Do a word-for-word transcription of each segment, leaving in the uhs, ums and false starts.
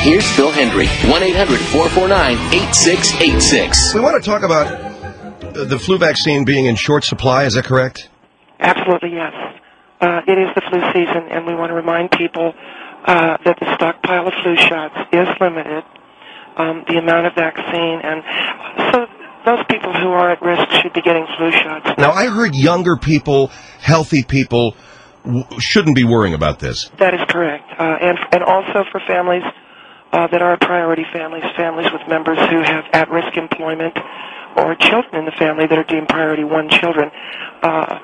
Here's Phil Hendry, one eight hundred four four nine eight six eight six. We want to talk about uh, the flu vaccine being in short supply. Is that correct? Absolutely, yes. Uh, it is the flu season, and we want to remind people uh, that the stockpile of flu shots is limited, um, the amount of vaccine, and so those people who are at risk should be getting flu shots. Now, I heard younger people, healthy people, w- shouldn't be worrying about this. That is correct, uh, and and also for families uh, that are priority families, families with members who have at-risk employment, or children in the family that are deemed priority one children. Uh,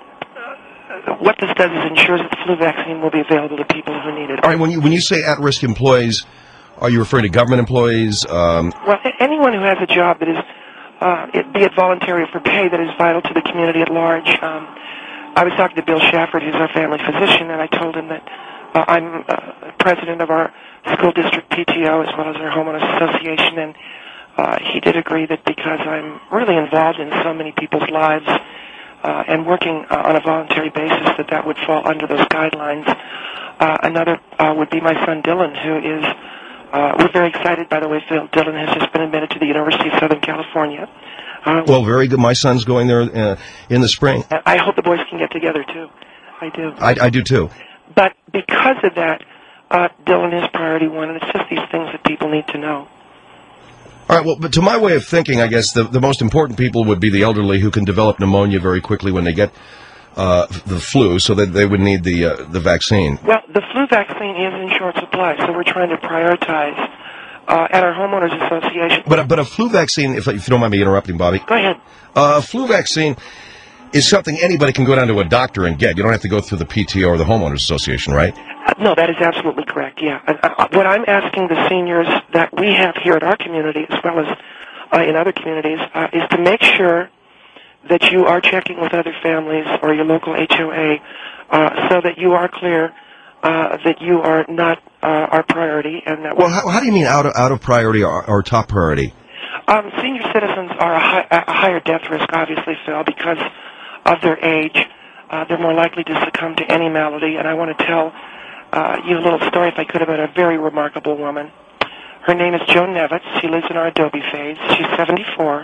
what this does is ensures that the flu vaccine will be available to people who need it. All right, when you when you say at-risk employees, are you referring to government employees? Um, well, anyone who has a job that is, uh, it, be it voluntary or for pay, that is vital to the community at large. Um, I was talking to Bill Shafford, who's our family physician, and I told him that uh, I'm uh, president of our school district P T O as well as our homeowners association, and uh, he did agree that because I'm really involved in so many people's lives uh, and working uh, on a voluntary basis, that that would fall under those guidelines. Uh, another uh, would be my son Dylan, who is, uh, we're very excited, by the way, Phil. Dylan has just been admitted to the University of Southern California. Uh, well, very good. My son's going there uh, in the spring. I hope the boys can get together, too. I do. I, I do, too. But because of that, uh, Dylan is priority one, and it's just these things that people need to know. All right, well, but to my way of thinking, I guess the, the most important people would be the elderly who can develop pneumonia very quickly when they get uh, the flu, so that they would need the uh, the vaccine. Well, the flu vaccine is in short supply, so we're trying to prioritize uh, at our homeowners association. But but a flu vaccine, if, if you don't mind me interrupting, Bobby. Go ahead. Uh, a flu vaccine is something anybody can go down to a doctor and get. You don't have to go through the P T O or the homeowners association, right? Uh, no, that is absolutely correct, yeah. Uh, uh, what I'm asking the seniors that we have here at our community, as well as uh, in other communities, uh, is to make sure that you are checking with other families or your local H O A uh, so that you are clear uh, that you are not uh, our priority. And that well, how, how do you mean out of, out of priority or, or top priority? Um, senior citizens are a, high, a higher death risk, obviously, Phil, because of their age. Uh, they're more likely to succumb to any malady, and I want to tell uh, you a little story, if I could, about a very remarkable woman. Her name is Joan Nevitz. She lives in our Adobe phase. She's seventy-four,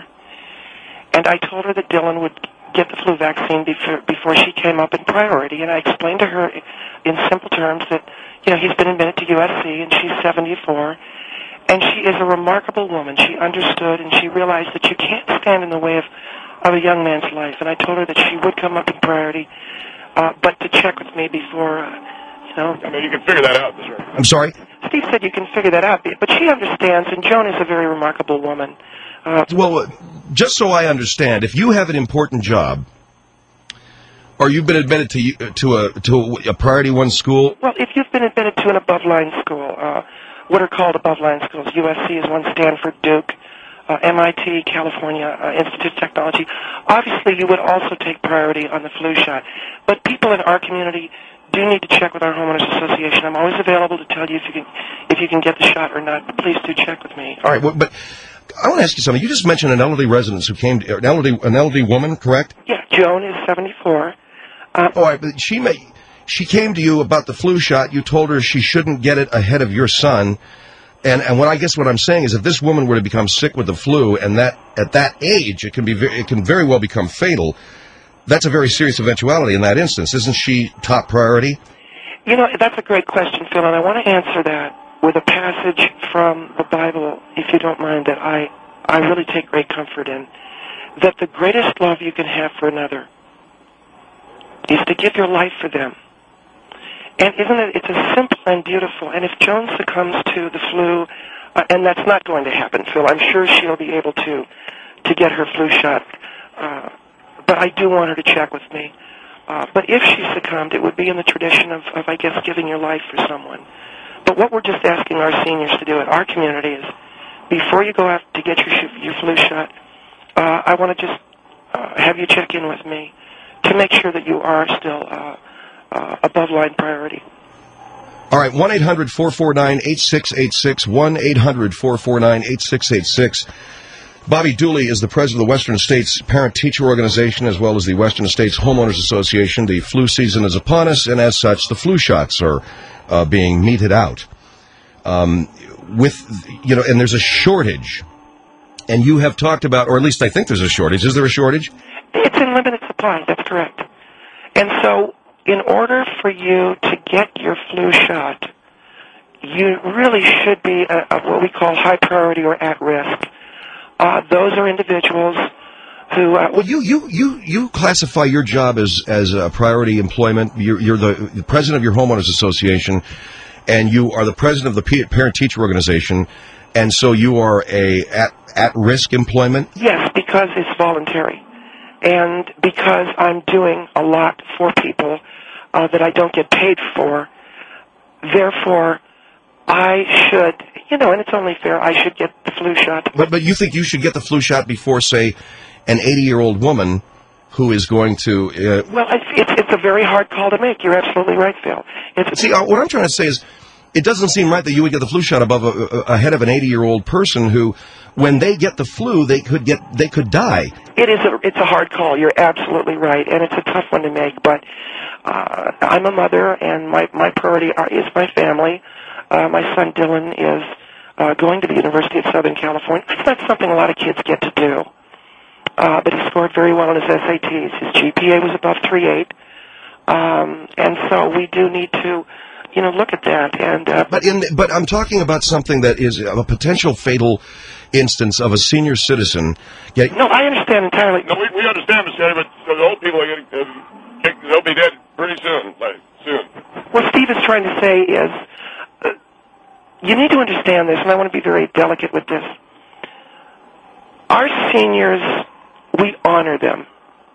and I told her that Dylan would get the flu vaccine before, before she came up in priority, and I explained to her in simple terms that, you know, he's been admitted to U S C, and she's seventy-four, and she is a remarkable woman. She understood, and she realized that you can't stand in the way of of a young man's life, and I told her that she would come up in priority, uh, but to check with me before, uh, you know. I mean, you can figure that out. Right. I'm sorry? Steve said you can figure that out, but she understands, and Joan is a very remarkable woman. Uh, well, just so I understand, if you have an important job, or you've been admitted to to a to a priority one school. Well, if you've been admitted to an above-line school, uh, what are called above-line schools, U S C is one, Stanford, Duke, Uh, M I T, California uh, Institute of Technology. Obviously, you would also take priority on the flu shot. But people in our community do need to check with our homeowners association. I'm always available to tell you if you can if you can get the shot or not. But please do check with me. All right, well, but I want to ask you something. You just mentioned an elderly resident who came, to, an elderly an elderly woman, correct? Yeah, Joan is seventy-four. Um, All right, but she may she came to you about the flu shot. You told her she shouldn't get it ahead of your son. And and what I guess what I'm saying is, if this woman were to become sick with the flu, and that at that age it can be very, it can very well become fatal. That's a very serious eventuality in that instance. Isn't she top priority? You know, that's a great question, Phil, and I want to answer that with a passage from the Bible, if you don't mind, that I I really take great comfort in. That the greatest love you can have for another is to give your life for them. And isn't it, it's a simple and beautiful, and if Joan succumbs to the flu, uh, and that's not going to happen, Phil, I'm sure she'll be able to, to get her flu shot, uh, but I do want her to check with me. Uh, but if she succumbed, it would be in the tradition of, of, I guess, giving your life for someone. But what we're just asking our seniors to do at our community is, before you go out to get your, your flu shot, uh, I want to just uh, have you check in with me to make sure that you are still uh, Uh, above-line priority. All right, one eight hundred four four nine eight six eight six, one eight hundred four four nine eight six eight six. Bobby Dooley is the president of the Western States Parent-Teacher Organization, as well as the Western States Homeowners Association. The flu season is upon us, and as such, the flu shots are uh, being meted out. Um, with, you know, and there's a shortage, and you have talked about, or at least I think there's a shortage. Is there a shortage? It's in limited supply, that's correct. And so in order for you to get your flu shot, you really should be a, a, what we call high priority or at risk. Uh, those are individuals who... Uh, well, you, you, you, you classify your job as, as a priority employment. You're, you're the, the president of your homeowners association, and you are the president of the parent-teacher organization, and so you are a at, at-risk employment? Yes, because it's voluntary. And because I'm doing a lot for people uh, that I don't get paid for, therefore, I should, you know, and it's only fair, I should get the flu shot. But but you think you should get the flu shot before, say, an eighty-year-old woman who is going to... Uh, well, it's, it's, it's a very hard call to make. You're absolutely right, Phil. It's, see, uh, what I'm trying to say is, it doesn't seem right that you would get the flu shot above a, a, ahead of an eighty-year-old person who, when they get the flu, they could get they could die. It is a it's a hard call. You're absolutely right, and it's a tough one to make. But uh, I'm a mother, and my my priority are, is my family. Uh, my son Dylan is uh, going to the University of Southern California. It's not something a lot of kids get to do, uh, but he scored very well on his S A Ts. His G P A was above three point eight, um, and so we do need to. You know, look at that. And uh, but in but I'm talking about something that is a potential fatal instance of a senior citizen. Getting no, I understand entirely. No, we, we understand, Mister But the old people are getting uh, they'll be dead pretty soon. Like soon. What Steve is trying to say is, uh, you need to understand this, and I want to be very delicate with this. Our seniors, we honor them.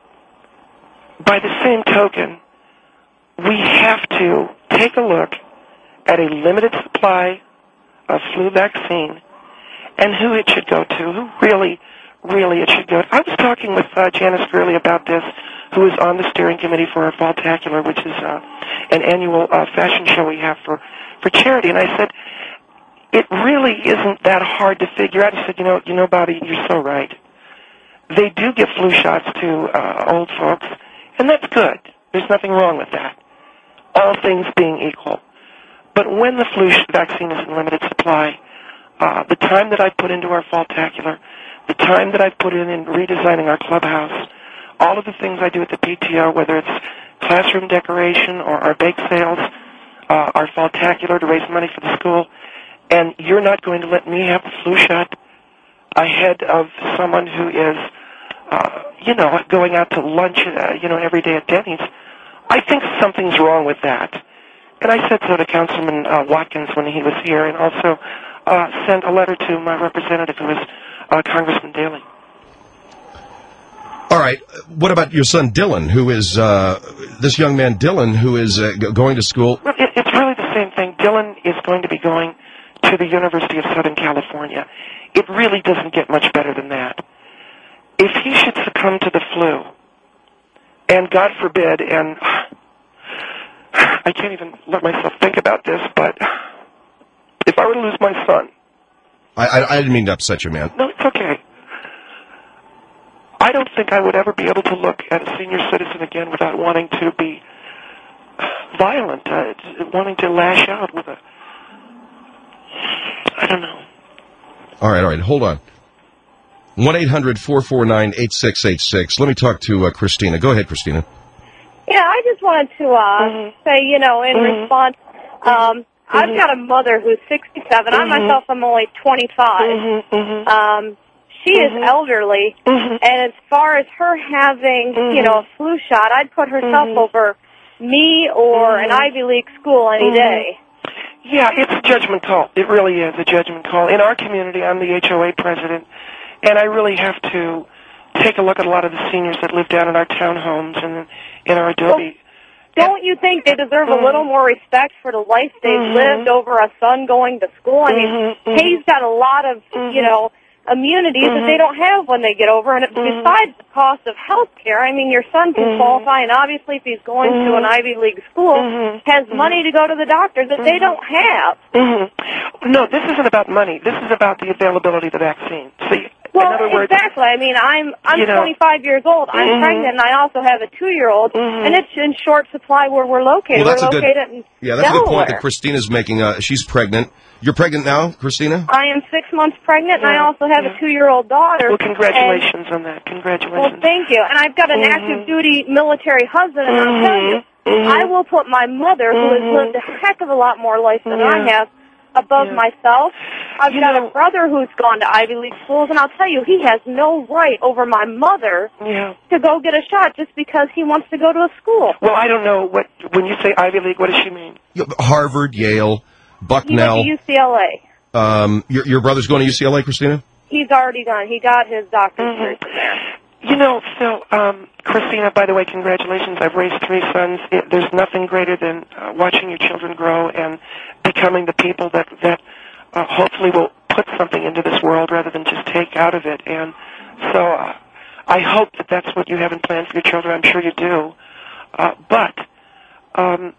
By the same token, we have to take a look at a limited supply of flu vaccine and who it should go to, who really, really it should go to. I was talking with uh, Janice Gurley about this, who is on the steering committee for our Falltacular, which is uh, an annual uh, fashion show we have for, for charity, and I said, it really isn't that hard to figure out. He said, you know, you know, Bobby, you're so right. They do give flu shots to uh, old folks, and that's good. There's nothing wrong with that. All things being equal. But when the flu vaccine is in limited supply, uh, the time that I put into our Falltacular, the time that I put in in redesigning our clubhouse, all of the things I do at the P T O, whether it's classroom decoration or our bake sales, uh, our Falltacular to raise money for the school, and you're not going to let me have the flu shot ahead of someone who is, uh, you know, going out to lunch, uh, you know, every day at Denny's. I think something's wrong with that. And I said so to Councilman uh, Watkins when he was here, and also uh, sent a letter to my representative, who was uh, Congressman Daley. All right. What about your son Dylan, who is, uh, this young man Dylan, who is uh, g- going to school? Well, it, it's really the same thing. Dylan is going to be going to the University of Southern California. It really doesn't get much better than that. If he should succumb to the flu, and God forbid, and I can't even let myself think about this, but if I were to lose my son... I, I, I didn't mean to upset you, man. No, it's okay. I don't think I would ever be able to look at a senior citizen again without wanting to be violent, uh, wanting to lash out with a... I don't know. All right, all right, hold on. one eight hundred four four nine eight six eight six. Let me talk to uh, Christina. Go ahead, Christina. Yeah, I just wanted to uh, mm-hmm. say, you know, in mm-hmm. response, um, mm-hmm. I've got a mother who's sixty-seven. Mm-hmm. I myself am only twenty-five. Mm-hmm. Mm-hmm. Um, she mm-hmm. is elderly, mm-hmm. and as far as her having, mm-hmm. you know, a flu shot, I'd put herself mm-hmm. over me or mm-hmm. an Ivy League school any mm-hmm. day. Yeah, it's a judgment call. It really is a judgment call. In our community, I'm the H O A president, and I really have to take a look at a lot of the seniors that live down in our townhomes and in our Adobe. Well, don't you think they deserve mm-hmm. a little more respect for the life they've mm-hmm. lived over a son going to school? I mean, mm-hmm. he's got a lot of, mm-hmm. you know, immunities mm-hmm. that they don't have when they get over. And mm-hmm. besides the cost of health care, I mean, your son can mm-hmm. qualify, and obviously if he's going mm-hmm. to an Ivy League school, mm-hmm. has mm-hmm. money to go to the doctor that mm-hmm. they don't have. Mm-hmm. No, this isn't about money. This is about the availability of the vaccine. See, well, Well, in other words, exactly. I mean, I'm I'm you know, twenty-five years old. I'm mm-hmm. pregnant, and I also have a two-year-old, mm-hmm. and it's in short supply where we're located. Well, that's we're a good, located in yeah, that's Delaware. a good point that Christina's making. Uh, she's pregnant. You're pregnant now, Christina? I am six months pregnant, yeah. and I also have yeah. a two-year-old daughter. Well, congratulations on that. Congratulations. Well, thank you. And I've got an mm-hmm. active-duty military husband, and mm-hmm. I'll tell you, mm-hmm. I will put my mother, who mm-hmm. has lived a heck of a lot more life than yeah. I have, above yeah. myself. I've you got know, a brother who's gone to Ivy League schools, and I'll tell you, he has no right over my mother yeah. to go get a shot just because he wants to go to a school. Well, I don't know what when you say Ivy League, what does she mean? Harvard, Yale, He Bucknell. went to U C L A. Um, your, your brother's going to U C L A, Christina? He's already done. He got his doctor's mm-hmm. degree from there. You know, Phil, um, Christina, by the way, congratulations. I've raised three sons. It, there's nothing greater than uh, watching your children grow and becoming the people that, that uh, hopefully will put something into this world rather than just take out of it. And so uh, I hope that that's what you have in plan for your children. I'm sure you do. Uh, but um,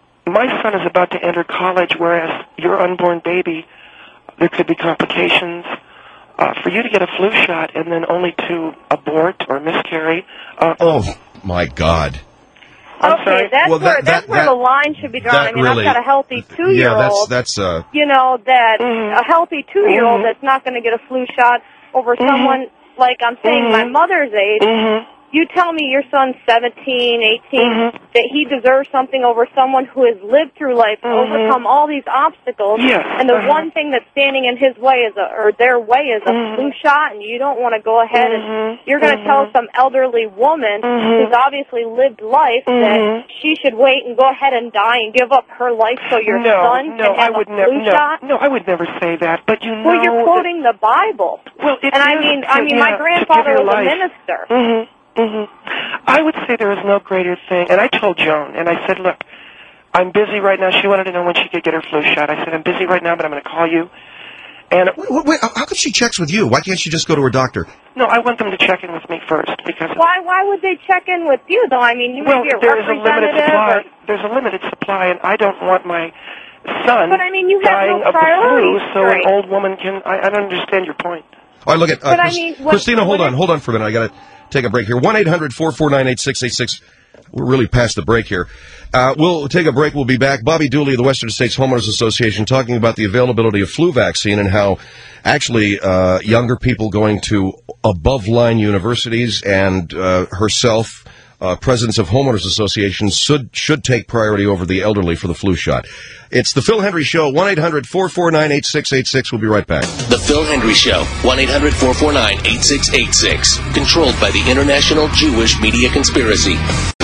my son is about to enter college, whereas your unborn baby, there could be complications. Uh, for you to get a flu shot and then only to abort or miscarry. Uh, oh, my God. I'm okay, sorry? that's well, that, where that, that's where that, the line should be drawn. I mean, really, I've got a healthy two-year-old. Yeah, that's that's uh. You know that mm-hmm. a healthy two-year-old mm-hmm. that's not going to get a flu shot over mm-hmm. someone like I'm saying mm-hmm. my mother's age. Mm-hmm. You tell me your son's seventeen, eighteen, mm-hmm. that he deserves something over someone who has lived through life, mm-hmm. overcome all these obstacles, yes. and the uh-huh. one thing that's standing in his way is a, or their way is a mm-hmm. flu shot, and you don't want to go ahead mm-hmm. and you're going to mm-hmm. tell some elderly woman mm-hmm. who's obviously lived life mm-hmm. that she should wait and go ahead and die and give up her life so your no, son no, can have I would a never. flu No, shot. no, I would never say that. But you know, Well, you're quoting the Bible. Well, it and I is, mean, I mean, yeah, my grandfather to give your was a life. minister. Mm-hmm. Mm-hmm. I would say there is no greater thing. And I told Joan, and I said, look, I'm busy right now. She wanted to know when she could get her flu shot. I said, I'm busy right now, but I'm going to call you. And wait, wait, how come she checks with you? Why can't she just go to her doctor? No, I want them to check in with me first because. Why? Why would they check in with you, though? I mean, you well, would be a there is a limited representative. supply. Or... There's a limited supply, and I don't want my son but, I mean, you have dying no of the flu, priorities, so right? an old woman can. I, I don't understand your point. All right, look at uh, but I Chris, mean, what, Christina. Hold what on, if, hold on for a minute. I got to take a break here. One eight hundred four four nine eight six eight six. We're really past the break here. Uh, we'll take a break. We'll be back. Bobby Dooley of the Western States Homeowners Association talking about the availability of flu vaccine and how actually uh, younger people going to above-line universities and uh, herself, uh, presidents of homeowners associations, should, should take priority over the elderly for the flu shot. It's the Phil Hendry Show, one eight hundred four four nine eight six eight six. We'll be right back. The Phil Hendry Show, one eight hundred four four nine eight six eight six. Controlled by the International Jewish Media Conspiracy.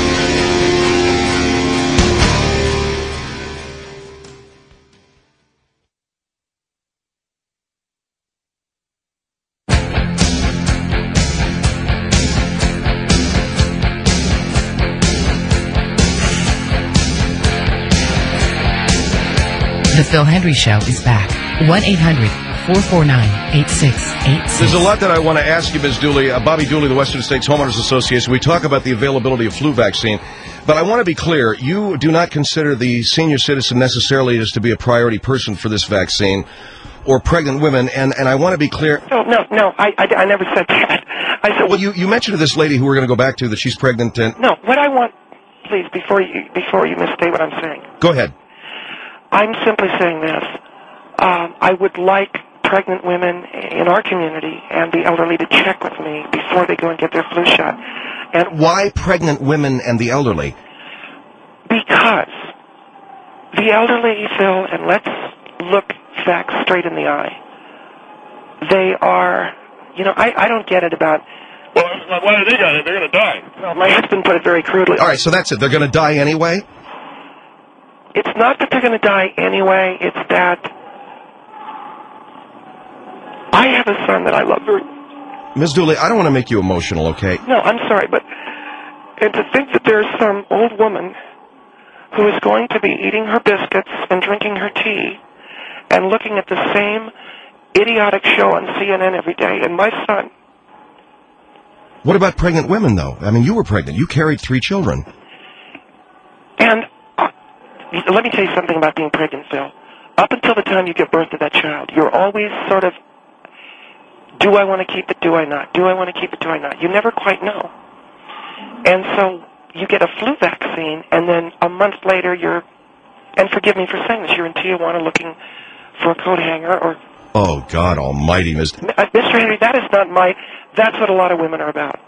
The Phil Hendry Show is back. one eight hundred four four nine eight six eight six. There's a lot that I want to ask you, Miz Dooley. Uh, Bobby Dooley, the Western States Homeowners Association. We talk about the availability of flu vaccine, but I want to be clear. You do not consider the senior citizen necessarily as to be a priority person for this vaccine, or pregnant women, and, and I want to be clear. No, no, no, I, I, I never said that. I said, well, you, you mentioned to this lady who we're going to go back to that she's pregnant and... No, what I want, please, before you, before you misstate what I'm saying. Go ahead. I'm simply saying this. Um, I would like pregnant women in our community and the elderly to check with me before they go and get their flu shot. And why pregnant women and the elderly? Because the elderly, Phil, and let's look facts straight in the eye. They are, you know, I, I don't get it about... Well, why do they got it? They're going to die. Well, my husband put it very crudely. All right, so that's it. They're going to die anyway? It's not that they're going to die anyway. It's that I have a son that I love very... Miz Dooley, I don't want to make you emotional, okay? No, I'm sorry, but... And to think that there's some old woman who is going to be eating her biscuits and drinking her tea and looking at the same idiotic show on C N N every day, and my son... What about pregnant women, though? I mean, you were pregnant. You carried three children. And uh, let me tell you something about being pregnant, Phil. Up until the time you give birth to that child, you're always sort of Do I want to keep it? Do I not? Do I want to keep it? Do I not? You never quite know. And so you get a flu vaccine, and then a month later you're, and forgive me for saying this, you're in Tijuana looking for a coat hanger or... Oh, God almighty, Mister Uh, Mister Henry, that is not my... That's what a lot of women are about.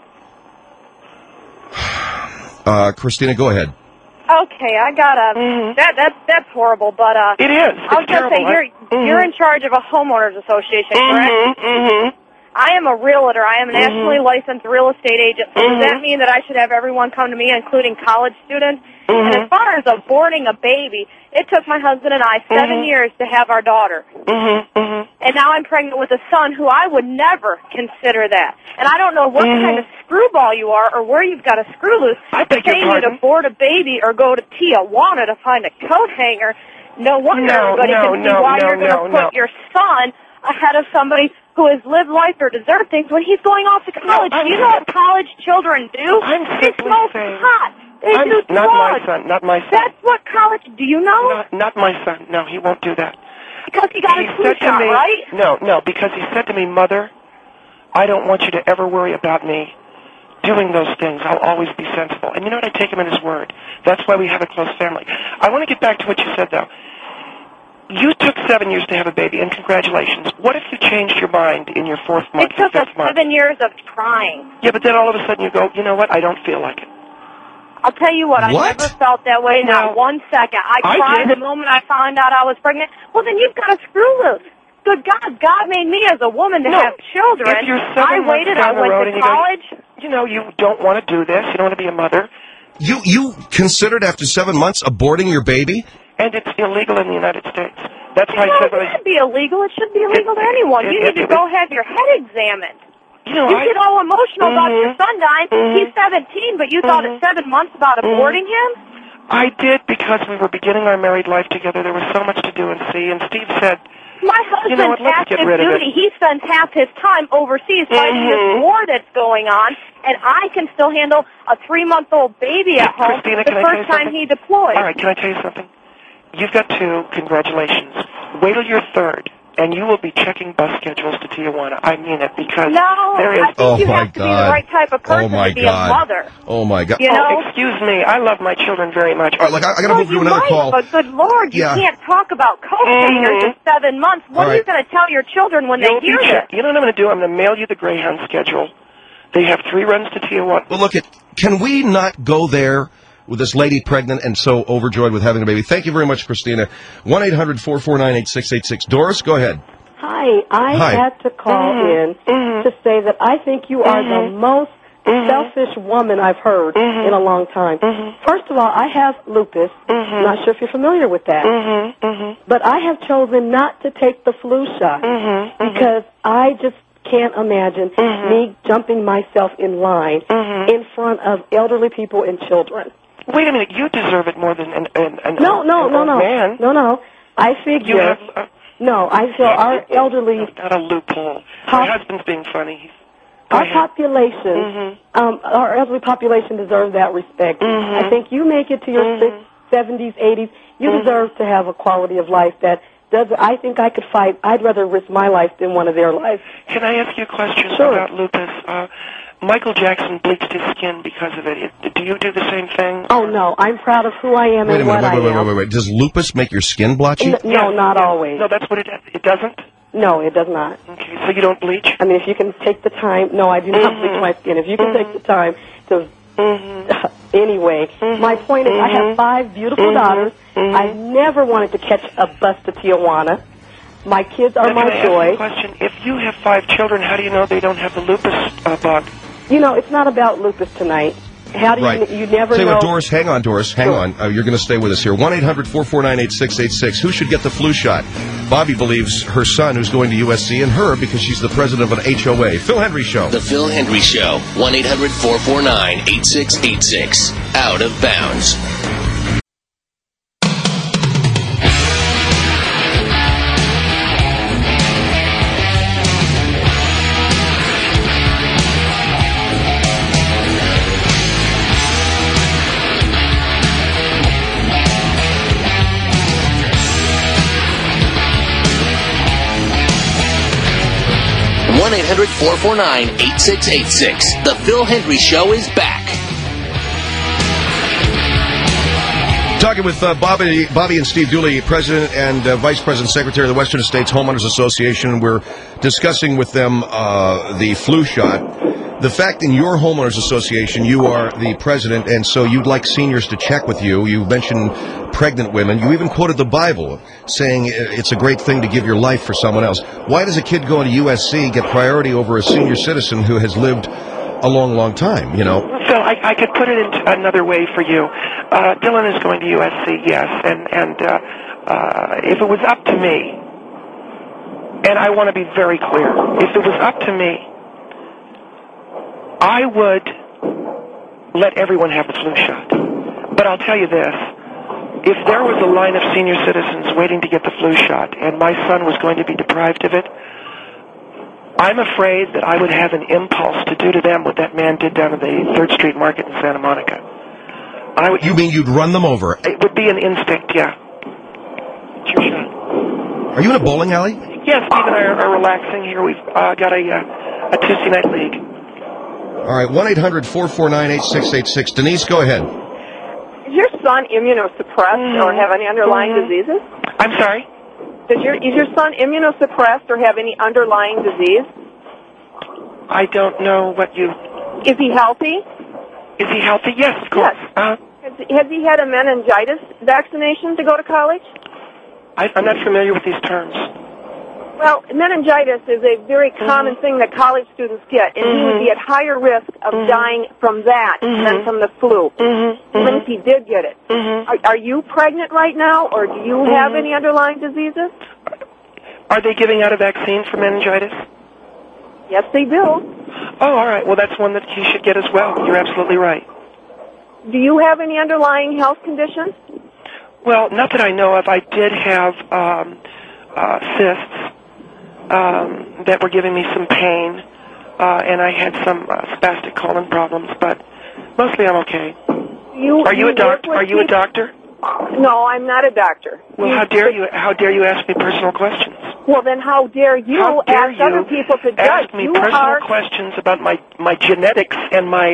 Uh, Christina, go ahead. Okay, I got a... Mm-hmm. That, that, that's horrible, but... uh. It is. It's I was going to say, terrible. you're, Mm-hmm. you're in charge of a homeowners association, correct? Mm-hmm, mm-hmm. I am a realtor. I am a nationally licensed real estate agent. So Mm-hmm. does that mean that I should have everyone come to me, including college students? Mm-hmm. And as far as aborting a baby, it took my husband and I seven Mm-hmm. years to have our daughter. Mm-hmm, mm-hmm. And now I'm pregnant with a son who I would never consider that. And I don't know what Mm-hmm. kind of screwball you are or where you've got a screw loose I beg to your say you'd pardon? abort a baby or go to Tijuana to find a coat hanger. No wonder No, everybody no, can see no, why no, you're going to no, put no. your son ahead of somebody who has lived life or deserved things when he's going off to college. I'm Do you know what college children do? I'm They simply smoke saying- pot. They I'm, do not my drugs. son, not my son. That's what college... Do you know? Not, not my son. No, he won't do that. Because he got he a flu said to shot, me, right? No, no, because he said to me, Mother, I don't want you to ever worry about me doing those things. I'll always be sensible. And you know what? I take him at his word. That's why we have a close family. I want to get back to what you said, though. You took seven years to have a baby, and congratulations. What if you changed your mind in your fourth month It took or us fifth month? seven years of trying. Yeah, but then all of a sudden you go, you know what? I don't feel like it. I'll tell you what, I What? never felt that way, not No. one second. I I cried did. the moment I found out I was pregnant. Well, then you've got a screw loose. Good God, God made me as a woman to No. have children. If you're seven I months waited, I down the went road to and you go, college. You know, you don't want to do this. You don't want to be a mother. You you considered after seven months aborting your baby? And it's illegal in the United States. That's why No, I said it what I should be illegal. It should be illegal to anyone. it- You it- need to it go was- have your head examined. You know, You I, get all emotional about your Mhm. son dying. Mhm. He's seventeen, but you thought at seven months about aborting him? I did because we were beginning our married life together. There was so much to do and see. And Steve said, My husband's You know what, let's get active rid of it. duty. He spends half his time overseas fighting Mhm. this war that's going on, and I can still handle a three-month-old baby at home Christina, the can I tell you first time something? he deployed. all right, can I tell you something? You've got two. Congratulations. Wait till you're third, and you will be checking bus schedules to Tijuana. I mean it because No, there is... I think Oh, you my have to be God. the right type of person Oh, my to be God. a mother. Oh, my God. You know? Oh, excuse me. I love my children very much. All right, look, I, I got to Well, move to you another might, call. but good Lord, you Yeah. can't talk about coat hangers Mhm. in seven months. What All are you right. going to tell your children when You'll they be hear this? checked. You know what I'm going to do? I'm going to mail you the Greyhound schedule. They have three runs to Tijuana. Well, look, it, can we not go there with this lady pregnant and so overjoyed with having a baby? Thank you very much, Christina. one eight hundred four four nine eight six eight six. Doris, go ahead. Hi, I Hi. had to call Mhm. in Mhm. to say that I think you are the Mhm. most Mhm. selfish woman I've heard Mhm. in a long time. Mhm. First of all, I have lupus. Mhm. Not sure if you're familiar with that. Mm-hmm, mm-hmm, But I have chosen not to take the flu shot mm-hmm, because I just can't imagine Mhm. me jumping myself in line Mhm. in front of elderly people and children. Wait a minute. You deserve it more than an, an, an, No, no, an no, old no. man. No, no. I You figure... have... Uh, No, I feel our elderly... Not a loophole. Huh? My husband's being funny. He's, go Our ahead. population, Mhm. um, our elderly population deserves that respect. Mhm. I think you make it to your Mhm. sixties, seventies, eighties, you Mhm. deserve to have a quality of life that does. I think I could fight. I'd rather risk my life than one of their lives. Can I ask you a question Sure. about lupus? Uh, Michael Jackson bleached his skin because of it. it. Do you do the same thing? Oh no, I'm proud of who I am Wait a and minute. what Wait, I wait, wait, am. wait, wait, wait. Does lupus make your skin blotchy? N- no, Yes, not yes. always. No, that's what it It doesn't? No, it does not. Okay, so you don't bleach? I mean, if you can take the time. No, I do not Mhm. bleach my skin. If you can take the time to. Mm-hmm. Anyway, my point is, I have five beautiful Mhm. daughters. Mhm. I never wanted to catch a bus to Tijuana. My kids are Now, my can I ask you joy. a question? If you have five children, how do you know they don't have the lupus uh, bug? You know, it's not about lupus tonight. How do Right. you? You never Tell you know. what, Doris, hang on, Doris, hang Sure. on. Uh, you're going to stay with us here. one eight hundred four four nine eight six eight six. Who should get the flu shot? Bobby believes her son, who's going to U S C, and her because she's the president of an H O A. Phil Hendry Show. The Phil Hendry Show. one eight hundred four four nine eight six eight six. Out of bounds. one eight hundred four four nine eight six eight six. The Phil Hendry Show is back. Talking with uh, Bobby, Bobby and Steve Dooley, President and uh, Vice President Secretary of the Western States Homeowners Association. We're discussing with them uh, the flu shot. The fact in your homeowners association, you are the president, and so you'd like seniors to check with you. You mentioned pregnant women. You even quoted the Bible, saying it's a great thing to give your life for someone else. Why does a kid going to U S C get priority over a senior citizen who has lived a long, long time, you know? So I, I could put it in another way for you. Uh, Dylan is going to U S C, yes, and, and uh, uh, if it was up to me, and I want to be very clear, if it was up to me, I would let everyone have the flu shot. But I'll tell you this, if there was a line of senior citizens waiting to get the flu shot and my son was going to be deprived of it, I'm afraid that I would have an impulse to do to them what that man did down at the third Street Market in Santa Monica. I would, you mean you'd run them over? It would be an instinct, yeah. It's your shot. Are you in a bowling alley? Yes, Steve and I are, are relaxing here. We've uh, got a, uh, a Tuesday night league. All right, one eight hundred four four nine eight six eight six. Denise, go ahead. Is your son immunosuppressed Mm-hmm. or have any underlying Mm-hmm. diseases? I'm sorry? Does your, is your son immunosuppressed or have any underlying disease? I don't know what you... Is he healthy? Is he healthy? Yes, of course. Yes. Uh, Has, has he had a meningitis vaccination to go to college? I, I'm not familiar with these terms. Well, meningitis is a very common Mm-hmm. thing that college students get, and he would be at higher risk of Mm-hmm. dying from that Mm-hmm. than from the flu, Mm-hmm. even if he did get it. Mm-hmm. Are, are you pregnant right now, or do you have any underlying diseases? Are they giving out a vaccine for meningitis? Yes, they do. Oh, all right. Well, that's one that he should get as well. You're absolutely right. Do you have any underlying health conditions? Well, not that I know of. I did have um, uh, cysts um, that were giving me some pain, uh, and I had some uh, spastic colon problems, but mostly I'm okay. You, Are you, you a doctor? Are you a people? doctor? No, I'm not a doctor. Well, You- how dare you? How dare you ask me personal questions? Well, then how dare you How dare ask you other people to ask judge? me You personal are. questions about my my genetics and my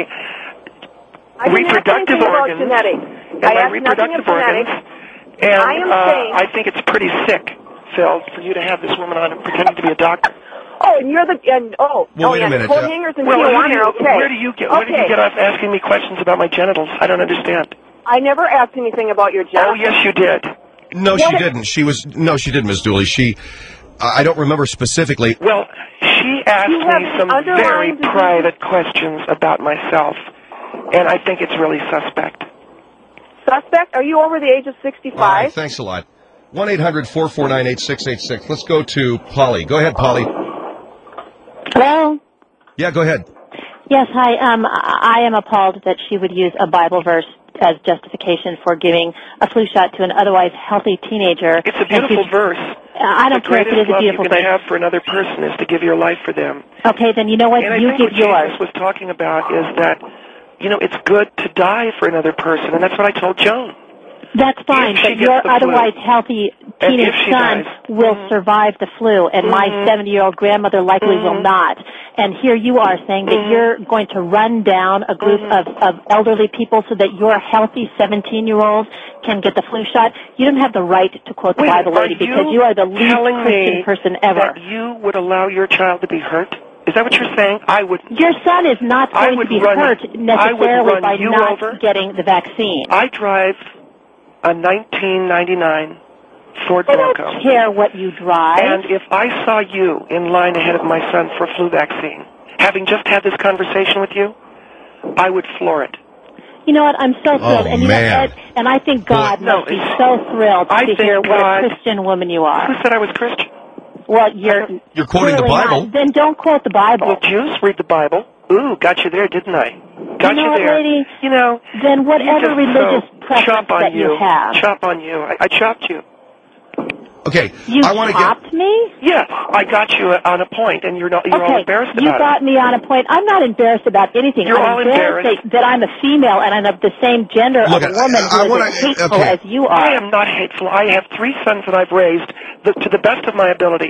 I didn't ask reproductive anything about organs genetics. and I my asked nothing reproductive of genetics. organs. And I am uh, saying- I think it's pretty sick, Phil, for you to have this woman on pretending to be a doctor. Oh, and you're the and oh, Well, oh wait a yeah, minute, coat uh, hangers and Well, who do Tijuana you, are okay. where do you get? Where did you Okay. get off asking me questions about my genitals? I don't understand. I never asked anything about your genitals. Oh, yes, you did. No, Well, she didn't. She was no, she didn't, Miz Dooley. She, I don't remember specifically. Well, she asked You have me some underlying very diseases. private questions about myself, and I think it's really suspect. Suspect? Are you over the age of All right, sixty-five? thanks a lot. one eight hundred four four nine eight six eight six. Let's go to Polly. Go ahead, Polly. Hello? Yeah, go ahead. Yes, hi. Um, I I am appalled that she would use a Bible verse as justification for giving a flu shot to an otherwise healthy teenager. It's a beautiful And she- verse. I don't the care if it greatest is a love beautiful you can verse. have for another person is to give your life for them. Okay, then you know what? And I You think give what yours. Jesus was talking about is that, you know, it's good to die for another person, and that's what I told Joan. That's fine, If she but gets your the flu. otherwise healthy And teenage if she son dies. will Mhm. survive the flu, and my Mhm. seventy-year-old grandmother likely will Mhm. not. And here you are saying that Mhm. you're going to run down a group Mhm. of, of elderly people so that your healthy seventeen-year-old can get the flu shot. You don't have the right to quote the Wait, Bible, are lady, because you are the least telling Christian me person ever. that you would allow your child to be hurt? Is that what you're saying? I would. Your son is not I going to would be run- hurt I would necessarily run by you not over. getting the vaccine. I drive a nineteen ninety-nine Ford I Bronco. don't care what you drive. And if I saw you in line ahead of my son for a flu vaccine, having just had this conversation with you, I would floor it. You know what? I'm so thrilled, Oh, and you man. know, Ed, and I think God No, must be it's- so thrilled I to think hear what God- a Christian woman you Who are. said I was Christian? Well, you're You're quoting the clearly Bible. not. Then don't quote the Bible. Well, Jews read the Bible. Ooh, got you there, didn't I? Got You know you what, there. lady? You know, Then you whatever just religious so preference chop on that you have. Chop on you. I, I chopped you. Okay, You I want to chopped get. me? Yes, I got you on a point, and you're not. You're all Okay, embarrassed you about got it. me on a point. I'm not embarrassed about anything. You're I'm all embarrassed, embarrassed. That, that I'm a female and I'm of the same gender Look, of a woman I- I who wanna- is as hateful okay. as you are. I am not hateful. I have three sons that I've raised the, to the best of my ability,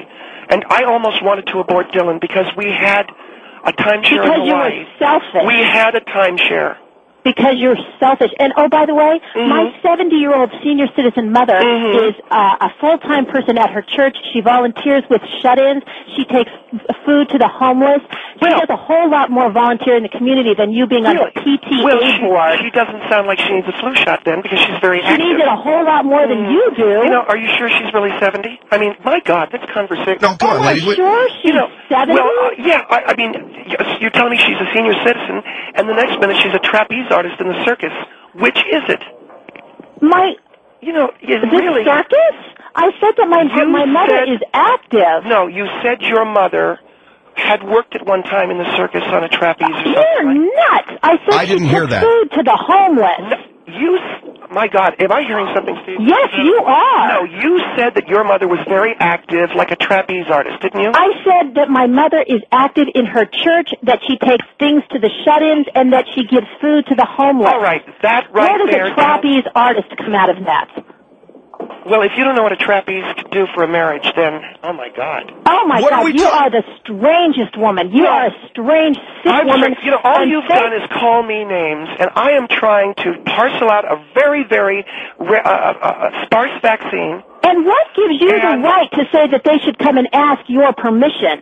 And I almost wanted to abort Dylan because we had a timeshare Because in you Hawaii. were selfish. We had a timeshare. Because you're selfish. And, oh, by the way, Mm-hmm. my seventy-year-old senior citizen mother Mhm. is uh, a full-time person at her church. She volunteers with shut-ins. She takes f- food to the homeless. She Well- does a whole lot more volunteer in the community than you being on the P T A Well, she, board. she doesn't sound like she needs a flu shot then because she's very She active. needs it a whole lot more than you do. You know, are you sure she's really seventy? I mean, my God, this conversation. No, come oh, on, I'm lady. sure she's You know, seventy. well, uh, yeah, I, I mean, y- you're telling me she's a senior citizen, and the next minute she's a trapeze artist in the circus. Which is it? my, You know, is this really... circus? I said that my, You my mother said- is active. No, you said your mother had worked at one time in the circus on a trapeze or something. You're like nuts. I said I she didn't took hear that. food to the homeless. You, s- my God, am I hearing something, Steve? Yes, you are. No, you said that your mother was very active, like a trapeze artist, didn't you? I said that my mother is active in her church, that she takes things to the shut-ins, and that she gives food to the homeless. All right, that right Where does there. a trapeze artist come out of that? Well, if you don't know what a trapeze could do for a marriage, then, oh my God. Oh my What are God, we you ta- are the strangest woman. You are a strange, sick I'm woman. tr- you know, all And you've thank- done is call me names, and I am trying to parcel out a very, very ra- uh, uh, uh, sparse vaccine. And what gives you And- the right to say that they should come and ask your permission?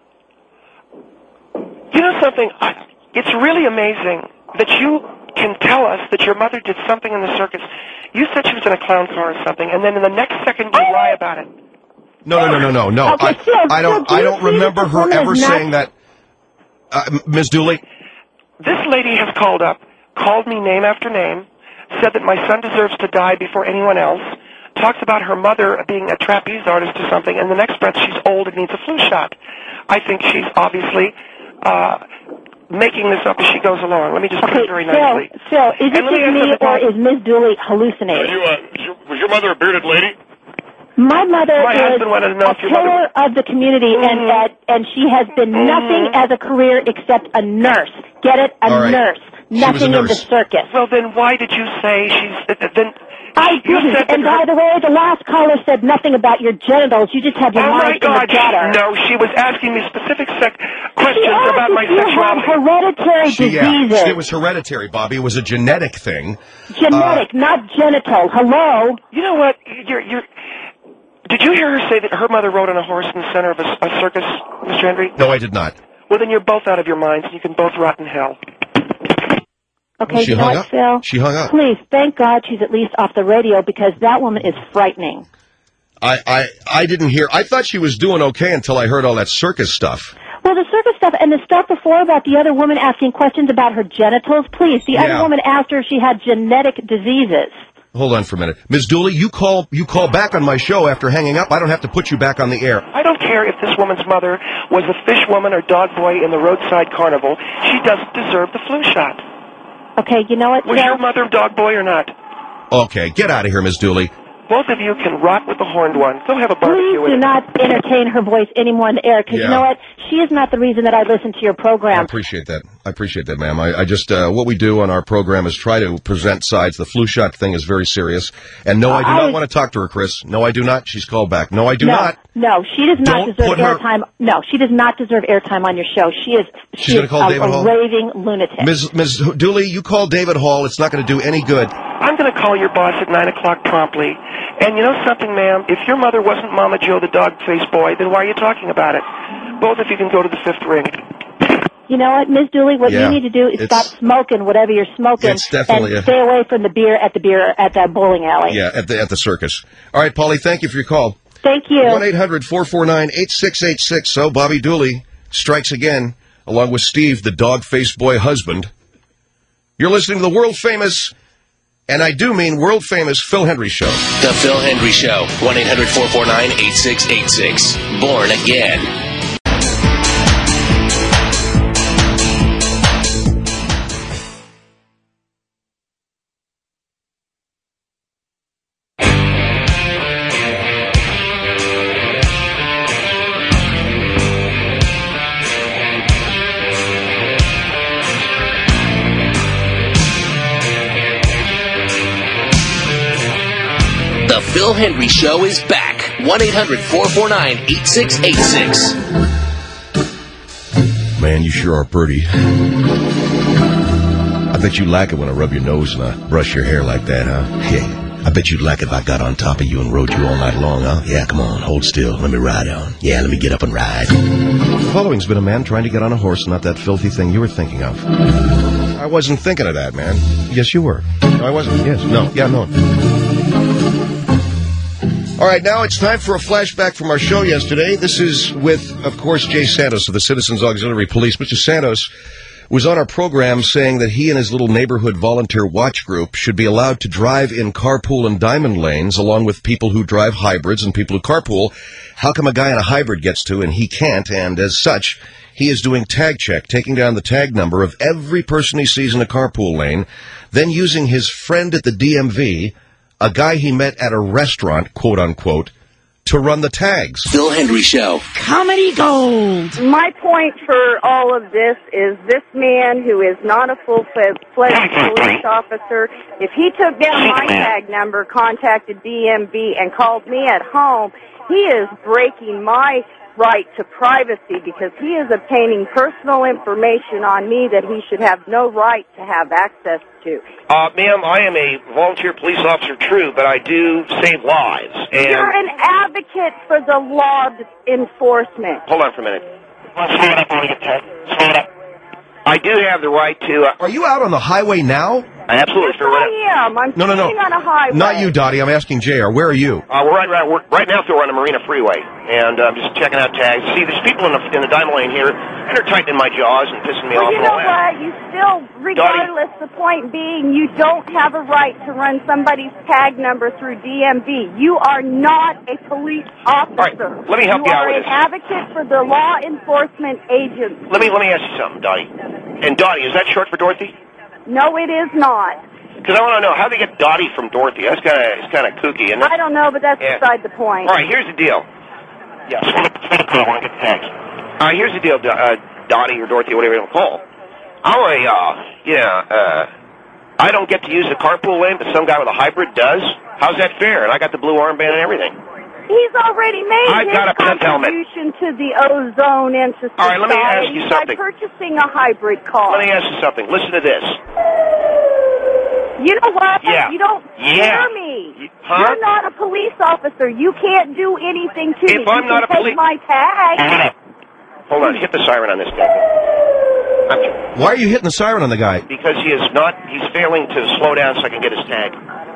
You know something? I, it's really amazing that you can tell us that your mother did something in the circus. You said she was in a clown car or something, and then in the next second you lie about it. No, no, no, no, no, no. Okay, I, Phil, I don't. Phil, do I you don't see that remember this her woman ever is not- saying that. Uh, M- Miz Dooley. This lady has called up, called me name after name, said that my son deserves to die before anyone else, talks about her mother being a trapeze artist or something, and the next breath she's old and needs a flu shot. I think she's obviously uh, making this up as she goes along. Let me just put Okay, it very Phil, nicely. Phil, is And this let me just ask me, something, or Bob. is Miss Dooley Are hallucinating? you, uh, was your, was your mother a bearded lady? My mother My is husband wanted to know a if your mother- pillar of the community, and Mhm. and and she has been Mhm. nothing as a career except a nurse. Get it? A All right. nurse. She was a Nothing in the nurse. circus. Well, then why did you say she's... Uh, then I you didn't. said that And her- by the way, the last caller said nothing about your genitals. You just have your Oh my mind in the God! gutter. No, she was asking me specific sec- She questions asked about my if you have sexuality. hereditary She, yeah, diseases. it was hereditary, Bobby. It was a genetic thing. Genetic, not genital. Hello? You know what? You're, you're. Did you hear her say that her mother rode on a horse in the center of a, a circus, Mister Henry? No, I did not. Well, then you're both out of your minds, and you can both rot in hell. Okay, She you know hung what, up. Phil? She hung up. Please, thank God she's at least off the radio, because that woman is frightening. I, I, I didn't hear. I thought she was doing okay until I heard all that circus stuff. Well, the circus stuff and the stuff before about the other woman asking questions about her genitals, please. The Yeah. other woman asked her if she had genetic diseases. Hold on for a minute, Miz Dooley. You call. You call back on my show after hanging up. I don't have to put you back on the air. I don't care if this woman's mother was a fish woman or dog boy in the roadside carnival. She doesn't deserve the flu shot. Okay, you know what, Was Phil? your mother a dog boy or not? Okay, get out of here, Miz Dooley. Both of you can rot with the horned one. Go have a Please barbecue with do it. not entertain her voice anymore in the air, because Yeah. you know what? She is not the reason that I listen to your I program. appreciate that. I appreciate that, ma'am. I, I just uh, what we do on our program is try to present sides. The flu shot thing is very serious. And no, I do I not was- want to talk to her, Chris. No, I do not. She's called back. No, I do no, not. no, she does not Don't deserve put her- airtime. No, she does not deserve airtime on your show. She is She's she gonna is call a, David a Hall? raving lunatic. Miz Miz Dooley, you call David Hall. It's not going to do any good. I'm going to call your boss at nine o'clock promptly. And you know something, ma'am? If your mother wasn't Mama Joe, the dog-faced boy, then why are you talking about it? Both of you can go to the fifth ring. You know what, Miz Dooley? What Yeah, you need to do is it's- stop smoking whatever you're smoking, It's definitely and a- stay away from the beer at the beer at the bowling alley. Yeah, at the at the circus. All right, Paulie, thank you for your call. Thank you. one eight hundred four four nine eight six eight six. So Bobby Dooley strikes again, along with Steve, the dog-faced boy husband. You're listening to the world-famous, and I do mean world-famous, Phil Hendry Show. The Phil Hendry Show. one eight hundred four four nine eight six eight six. Born again. The Phil Hendry Show is back one eight hundred four four nine eight six eight six. Man, you sure are pretty. I bet you like it when I rub your nose and I brush your hair like that, huh? Yeah. I bet you'd like it if I got on top of you and rode you all night long, huh? Yeah, come on, hold still. Let me ride on. Yeah, let me get up and ride. The following's been a man trying to get on a horse, not that filthy thing you were thinking of. I wasn't thinking of that, man. Yes, you were. No, I wasn't. Yes. No. Yeah, no. All right, now it's time for a flashback from our show yesterday. This is with, of course, Jay Santos of the Citizens Auxiliary Police. Mister Santos was on our program saying that he and his little neighborhood volunteer watch group should be allowed to drive in carpool and diamond lanes along with people who drive hybrids and people who carpool. How come a guy in a hybrid gets to and he can't? And as such, he is doing tag check, taking down the tag number of every person he sees in a carpool lane, then using his friend at the D M V, a guy he met at a restaurant, quote unquote, to run the tags. Phil Hendry Show. Comedy Gold. My point for all of this is this man who is not a full-fledged police officer, if he took down my tag number, contacted D M V, and called me at home, he is breaking my right to privacy because he is obtaining personal information on me that he should have no right to have access to. Uh, ma'am, I am a volunteer police officer, true, but I do save lives. And you're an advocate for the law enforcement. Hold on for a minute. Well, slow it up, I want to get tight. Slow it up. I do have the right to... Uh, Are you out on the highway now? I absolutely yes, I am. I'm no, no, no. on a highway. Not you, Dottie. I'm asking J R. Where are you? Uh, we're right, right, we're, right now, Phil, we're on the Marina Freeway, and I'm uh, just checking out tags. See, there's people in the in the diamond lane here, and they're tightening my jaws and pissing me well, off. You and know all that. what? You still, regardless, Dottie, the point being, you don't have a right to run somebody's tag number through D M V. You are not a police officer. All right, let me help you, you out with this. You are an advocate for the law enforcement agency. Let me let me ask you something, Dottie. And Dottie, is that short for Dorothy? No, it is not. Because I want to know, how they get Dottie from Dorothy? That's kind of it's kind of kooky, isn't it? I don't know, but that's yeah. beside the point. All right, here's the deal. Yes, I want to get the tags. All right, here's the deal, uh, Dottie or Dorothy, whatever you want to call. I'm a, uh, yeah, uh, I don't get to use the carpool lane, but some guy with a hybrid does. How's that fair? And I got the blue armband and everything. He's already made I've his got a contribution to the ozone and to society All right, let me ask you something. by purchasing a hybrid car. Let me ask you something. Listen to this. You know what? Yeah. You don't yeah. hear me. Huh? You're not a police officer. You can't do anything to if me. I'm you not can a police, take my tag. Hold on. Hit the siren on this guy. I'm... Why are you hitting the siren on the guy? Because he is not. He's failing to slow down so I can get his tag.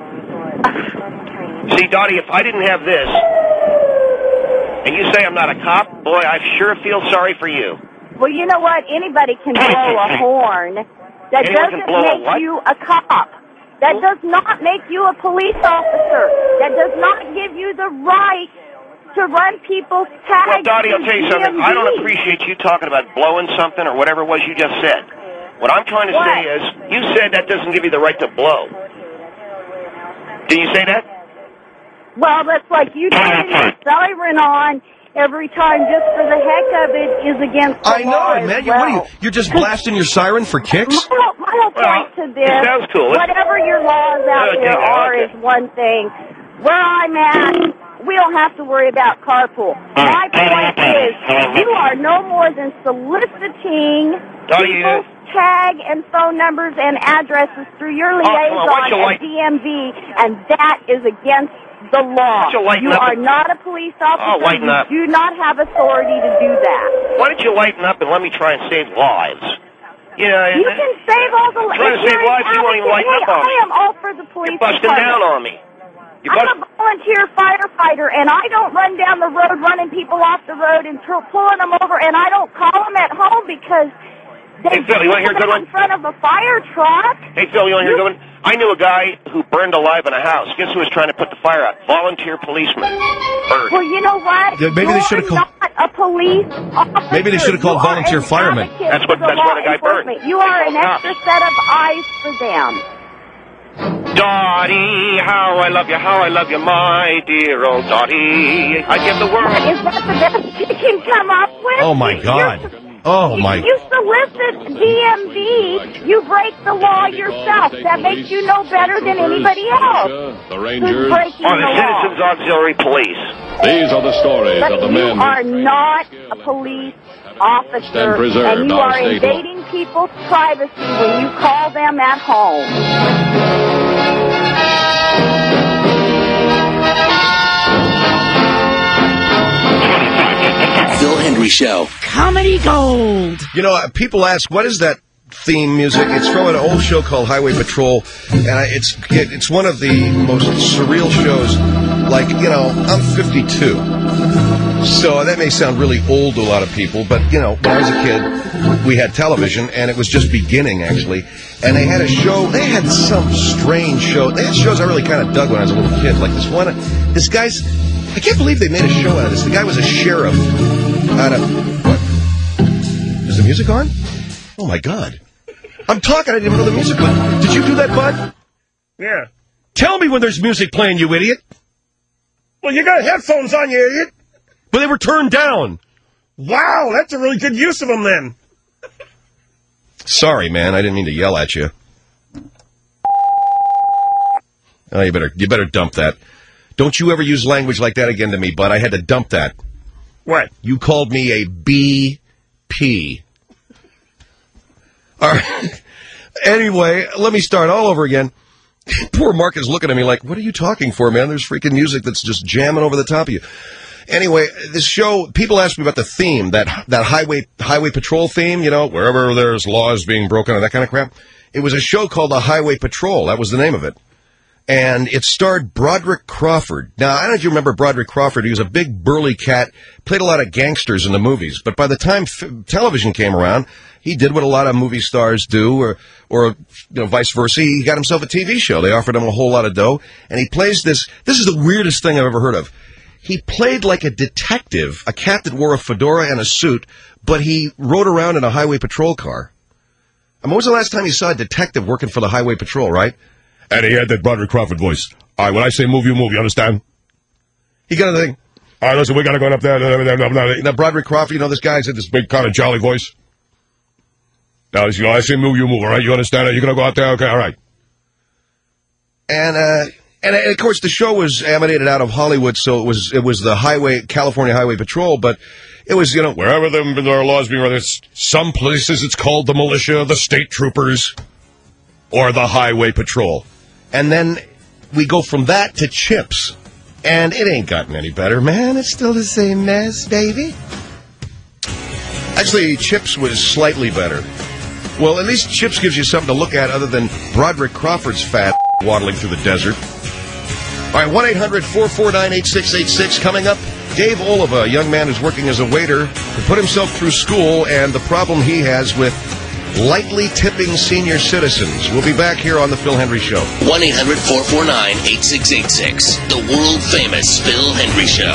See, Dottie, if I didn't have this, and you say I'm not a cop, boy, I sure feel sorry for you. Well, you know what? Anybody can blow a horn. That Anyone doesn't blow make a what? you a cop. That does not make you a police officer. That does not give you the right to run people's tags. Well, Dottie, I'll tell you something. D M V. I don't appreciate you talking about blowing something or whatever it was you just said. What I'm trying to what? say is, you said that doesn't give you the right to blow. Did you say that? Well, that's like you turning the siren on every time just for the heck of it is against the I know law it, man. as You, well. what are you, you're just blasting your siren for kicks? My whole, my whole Well, point to this, it sounds cool. whatever your laws out Uh, there yeah, are okay. is one thing. Where I'm at, we don't have to worry about carpool. My point is, you are no more than soliciting Oh, yeah. people's tag and phone numbers and addresses through your Oh, come on, why don't you liaison like- at D M V, and that is against the law. Why don't you lighten You up are and- not a police officer. Oh, lighten up. You do not have authority to do that. Why don't you lighten up and let me try and save lives? You know, You can save all the lives. Trying to save lives, you won't even lighten up on me. I am all for the police You're busting department. down on me. You're I'm bust- a volunteer firefighter, and I don't run down the road running people off the road and tr- pulling them over, and I don't call them at home because they Hey, Phil, you wanna hear a good one? in front of a fire truck. Hey, Phil, you want to hear a good one? I knew a guy who burned alive in a house. Guess who was trying to put the fire out? Volunteer policeman. Bird. Well, you know what? Yeah, maybe they You're should've called- not a police officer. Maybe they should've called You are volunteer an firemen. advocate That's what- for that's law why the guy burned. enforcement. You are an They called extra set of eyes for them. Dottie, how I love you, how I love you, my dear old Dottie. I give the world. Is that the best you can come up with? Oh, my You're- God. Oh, my... You solicit D M V, you break the law yourself. That makes you no better than anybody else. The Rangers. Who's breaking Or the the law. Citizens Auxiliary Police. These are the stories But of the you men are not a police officer, Stand preserved and you our are state law. invading people's privacy when you call them at home. Phil Hendry Show. Comedy Gold. You know, uh, people ask, what is that theme music? It's from an old show called Highway Patrol, and I, it's it, it's one of the most surreal shows. Like, you know, I'm fifty-two, so that may sound really old to a lot of people, but, you know, when I was a kid, we had television, and it was just beginning, actually, and they had a show, they had some strange show. They had shows I really kind of dug when I was a little kid, like this one, this guy's, I can't believe they made a show out of this. The guy was a sheriff out of, what? Is the music on? Oh, my God. I'm talking, I didn't even know the music was. Did you do that, Bud? Yeah. Tell me when there's music playing, you idiot. Well, you got headphones on, you idiot. But they were turned down. Wow, that's a really good use of them, then. Sorry, man, I didn't mean to yell at you. Oh, you better, you better dump that. Don't you ever use language like that again to me, Bud. I had to dump that. What? You called me a B P. All right. Anyway, let me start all over again. Poor Mark is looking at me like, what are you talking for, man? There's freaking music that's just jamming over the top of you. Anyway, this show, people ask me about the theme, that that highway highway patrol theme, you know, wherever there's laws being broken and that kind of crap. It was a show called The Highway Patrol. That was the name of it. And it starred Broderick Crawford. Now, I don't know if you remember Broderick Crawford. He was a big, burly cat, played a lot of gangsters in the movies. But by the time f- television came around, he did what a lot of movie stars do, or, or you know, vice versa. He got himself a T V show. They offered him a whole lot of dough. And he plays this. This is the weirdest thing I've ever heard of. He played like a detective, a cat that wore a fedora and a suit, but he rode around in a highway patrol car. And when was the last time you saw a detective working for the highway patrol, right? And he had that Broderick Crawford voice. All right, when I say move, you move, you understand? He got a thing. All right, listen, we got to go up there. Now, Broderick Crawford, you know, this guy's had this big kind of jolly voice. Now, you know, I say move, you move, all right? You understand? You're going to go out there? Okay, all right. And, uh... And, of course, the show was emanated out of Hollywood, so it was it was the highway, California Highway Patrol, but it was, you know, wherever there are laws being run, some places it's called the militia, the state troopers, or the Highway Patrol. And then we go from that to Chips, and it ain't gotten any better, man. It's still the same mess, baby. Actually, Chips was slightly better. Well, at least Chips gives you something to look at other than Broderick Crawford's fat waddling through the desert. All right, one eight hundred four four nine eight six eight six. Coming up, Dave Oliva, a young man who's working as a waiter to put himself through school and the problem he has with lightly tipping senior citizens. We'll be back here on The Phil Hendry Show. one eight hundred four four nine eight six eight six. The world-famous Phil Hendry Show.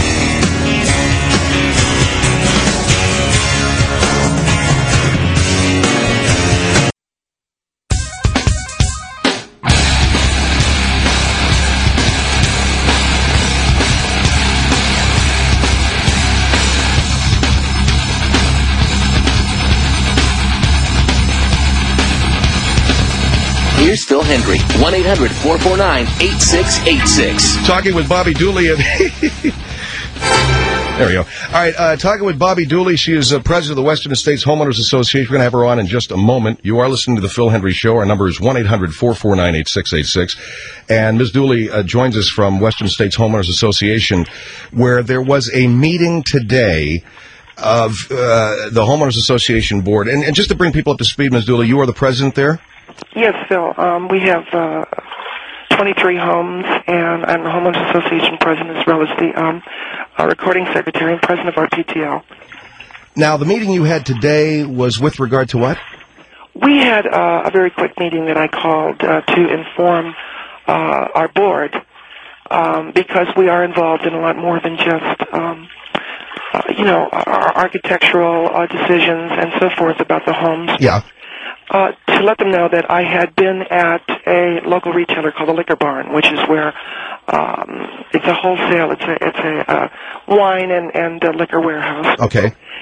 Here's Phil Hendry, one eight hundred four four nine eight six eight six. Talking with Bobby Dooley. And there we go. All right, uh, talking with Bobby Dooley. She is uh, president of the Western States Homeowners Association. We're going to have her on in just a moment. You are listening to The Phil Hendry Show. Our number is one eight hundred four four nine eight six eight six. And Miz Dooley uh, joins us from Western States Homeowners Association, where there was a meeting today of uh, the Homeowners Association Board. And, and just to bring people up to speed, Miz Dooley, you are the president there? Yes, Phil. Um, we have uh, twenty-three homes, and I'm the Homeowners Association president as well as the um, uh, recording secretary and president of our P T L. Now, the meeting you had today was with regard to what? We had uh, a very quick meeting that I called uh, to inform uh, our board um, because we are involved in a lot more than just, um, uh, you know, our architectural uh, decisions and so forth about the homes. Yeah. Uh, to let them know that I had been at a local retailer called the Liquor Barn, which is where um, it's a wholesale, it's a it's a uh, wine and and uh, liquor warehouse. Okay.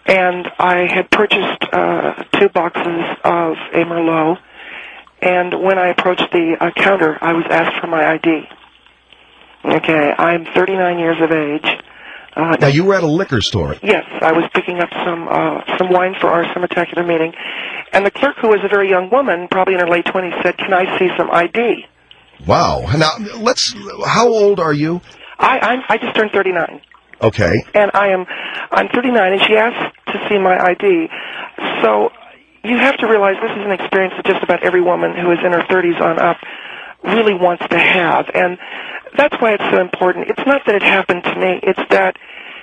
and I had purchased uh, two boxes of a Merlot, and when I approached the uh, counter, I was asked for my I D. Okay, I'm thirty-nine years of age. Uh, now, you were at a liquor store. Yes, I was picking up some uh, some wine for our Summitacular meeting, and the clerk, who was a very young woman, probably in her late twenties, said, "Can I see some I D?" Wow. Now, let's. How old are you? I I'm, I just turned thirty-nine. Okay. And I am I'm thirty-nine, and she asked to see my I D. So you have to realize this is an experience that just about every woman who is in her thirties on up really wants to have, and that's why it's so important. It's not that it happened to me. It's that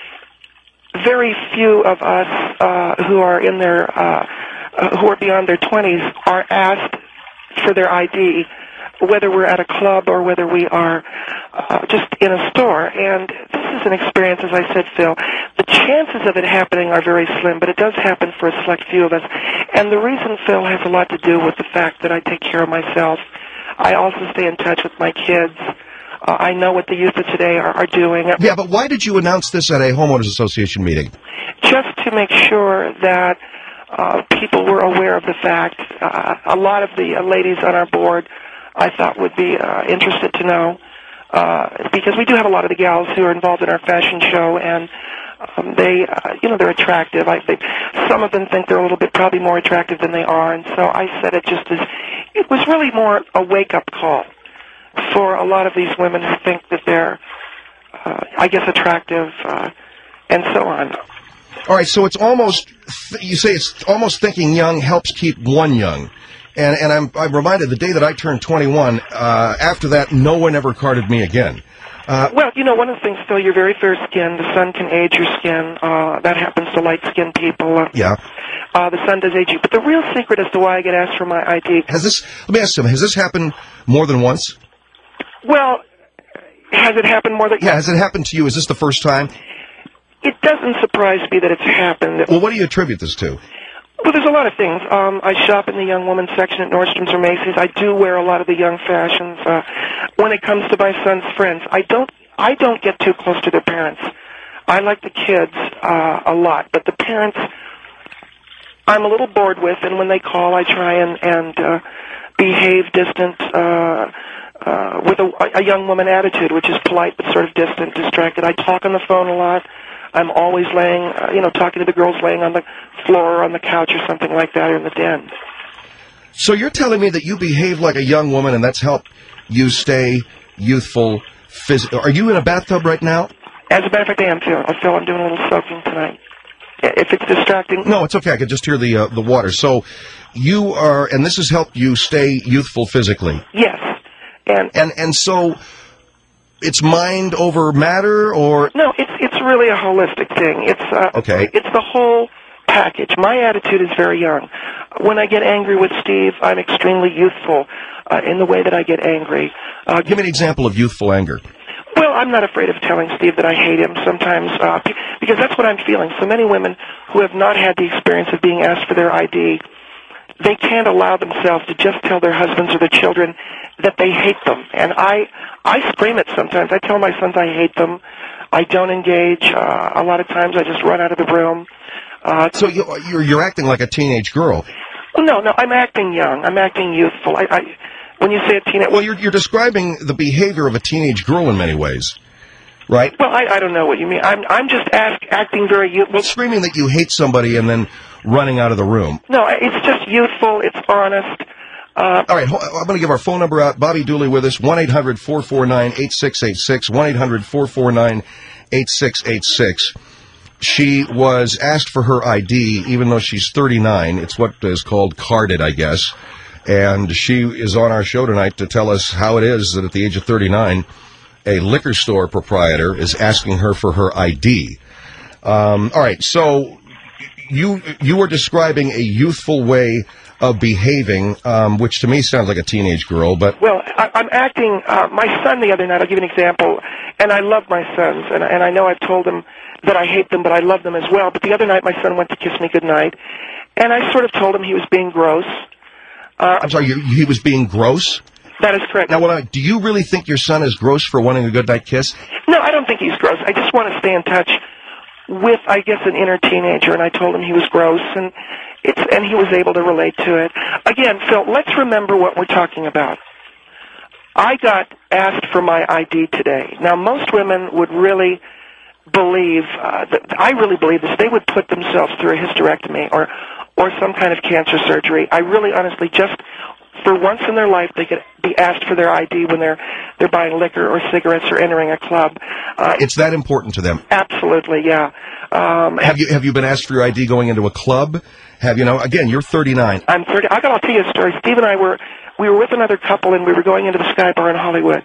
very few of us uh, who are in their, uh, uh, who are beyond their twenties are asked for their I D, whether we're at a club or whether we are uh, just in a store. And this is an experience, as I said, Phil, the chances of it happening are very slim, but it does happen for a select few of us. And the reason, Phil, has a lot to do with the fact that I take care of myself. I also stay in touch with my kids. Uh, I know what the youth of today are, are doing. Yeah, but why did you announce this at a homeowners association meeting? Just to make sure that uh, people were aware of the fact. Uh, a lot of the uh, ladies on our board, I thought, would be uh, interested to know, uh, because we do have a lot of the gals who are involved in our fashion show, and um, they, uh, you know, they're attractive. I think some of them think they're a little bit probably more attractive than they are, and so I said it just as it was really more a wake-up call for a lot of these women who think that they're, uh, I guess, attractive, uh, and so on. All right, so it's almost, th- you say it's almost thinking young helps keep one young. And and I'm, I'm reminded the day that I turned twenty-one, uh, after that, no one ever carded me again. Uh, well, you know, one of the things, Phil, you're very fair-skinned. The sun can age your skin. Uh, that happens to light-skinned people. Uh, yeah. Uh, the sun does age you. But the real secret as to why I get asked for my I D... Has this, let me ask you, has this happened more than once? Well, has it happened more than... Yeah, has it happened to you? Is this the first time? It doesn't surprise me that it's happened. Well, what do you attribute this to? Well, there's a lot of things. Um, I shop in the young women's section at Nordstrom's or Macy's. I do wear a lot of the young fashions. Uh, when it comes to my son's friends, I don't I don't get too close to their parents. I like the kids uh, a lot, but the parents I'm a little bored with, and when they call, I try and, and uh, behave distant, uh, uh, with a, a young woman attitude, which is polite but sort of distant, distracted. I talk on the phone a lot. I'm always laying, uh, you know, talking to the girls laying on the floor or on the couch or something like that, or in the den. So you're telling me that you behave like a young woman, and that's helped you stay youthful, phys- Are you in a bathtub right now? As a matter of fact, I am, Phil. I feel I'm doing a little soaking tonight. If it's distracting... No, it's okay. I could just hear the uh, the water. So you are, and this has helped you stay youthful physically. Yes. And and, and so... It's mind over matter, or no? It's it's really a holistic thing. It's uh, okay. It's the whole package. My attitude is very young. When I get angry with Steve, I'm extremely youthful uh, in the way that I get angry. Uh, Give me an example of youthful anger. Well, I'm not afraid of telling Steve that I hate him sometimes, uh, because that's what I'm feeling. So many women who have not had the experience of being asked for their I D, they can't allow themselves to just tell their husbands or their children that they hate them. And I, I scream it sometimes. I tell my sons I hate them. I don't engage. Uh, a lot of times I just run out of the room. Uh, so you, you're, you're acting like a teenage girl. Well, no, no, I'm acting young. I'm acting youthful. I, I, when you say a teenage... Well, you're, you're describing the behavior of a teenage girl in many ways, right? Well, I, I don't know what you mean. I'm, I'm just ask, acting very youthful. Well, screaming that you hate somebody and then running out of the room. No, it's just youthful. It's honest. Uh, All right, I'm going to give our phone number out. Bobby Dooley with us, one eight hundred four four nine eight six eight six, one eight hundred four four nine eight six eight six. She was asked for her I D, even though she's thirty-nine. It's what is called carded, I guess. And she is on our show tonight to tell us how it is that at the age of thirty-nine, a liquor store proprietor is asking her for her I D. Um, all right, so you you were describing a youthful way of behaving, um, which to me sounds like a teenage girl, but... Well, I, I'm acting... Uh, my son the other night, I'll give you an example, and I love my sons, and, and I know I've told them that I hate them, but I love them as well. But the other night, my son went to kiss me goodnight, and I sort of told him he was being gross. Uh, I'm sorry, you, he was being gross? That is correct. Now, what I, do you really think your son is gross for wanting a goodnight kiss? No, I don't think he's gross. I just want to stay in touch with, I guess, an inner teenager, and I told him he was gross, and it's and he was able to relate to it. Again, Phil, let's remember what we're talking about. I got asked for my I D today. Now, most women would really believe, uh, that, I really believe this, they would put themselves through a hysterectomy or, or some kind of cancer surgery. I really, honestly, just for once in their life, they could be asked for their I D when they're they're buying liquor or cigarettes or entering a club. Uh, it's that important to them. Absolutely, yeah. Um, have you have you been asked for your I D going into a club? Have you know? Again, you're thirty-nine. I'm thirty. I got. I'll tell you a story. Steve and I were we were with another couple, and we were going into the Sky Bar in Hollywood.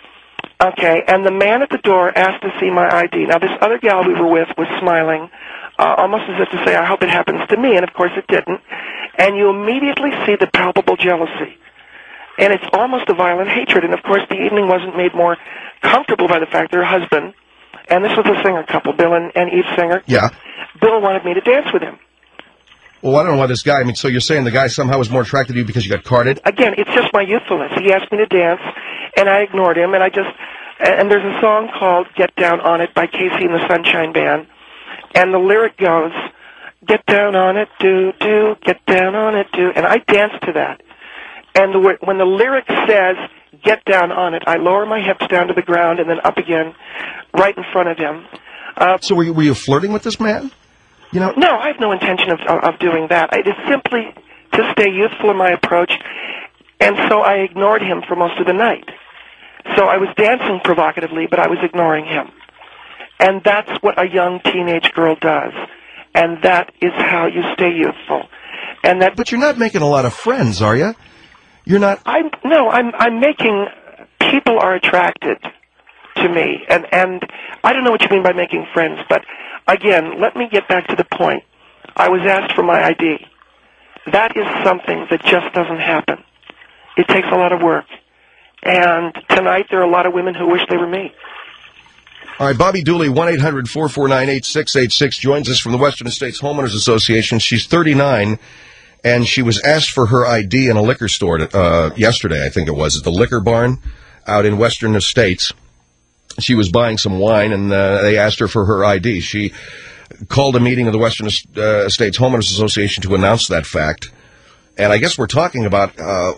Okay, and the man at the door asked to see my I D. Now, this other gal we were with was smiling, uh, almost as if to say, "I hope it happens to me," and of course it didn't. And you immediately see the palpable jealousy. And it's almost a violent hatred. And, of course, the evening wasn't made more comfortable by the fact that her husband, and this was a singer couple, Bill and, and Eve Singer. Yeah. Bill wanted me to dance with him. Well, I don't know why this guy, I mean, so you're saying the guy somehow was more attracted to you because you got carded? Again, it's just my youthfulness. He asked me to dance, and I ignored him, and I just, and there's a song called Get Down on It by Casey and the Sunshine Band, and the lyric goes, get down on it, do, do, get down on it, do, and I danced to that. And the, when the lyric says, get down on it, I lower my hips down to the ground and then up again, right in front of him. Uh, so were you, were you flirting with this man? You know? No, I have no intention of, of, of doing that. It is simply to stay youthful in my approach, and so I ignored him for most of the night. So I was dancing provocatively, but I was ignoring him. And that's what a young teenage girl does. And that is how you stay youthful. And that. But you're not making a lot of friends, are you? You're not. I'm no. I'm. I'm making. People are attracted to me, and and I don't know what you mean by making friends. But again, let me get back to the point. I was asked for my I D. That is something that just doesn't happen. It takes a lot of work. And tonight there are a lot of women who wish they were me. All right, Bobby Dooley, one eight hundred four four nine eight six eight six, joins us from the Western States Homeowners Association. She's thirty-nine, and she was asked for her I D in a liquor store uh, yesterday, I think it was, at the Liquor Barn out in Western Estates. She was buying some wine, and uh, they asked her for her I D. She called a meeting of the Western uh, States Homeowners Association to announce that fact. And I guess we're talking about uh,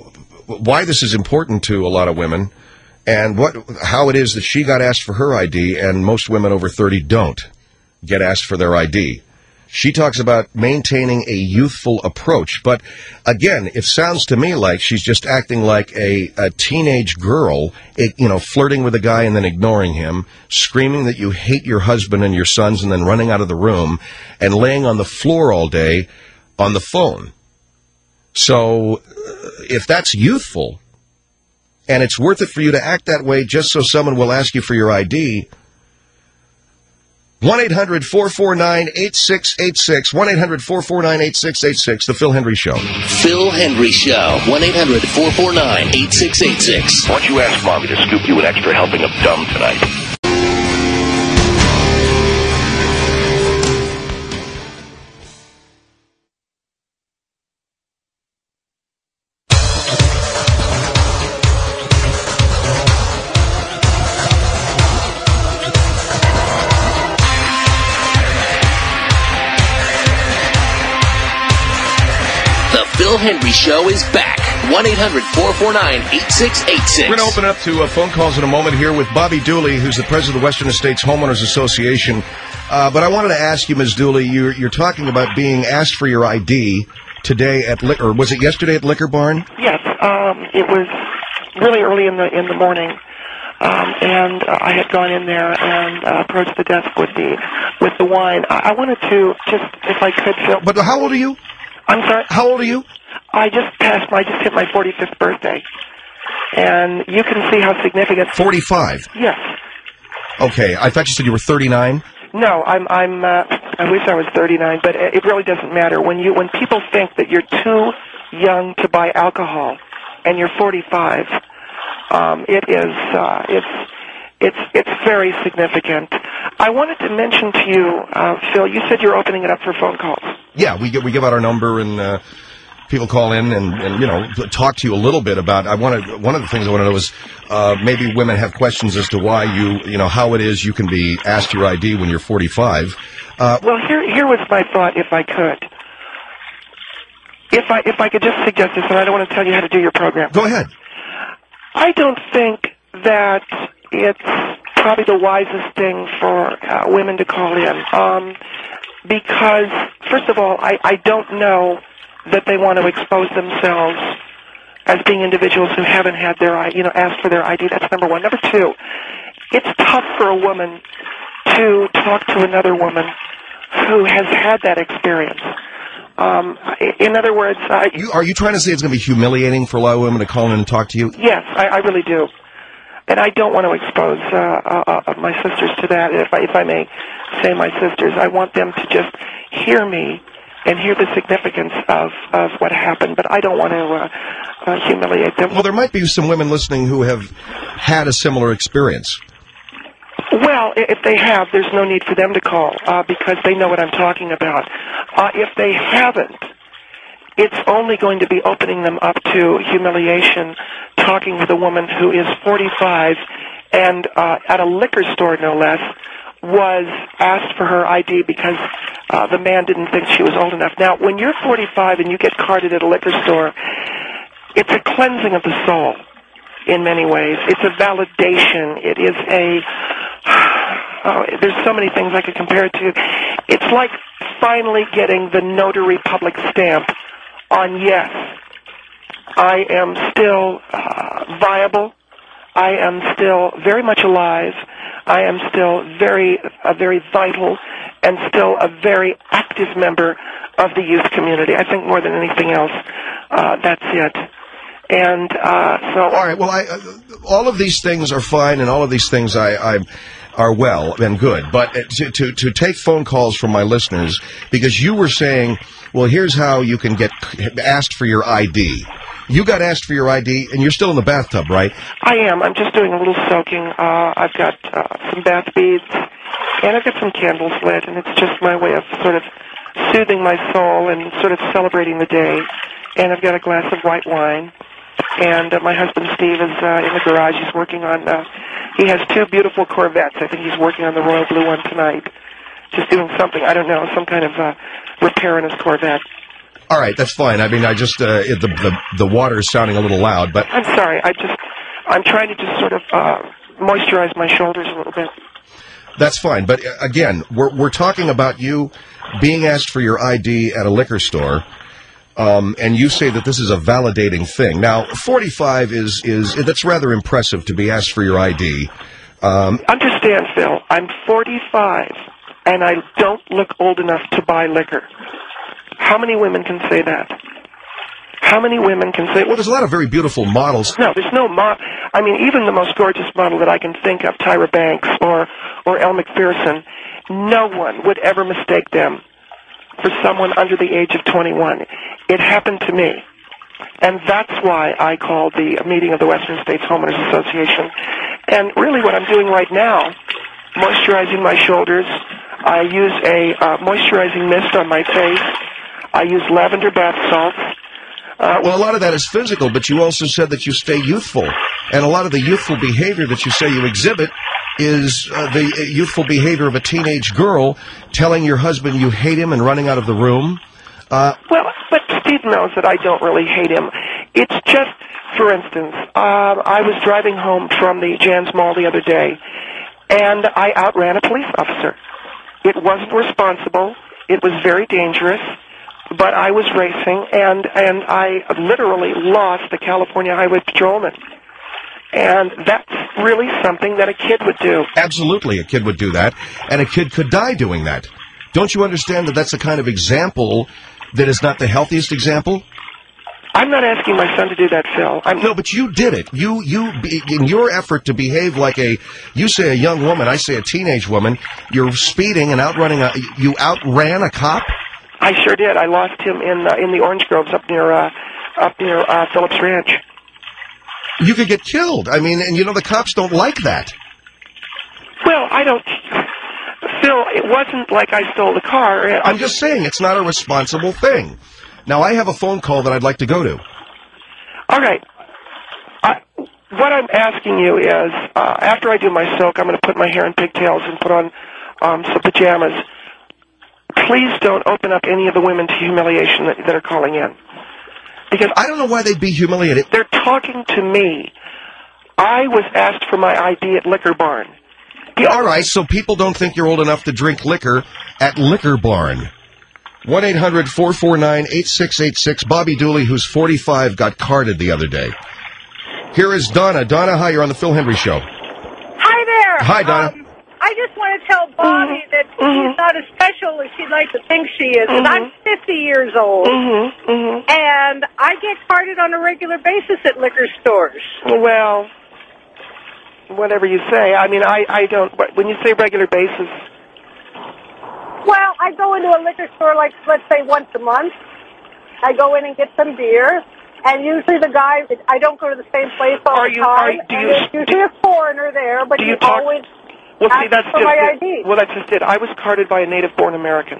why this is important to a lot of women, and what how it is that she got asked for her I D, and most women over thirty don't get asked for their I D. She talks about maintaining a youthful approach. But, again, it sounds to me like she's just acting like a, a teenage girl, it, you know, flirting with a guy and then ignoring him, screaming that you hate your husband and your sons and then running out of the room, and laying on the floor all day on the phone. So, if that's youthful, and it's worth it for you to act that way just so someone will ask you for your I D, one eight hundred four four nine eight six eight six, one eight hundred four four nine eight six eight six, The Phil Hendrie Show. Phil Hendrie Show, one eight hundred four four nine eight six eight six. Why don't you ask Mommy to scoop you an extra helping of dumb tonight? Phil Hendrie Show is back. one eight hundred four four nine eight six eight six. We're going to open up to uh, phone calls in a moment here with Bobby Dooley, who's the president of the Western Estates Homeowners Association. Uh, but I wanted to ask you, Miz Dooley, you're, you're talking about being asked for your I D today at, Li- or was it yesterday at Liquor Barn? Yes, um, it was really early in the in the morning, um, and uh, I had gone in there and uh, approached the desk with the with the wine. I, I wanted to just, if I could, Phil. But how old are you? I'm sorry? How old are you? I just passed, I just hit my forty-fifth birthday. And you can see how significant... forty-five? Yes. Okay, I thought you said you were thirty-nine. No, I'm, I'm, uh, I wish I was thirty-nine, but it really doesn't matter. When you, when people think that you're too young to buy alcohol, and you're forty-five, um, it is, uh, it's, it's, it's very significant. I wanted to mention to you, uh, Phil, you said you're opening it up for phone calls. Yeah, we give, we give out our number, and uh, people call in and, and you know talk to you a little bit about. I want to. One of the things I want to know is uh, maybe women have questions as to why you you know how it is you can be asked your I D when you're forty-five. Uh, well, here here was my thought, if I could. If I if I could just suggest this, and I don't want to tell you how to do your program. Go ahead. I don't think that it's probably the wisest thing for uh, women to call in, um, because first of all, I, I don't know that they want to expose themselves as being individuals who haven't had their I, you know, asked for their I D. That's number one. Number two, it's tough for a woman to talk to another woman who has had that experience. Um, in other words, I, you, are you trying to say it's going to be humiliating for a lot of women to call in and talk to you? Yes, I, I really do. And I don't want to expose uh, uh, uh, my sisters to that, if I, if I may say my sisters. I want them to just hear me and hear the significance of, of what happened, but I don't want to uh, uh, humiliate them. Well, there might be some women listening who have had a similar experience. Well, if they have, there's no need for them to call uh, because they know what I'm talking about. Uh, if they haven't, it's only going to be opening them up to humiliation, talking with a woman who is forty-five and uh, at a liquor store, no less, was asked for her I D because uh, the man didn't think she was old enough. Now, when you're forty-five and you get carded at a liquor store, it's a cleansing of the soul in many ways. It's a validation. It is a... Oh, there's so many things I could compare it to. It's like finally getting the notary public stamp on yes, I am still uh, viable. I am still very much alive. I am still very, a very vital and still a very active member of the youth community. I think more than anything else, uh, that's it. And uh, so, all right. Well, I, uh, all of these things are fine, and all of these things I, I are well and good. But to, to to take phone calls from my listeners, because you were saying, well, here's how you can get asked for your I D. You got asked for your I D, and you're still in the bathtub, right? I am. I'm just doing a little soaking. Uh, I've got uh, some bath beads, and I've got some candles lit, and it's just my way of sort of soothing my soul and sort of celebrating the day. And I've got a glass of white wine. And uh, my husband Steve is uh, in the garage. He's working on, uh, he has two beautiful Corvettes. I think he's working on the royal blue one tonight. Just doing something, I don't know, some kind of uh, repair in his Corvette. All right, that's fine. I mean, I just, uh, it, the, the the water is sounding a little loud, but... I'm sorry, I just, I'm trying to just sort of uh, moisturize my shoulders a little bit. That's fine, but uh, again, we're we're talking about you being asked for your I D at a liquor store. Um, and you say that this is a validating thing. Now, forty-five is, is that's rather impressive to be asked for your I D. Um, Understand, Phil, I'm forty-five, and I don't look old enough to buy liquor. How many women can say that? How many women can say... Well, there's a lot of very beautiful models. No, there's no mo... I mean, even the most gorgeous model that I can think of, Tyra Banks or, or Elle Macpherson, no one would ever mistake them for someone under the age of twenty-one. It happened to me. And that's why I called the meeting of the Western States Homeowners Association. And really what I'm doing right now, moisturizing my shoulders, I use a uh, moisturizing mist on my face. I use lavender bath salts. Uh, well, a lot of that is physical, but you also said that you stay youthful. And a lot of the youthful behavior that you say you exhibit is uh, the youthful behavior of a teenage girl telling your husband you hate him and running out of the room. Uh, well, but Steve knows that I don't really hate him. It's just, for instance, uh, I was driving home from the Jan's Mall the other day, and I outran a police officer. It wasn't responsible. It was very dangerous. But I was racing, and, and I literally lost the California Highway Patrolman. And that's really something that a kid would do. Absolutely, a kid would do that, and a kid could die doing that. Don't you understand that that's a kind of example that is not the healthiest example? I'm not asking my son to do that, Phil. I'm no, but you did it. You, you, in your effort to behave like a, you say a young woman, I say a teenage woman, you're speeding and outrunning a, you outran a cop? I sure did. I lost him in uh, in the orange groves up near uh, up near uh, Phillips Ranch. You could get killed. I mean, and you know the cops don't like that. Well, I don't. Phil, it wasn't like I stole the car. I'm just saying it's not a responsible thing. Now, I have a phone call that I'd like to go to. All right. I, what I'm asking you is, uh, after I do my soak, I'm going to put my hair in pigtails and put on um, some pajamas. Please don't open up any of the women to humiliation that, that are calling in. Because I don't know why they'd be humiliated. They're talking to me. I was asked for my I D at Liquor Barn. Yeah, all right, so people don't think you're old enough to drink liquor at Liquor Barn. one eight hundred four four nine eight six eight six. Bobby Dooley, who's forty-five, got carded the other day. Here is Donna. Donna, hi, you're on the Phil Hendry Show. Hi there. Hi, Donna. Um, I just want to tell Bobby Mm-hmm. that Mm-hmm. she's not as special as she'd like to think she is. And Mm-hmm. I'm fifty years old, Mm-hmm. Mm-hmm. and I get carded on a regular basis at liquor stores. Well, whatever you say. I mean, I, I don't... When you say regular basis... Well, I go into a liquor store, like, let's say, once a month. I go in and get some beer, and usually the guy... I don't go to the same place all Are the you- time, are- do and you- there's usually a foreigner there, but do he you talk- always Well, see, asks that's for just my it. I D. Well, that's just it. I was carded by a native-born American.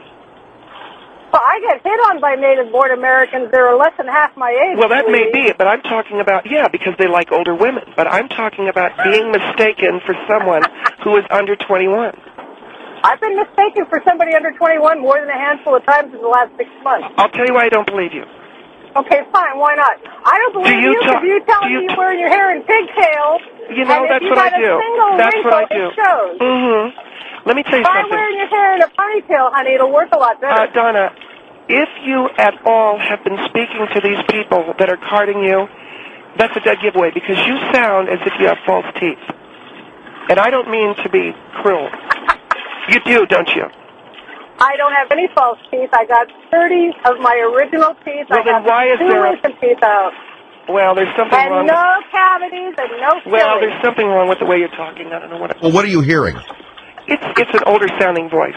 Well, I get hit on by native-born Americans. They're less than half my age. Well, that may Louise. be it, but I'm talking about, yeah, because they like older women. But I'm talking about being mistaken for someone who is under twenty-one. I've been mistaken for somebody under twenty-one more than a handful of times in the last six months. I'll tell you why I don't believe you. Okay, fine. Why not? I don't believe Do you you ta- because you telling do you me t- you're wearing your hair in pigtails. You know, and that's if you what got I do. A single That's wrinkle, what I do. It shows. Mm-hmm. Let me tell you Try something. wearing your hair in a ponytail, honey. It'll work a lot better. Uh, Donna, if you at all have been speaking to these people that are carding you, that's a dead giveaway because you sound as if you have false teeth. And I don't mean to be cruel. You do, don't you? I don't have any false teeth. I got thirty of my original teeth. Well, I then got why is two there a- wisdom teeth out. Well, there's something And wrong. no cavities and no with, well, fillings. there's something wrong with the way you're talking. I don't know what. It, Well, what are you hearing? it's it's an older sounding voice,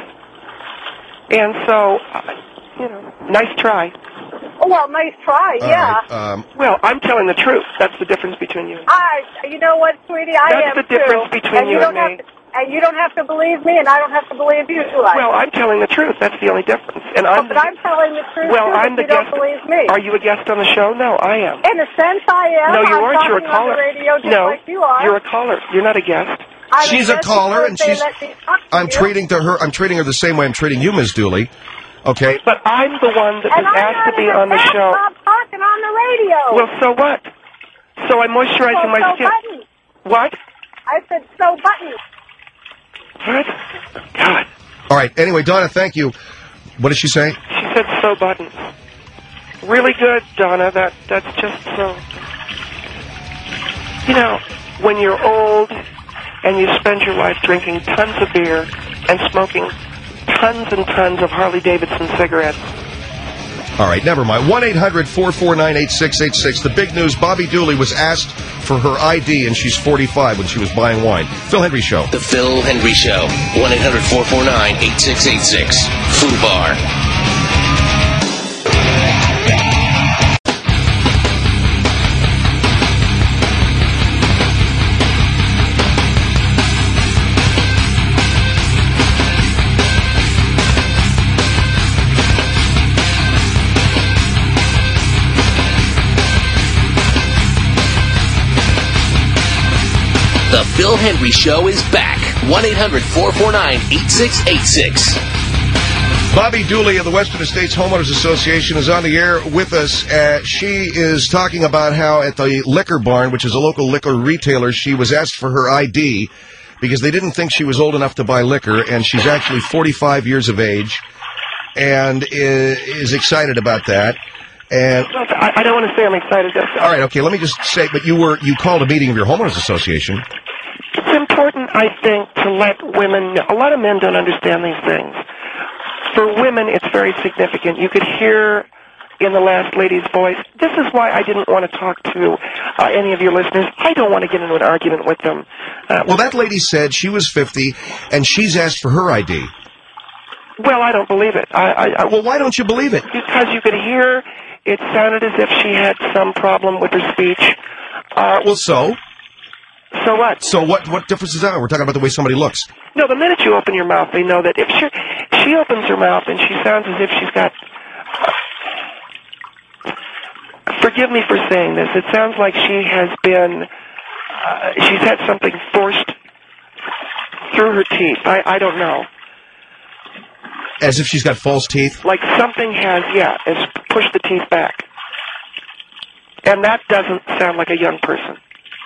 and so uh, you know, nice try. Oh, well, nice try, All yeah. right, um, Well, I'm telling the truth. That's the difference between you. and me. I, you know what, sweetie, I That's am the difference too. between and you don't and me. have to, and you don't have to believe me, and I don't have to believe you, do I? Well, I'm telling the truth. That's the only difference. And Well, I'm. but I'm telling the truth, well, too, I'm but the you guest. don't believe me. Are you a guest on the show? No, I am. In a sense, I am. No, you I'm aren't. You're a talking on caller. the radio just no, like you are. you're a caller. You're not a guest. I'm she's a guest caller, because and they she's. let me talk to I'm you. treating to her. I'm treating her the same way I'm treating you, Miss Dooley. Okay. But I'm the one that And was I'm asked not to be in on the the show. Stop talking on the radio. Well, so what? So I'm moisturizing so, my so skin. button. What? I said so button. What? God. All right. Anyway, Donna, thank you. What did she say? She said so buttons. Really good, Donna. That that's just so. You know, when you're old and you spend your life drinking tons of beer and smoking tons and tons of Harley Davidson cigarettes. All right, never mind. one eight hundred four four nine eight six eight six. The big news, Bobby Dooley was asked for her I D, and she's forty-five when she was buying wine. Phil Hendry Show. The Phil Hendry Show. one eight hundred four four nine eight six eight six. Foo Bar. The Phil Hendry Show is back. one eight hundred four four nine eight six eight six. Bobby Dooley of the Western Estates Homeowners Association is on the air with us. Uh, she is talking about how at the Liquor Barn, which is a local liquor retailer, she was asked for her I D because they didn't think she was old enough to buy liquor, and she's actually forty-five years of age and is, is excited about that. And I, I don't want to say I'm excited. That's all right, okay. Let me just say, but you were you called a meeting of your homeowners association. It's important, I think, to let women know. A lot of men don't understand these things. For women, it's very significant. You could hear in the last lady's voice. This is why I didn't want to talk to uh, any of your listeners. I don't want to get into an argument with them. Uh, Well, that lady said she was fifty, and she's asked for her I D. Well, I don't believe it. I, I, I, well, why don't you believe it? Because you could hear it sounded as if she had some problem with her speech. Uh, well, so? So what? So what? What difference does that make? We're talking about the way somebody looks. No, the minute you open your mouth, they know that if she she opens her mouth and she sounds as if she's got. Uh, forgive me for saying this. It sounds like she has been, uh, she's had something forced through her teeth. I, I don't know. As if she's got false teeth? Like something has, yeah, has pushed the teeth back. And that doesn't sound like a young person.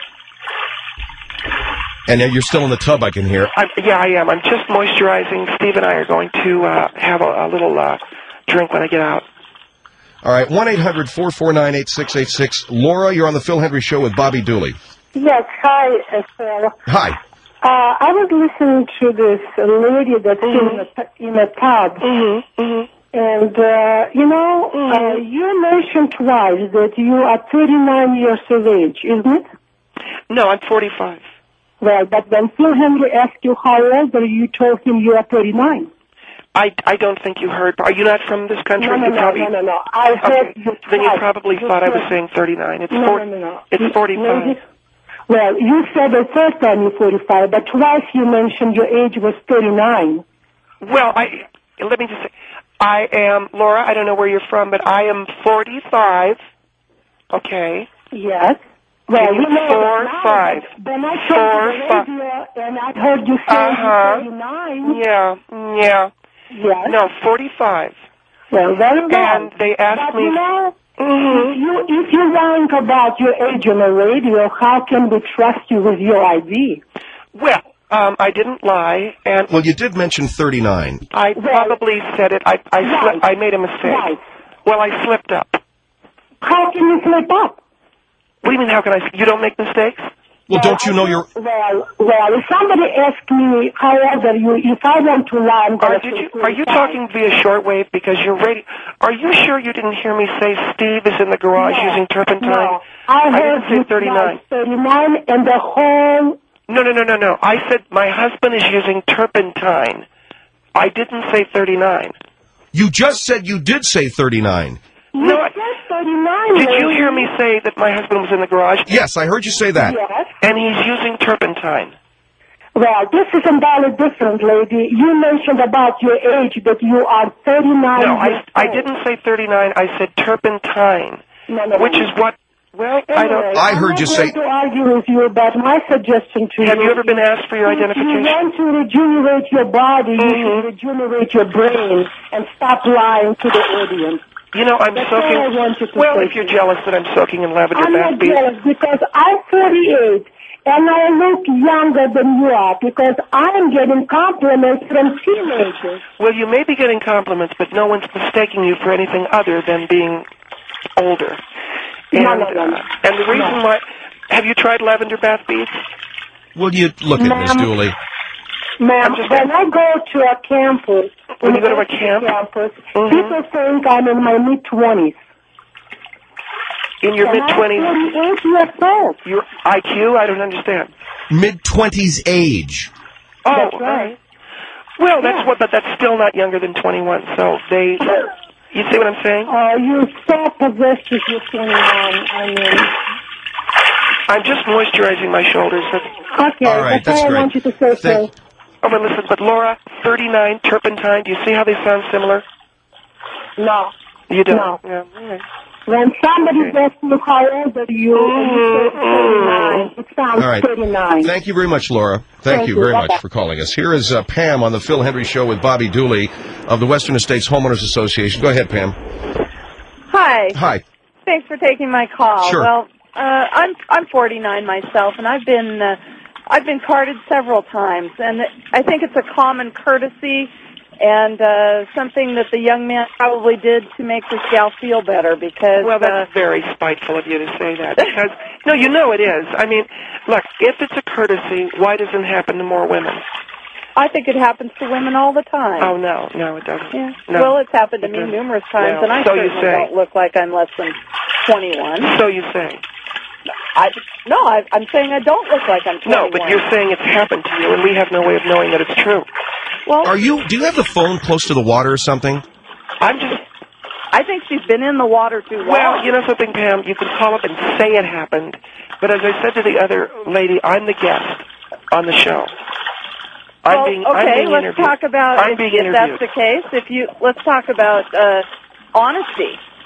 And you're still in the tub, I can hear. I'm, yeah, I am. I'm just moisturizing. Steve and I are going to uh, have a, a little uh, drink when I get out. All right, one eight hundred four four nine eight six eight six. Laura, you're on the Phil Hendry Show with Bobby Dooley. Yes, hi, uh, Phil. Hi. Uh, I was listening to this lady that's Mm-hmm. in, a, in a tub. Mm-hmm. Mm-hmm. And, uh, you know, Mm-hmm. uh, you mentioned twice that you are thirty-nine years of age, isn't it? No, I'm forty-five. Well, but when Phil Hendry asked you how old are you, told him you are thirty-nine. I, I don't think you heard. Are you not from this country? No, no, you no, probably, no, no, no. I heard okay. you Then you twice. probably You thought I was said- saying thirty-nine. It's No, four, no, no, no. It's forty-five. No, this- well, you said the first time you're forty-five, but twice you mentioned your age was thirty-nine. Well, I let me just say, I am Laura. I don't know where you're from, but I am forty-five. Okay. Yes. Well, Can you- you know four, now, five. When I Four, turned to the five. radio and I heard you say Uh-huh. thirty-nine. Yeah, yeah. Yes. No, forty-five. Well, very well. And they asked but me. You know, Mhm. if you if you lying about your age on the radio, how can we trust you with your I D? Well, um, I didn't lie, and Well, you did mention thirty-nine. I probably said it. I I, Right. sli- I made a mistake. Right. Well, I slipped up. How can you slip up? What do you mean? How can I? You don't make mistakes? Well, don't you know your... Well, well, if somebody asks me how old are you, if I want to lie, I'm going Are, to did you, are you talking via shortwave? Because you're radio. Are you sure you didn't hear me say Steve is in the garage No, using turpentine? No, I heard didn't say you thirty-nine. twice, thirty-nine, and the whole... No, no, no, no, no. I said my husband is using turpentine. I didn't say thirty-nine. You just said you did say thirty-nine. No, I, thirty-nine. did you hear me say that my husband was in the garage? Yes, I heard you say that. Yes. And he's using turpentine. Well, this is entirely different, lady. You mentioned about your age, that you are thirty-nine No, years I, I old. didn't say thirty-nine. I said turpentine, No, no, which no. is what. Well, I don't. Anyway, I heard I'm you not say- going to argue with you, but my suggestion to Have you... you ever been asked for your if identification? you want to regenerate your body, you Mhm. should regenerate your brain and stop lying to the audience. You know, I'm That's soaking. all I wanted to Well, say if you're to you. jealous that I'm soaking in lavender I'm bath not beads. jealous because I'm forty-eight and I look younger than you are because I'm getting compliments from teenagers. Well, you may be getting compliments, but no one's mistaking you for anything other than being older. And, No, no, no, no. Uh, and the reason No. why... Have you tried lavender bath beads? Will you look at Miss Ma'am. Dooley? Ma'am, I'm just- when I go to a campus, When you go to a university camp? campus, Mhm. people think I'm in my mid-twenties. In your And I'm mid-twenties? forty-eight years old. Your I Q? I don't understand. Mid-twenties age. Oh, That's all right. Well, that's what, but that's still not younger than twenty-one. So they, you see what I'm saying? Oh, you're so possessed with your twenty-one. I mean, I'm just moisturizing my shoulders. That's, okay, All right, that's, that's all great. I want you to say, Thank- Phil. oh, but listen, but Laura, thirty-nine, turpentine. Do you see how they sound similar? No. You don't. No. Yeah. All right. When somebody Okay. asks you how old are you, and you say thirty-nine, it sounds All right. thirty-nine. Thank you very much, Laura. Thank, Thank you you. very Bye-bye. much for calling us. Here is uh, Pam on the Phil Hendry Show with Bobby Dooley of the Western Estates Homeowners Association. Go ahead, Pam. Hi. Hi. Thanks for taking my call. Sure. Well, uh, I'm I'm forty-nine myself, and I've been uh, I've been carded several times, and I think it's a common courtesy and uh, something that the young man probably did to make this gal feel better. Because Well, uh, that's very spiteful of you to say that. Because no, you know it is. I mean, look, if it's a courtesy, why doesn't it happen to more women? I think it happens to women all the time. Oh no, no, it doesn't. Yeah. No. Well, it's happened to It me doesn't. numerous times, Well, and I so you certainly say. don't look like I'm less than twenty-one. So you say. I no, I, I'm saying I don't look like I'm No, twenty-one. but you're saying it's happened to you, and we have no way of knowing that it's true. Well, Are you? Do you have the phone close to the water or something? I'm just. I think she's been in the water too long. Well, you know something, Pam? You can call up and say it happened, but as I said to the other lady, I'm the guest on the show. I'm well, being, I'm okay, being let's interviewed. talk about I'm if, being if interviewed. that's the case. If you let's talk about uh, honesty.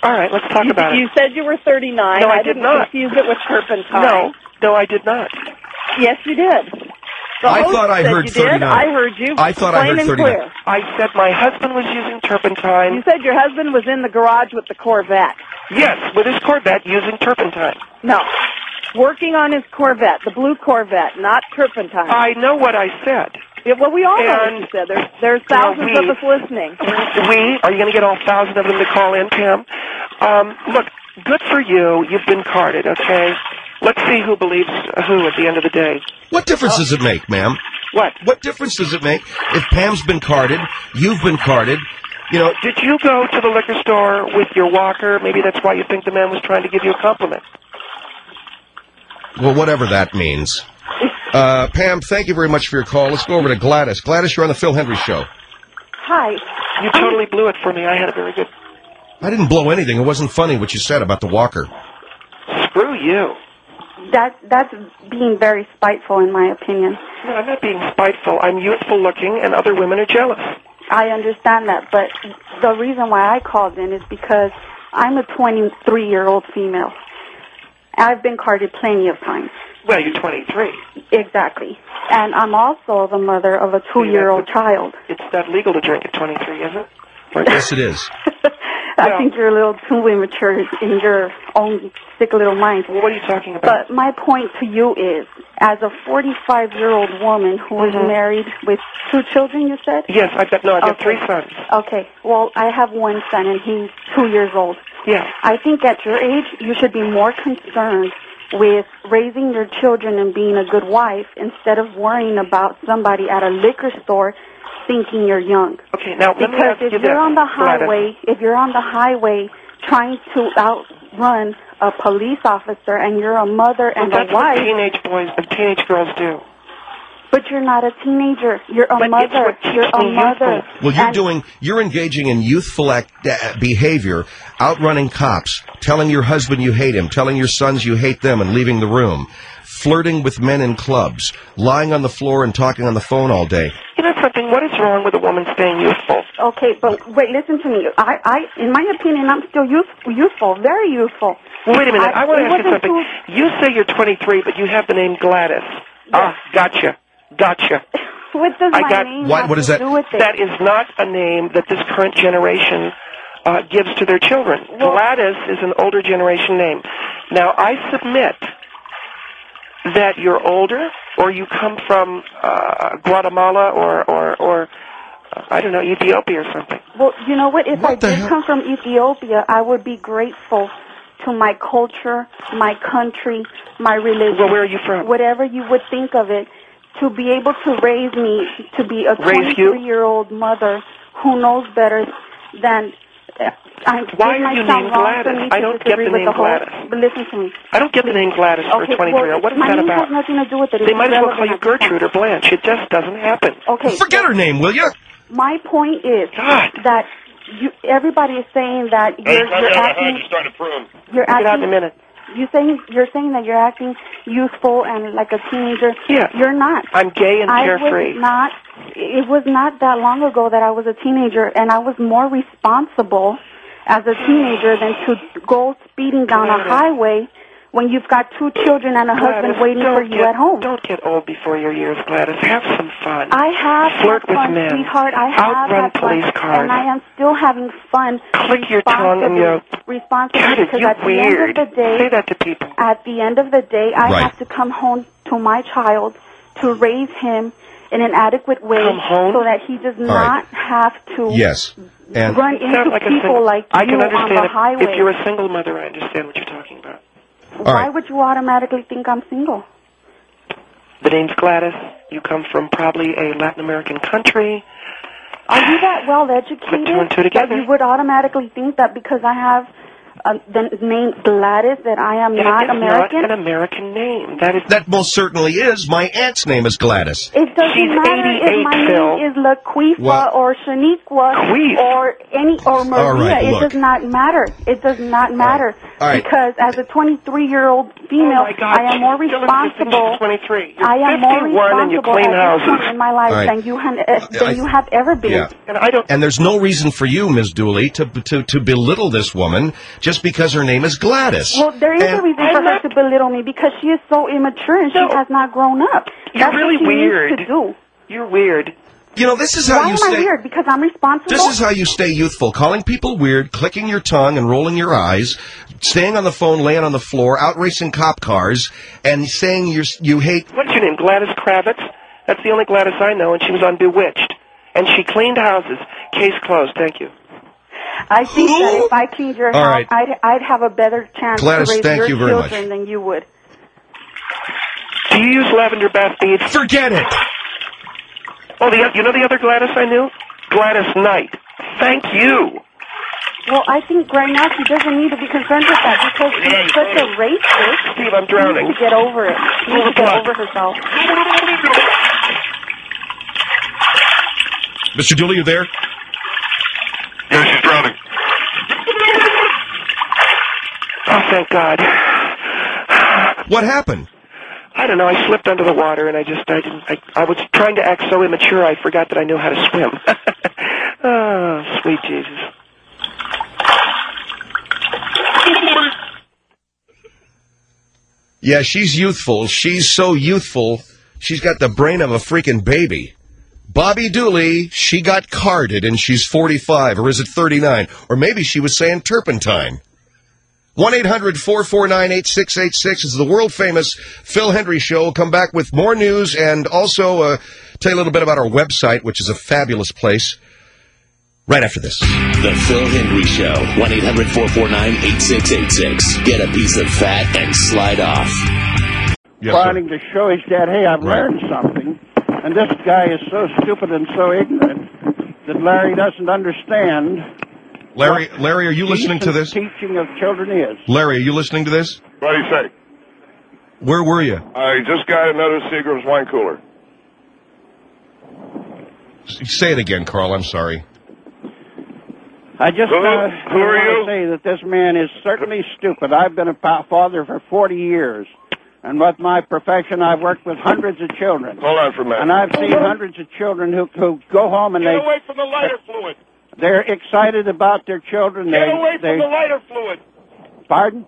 All right, let's talk you, about it. You said you were thirty-nine. No, I, I did didn't not. confuse it with turpentine. No, no, I did not. Yes, you did. The I host thought I said heard you did. thirty-nine. I heard you. I thought I plain heard and thirty-nine. clear. I said my husband was using turpentine. You said your husband was in the garage with the Corvette. Yes, with his Corvette using turpentine. No. Working on his Corvette, the blue Corvette, not turpentine. I know what I said. Yeah, well, we all know And- what you said. There's, there's thousands we- of us listening. We? Are you going to get all thousand of them to call in, Pam? Um, look, good for you. You've been carded, okay? Let's see who believes who at the end of the day. What difference does it make, ma'am? What? What difference does it make if Pam's been carded, you've been carded? You know, Did you go to the liquor store with your walker? Maybe that's why you think the man was trying to give you a compliment. well, whatever that means. Uh, Pam, thank you very much for your call. Let's go over to Gladys. Gladys, you're on the Phil Hendry Show. Hi. You totally blew it for me. I had a very good... I didn't blow anything. It wasn't funny what you said about the walker. Screw you. That that's being very spiteful, in my opinion. No, I'm not being spiteful. I'm youthful looking, and other women are jealous. I understand that, but the reason why I called in is because I'm a twenty-three-year-old female. I've been carded plenty of times. Well, you're twenty-three. Exactly. And I'm also the mother of a two-year-old child. It's not legal to drink at twenty-three, is it? Yes, it is. I think you're a little too immature in your own sick little mind. Well, what are you talking about? But my point to you is, as a forty-five-year-old woman who is Mhm. married with two children, you said? Yes, I've got, no, I've got Okay. three sons. Okay. Well, I have one son, and he's two years old. Yeah. I think at your age, you should be more concerned with raising your children and being a good wife instead of worrying about somebody at a liquor store thinking you're young. Okay, now let me Because ask if you you're this, on the Gladys. highway, if you're on the highway trying to outrun a police officer and you're a mother Well, and that's a what wife, teenage boys and teenage girls do. but you're not a teenager. You're a But it's mother. what keeps You're a me mother. Well, you're And- doing, you're engaging in youthful act, uh, behavior, outrunning cops, telling your husband you hate him, telling your sons you hate them and leaving the room, flirting with men in clubs, lying on the floor and talking on the phone all day. You know something? What is wrong with a woman staying youthful? Okay, but wait, listen to me. I, I, in my opinion, I'm still youth, youthful, very youthful. Well, wait a minute. I, I- want to it ask you wasn't something. You say you're twenty-three, but you have the name Gladys. Ah, gotcha. Gotcha. What does I my got, name have to do with it? That is not a name that this current generation uh, gives to their children. Gladys is an older generation name. Now, I submit that you're older, or you come from uh, Guatemala, or, or, or uh, I don't know, Ethiopia or something. Well, you know what? If What I the did hell? come from Ethiopia, I would be grateful to my culture, my country, my religion. Well, where are you from? Whatever you would think of it, to be able to raise me to be a Raise you? twenty-three-year-old mother who knows better than. Uh, I, Why it are might you sound named wrong Gladys? for me I to don't get disagree the with name the whole, Gladys. But listen to me. I don't get the name Gladys for a Okay, twenty-three-year-old. What is my that name about? has nothing to do with it. They It's might as well call you irrelevant at this Gertrude or Blanche. It just doesn't happen. Okay. Forget her name, will you? My point is God. that you, everybody is saying that Hey, you're, come you're down behind acting. you, starting to prune. You're Get acting. out in a minute. You saying you're saying that you're acting youthful and like a teenager. Yeah. You're not. I'm gay and I carefree. was not. It was not that long ago that I was a teenager, and I was more responsible as a teenager than to go speeding down a Gladys. highway when you've got two children and a husband Gladys, waiting for don't you get, at home. Don't get old before your years, Gladys. Have some fun. I have Flirt had with fun, men. sweetheart. I have Outrun had fun, police cars. and I am still having fun. Click your tongue and your... Responsibly, God, because you're at the weird. end of the day, Say that to people. at the end of the day, I Right. have to come home to my child to raise him in an adequate way Come home? so that he does right. not have to Yes. And run Sound into like a people single, like I you can on understand the if, highway. if you're a single mother, I understand what you're talking about. All Why right. would you automatically think I'm single? The name's Gladys. You come from probably a Latin American country. Are you that well educated Put two and two that together. you would automatically think that because I have uh, the name Gladys, that I am That not is American? not an American name. That is. That most certainly is. My aunt's name is Gladys. It doesn't She's matter if eighty-eight, my Phil. name is Laquifa Well- or Shaniqua Queef. or any or Maria. All right, it look. does not matter. It does not matter All right. because as a twenty-three-year-old female, Oh my God, I am more she's still in her responsible. twenty-three. You're I am more fifty-one and you responsible clean at this houses. point in my life All right. than you ha- uh, than I- you have ever been. Yeah. And I don't. And there's no reason for you, Miz Dooley, to, to to belittle this woman just because her name is Gladys. Well, there is And- a reason for her to belittle me because she is so immature and No. she has not grown up. You're That's really what she weird. needs to do. You're weird. You know, this is how Why you am stay. I weird? Because I'm responsible. This is how you stay youthful: calling people weird, clicking your tongue and rolling your eyes, staying on the phone, laying on the floor, out racing cop cars, and saying you're, you hate. What's your name? Gladys Kravitz? That's the only Gladys I know, and she was on Bewitched. And she cleaned houses. Case closed. Thank you. I think that if I cleaned your All house, right. I'd, I'd have a better chance Gladys, to raise thank your you very much. children than you would. Do you use lavender bath beads? Forget it. Oh, the, you know the other Gladys I knew? Gladys Knight. Thank you. Well, I think right now she doesn't need to be concerned with that because she's such a racist. Steve, I'm She drowning. needs to get over it. She needs to get over herself. Mister Dooley, you there? Yeah, she's drowning. Oh, thank God. What happened? I don't know. I slipped under the water, and I just, I didn't, I, I was trying to act so immature, I forgot that I knew how to swim. Oh, sweet Jesus. Yeah, she's youthful. She's so youthful. She's got the brain of a freaking baby. Bobby Dooley, she got carded and she's forty-five, or is it thirty-nine? Or maybe she was saying turpentine. one eight hundred four four nine eight six eight six is the world-famous Phil Hendry Show. We'll come back with more news and also uh, tell you a little bit about our website, which is a fabulous place, right after this. The Phil Hendry Show. one eight hundred four four nine eight six eight six. Get a piece of fat and slide off. Yes, Trying to show his dad, hey, I've Right. learned something. And this guy is so stupid and so ignorant that Larry doesn't understand. Larry, Larry, are you listening to this? Teaching of children is. Larry, are you listening to this? What do you say? Where were you? I just got another Seagram's wine cooler. S- Say it again, Carl. I'm sorry. I just Who- uh, who are want you? to say that this man is certainly stupid. I've been a pa- father for forty years. And with my profession, I've worked with hundreds of children. Hold on for a minute. And I've seen hundreds of children who, who go home and Get they, away from the lighter fluid. they're excited about their children. Get they, away they, from the lighter fluid. Pardon?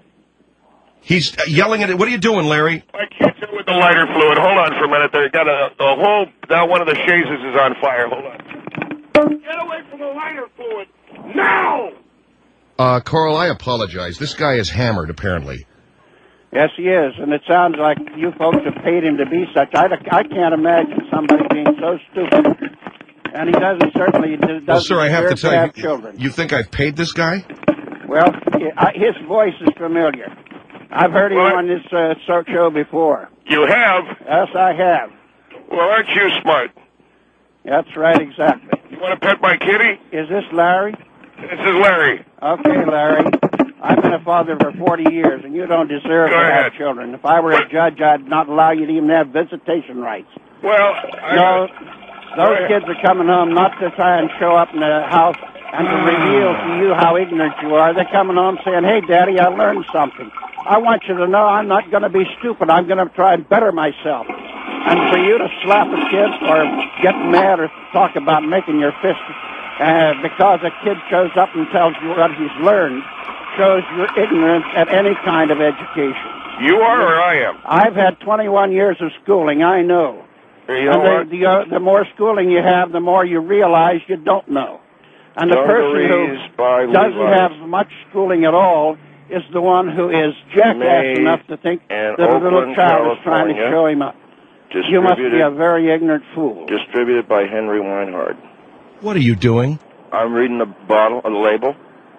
He's yelling at it. What are you doing, Larry? My kids are with the lighter fluid. Hold on for a minute. They got a, a whole. Now one of the chaises is on fire. Hold on. Get away from the lighter fluid now. Uh, Carl, I apologize. This guy is hammered, apparently. Yes, he is, and it sounds like you folks have paid him to be such. I, I can't imagine somebody being so stupid. And he doesn't certainly doesn't Well, sir, I have to deserve tell have you, children. you think I've paid this guy? Well, I, his voice is familiar. I've heard him Well, on this uh, so- show before. You have? Yes, I have. Well, aren't you smart? That's right, exactly. You want to pet my kitty? Is this Larry? This is Larry. Okay, Larry. I've been a father for forty years, and you don't deserve Go to ahead. have children. If I were a judge, I'd not allow you to even have visitation rights. Well, I, No, those ahead. kids are coming home not to try and show up in the house and to reveal to you how ignorant you are. They're coming home saying, hey, Daddy, I learned something. I want you to know I'm not going to be stupid. I'm going to try and better myself. And for you to slap a kid or get mad or talk about making your fist uh, because a kid shows up and tells you what he's learned shows your ignorance at any kind of education. You are or I am? I've had twenty-one years of schooling. I know. You know what? And the, the, uh, the more schooling you have, the more you realize you don't know. And the person Dungarees by who doesn't Levi's. have much schooling at all is the one who is jackass Made enough to think in that a little Oakland, child is trying to California. show him up. You must be a Distributed, very ignorant fool. distributed by Henry Weinhard. What are you doing? I'm reading the bottle, uh, the label.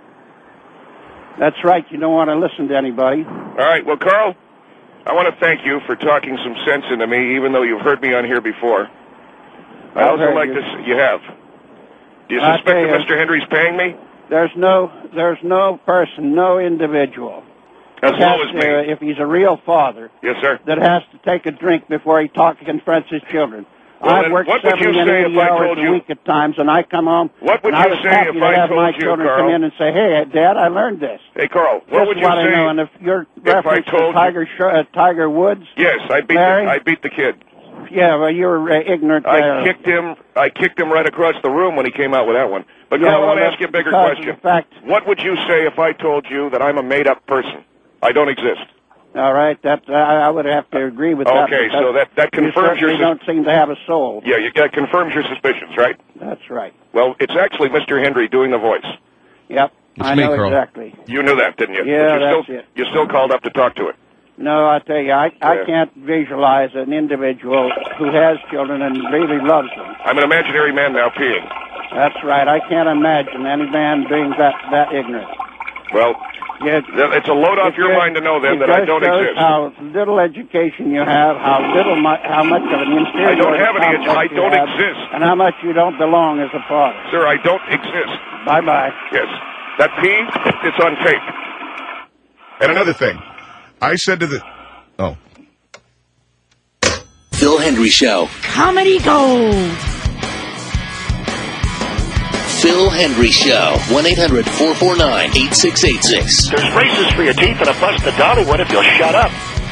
That's right. You don't want to listen to anybody. All right. Well, Carl, I want to thank you for talking some sense into me, even though you've heard me on here before. I I've also heard like you. to. s- You have. Do you I suspect tell that you- Mister Henry's paying me? there's no there's no person, no individual. As that low has as me. to, if he's a real father, Yes, sir. that has to take a drink before he talk confronts his children. Well, I've then worked what would seventy you and say if eighty I hours told a you- week at times, and I come home. What would and I you was say happy if to I have told my you, children Carl? come in and say, "Hey, Dad, I learned this." Hey, Carl, what This would is you what say I know. And if your if I reference to told you- Tiger Sh- uh, Tiger Woods, Yes, I beat Larry? the, I beat the kid. yeah, well, you were uh, ignorant I there. kicked him. I kicked him right across the room when he came out with that one. But Yeah, Carl, I well, want to that's ask you a bigger because of question. the fact- What would you say if I told you that I'm a made-up person? I don't exist. All right, that uh, I would have to agree with that. Okay, because so that that you confirms your certainly sus- don't seem to have a soul. yeah, you, that confirms your suspicions, right? That's right. Well, it's actually Mister Henry doing the voice. Yep, It's I me, know Carl. exactly. You knew that, didn't you? Yeah, but you're that's still, it. You're still called up to talk to it. No, I tell you, I I Yeah. can't visualize an individual who has children and really loves them. I'm an imaginary man now peeing. That's right. I can't imagine any man being that that ignorant. Well, Yeah, it's a load off it your just- mind to know then it that I just don't shows exist. How little education you have, how little, mu- how much of an inferior I don't have any. complex I you don't have, exist, and how much you don't belong as a father. sir. I don't exist. Bye bye. Yes, that pee, it's on tape. And another thing, I said to the... Oh. Phil Hendry Show. Comedy Gold. Phil Hendry Show. one eight hundred four four nine eight six eight six. There's braces for your teeth and a bust to Dollywood if you'll shut up.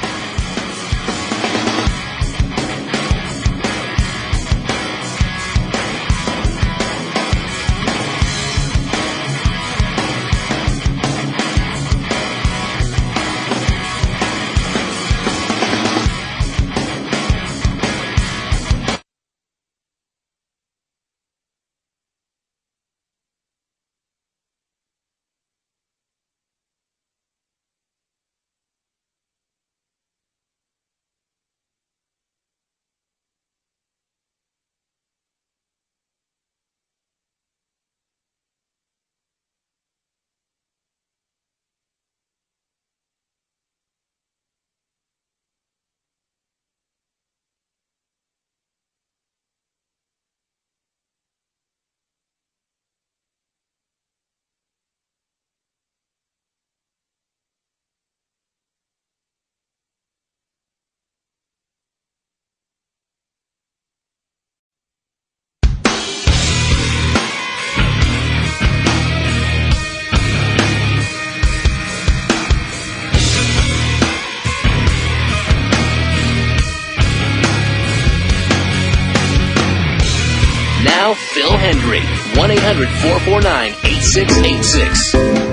Now, Phil Hendry. one eight hundred four four nine eight six eight six.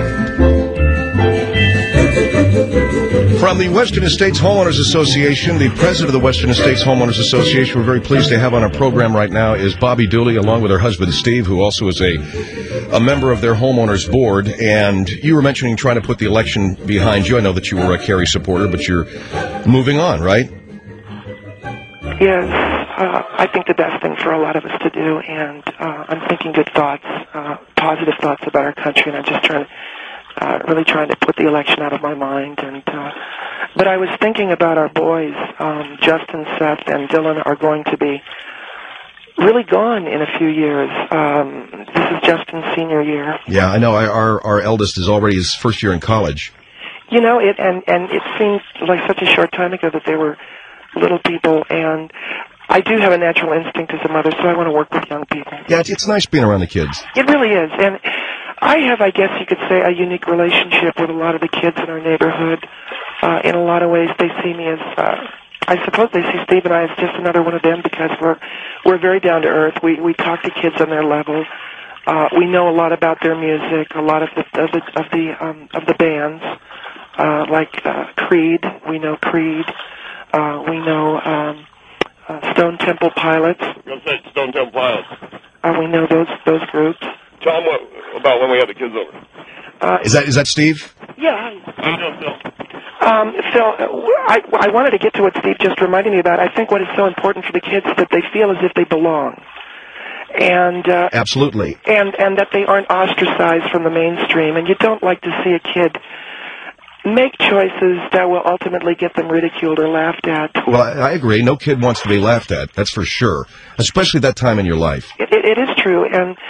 From the Western Estates Homeowners Association, the president of the Western Estates Homeowners Association, we're very pleased to have on our program right now is Bobby Dooley, along with her husband Steve, who also is a a member of their homeowners board. And you were mentioning trying to put the election behind you. I know that you were a Kerry supporter, but you're moving on, right? Yes, uh, I think the best thing for a lot of us to do, and uh, I'm thinking good thoughts, uh, positive thoughts about our country, and I'm just trying to, uh, really trying to put the election out of my mind. And uh, but I was thinking about our boys. Um, Justin, Seth, and Dylan are going to be really gone in a few years. Um, this is Justin's senior year. Yeah, I know. I, our our eldest is already his first year in college. You know, it and and it seems like such a short time ago that they were little people, and I do have a natural instinct as a mother, so I want to work with young people. Yeah, it's, it's nice being around the kids. It really is, and I have, I guess you could say, a unique relationship with a lot of the kids in our neighborhood. Uh, in a lot of ways, they see me as, uh, I suppose they see Steve and I as just another one of them, because we're we're very down to earth. We we talk to kids on their level. Uh, we know a lot about their music, a lot of the of the of the, um, of the bands, uh, like uh, Creed. We know Creed. Uh, we know um, uh, Stone Temple Pilots. You'll say Stone Temple Pilots. Uh, we know those those groups. Tell them what, about when we had the kids over. Uh, Is that is that Steve? Yeah. I'm doing Phil. Um, Phil, I, I wanted to get to what Steve just reminded me about. I think what is so important for the kids is that they feel as if they belong, and uh, Absolutely. and and that they aren't ostracized from the mainstream. And you don't like to see a kid make choices that will ultimately get them ridiculed or laughed at. Well, I, I agree. No kid wants to be laughed at. That's for sure, especially that time in your life. It, it, it is true, and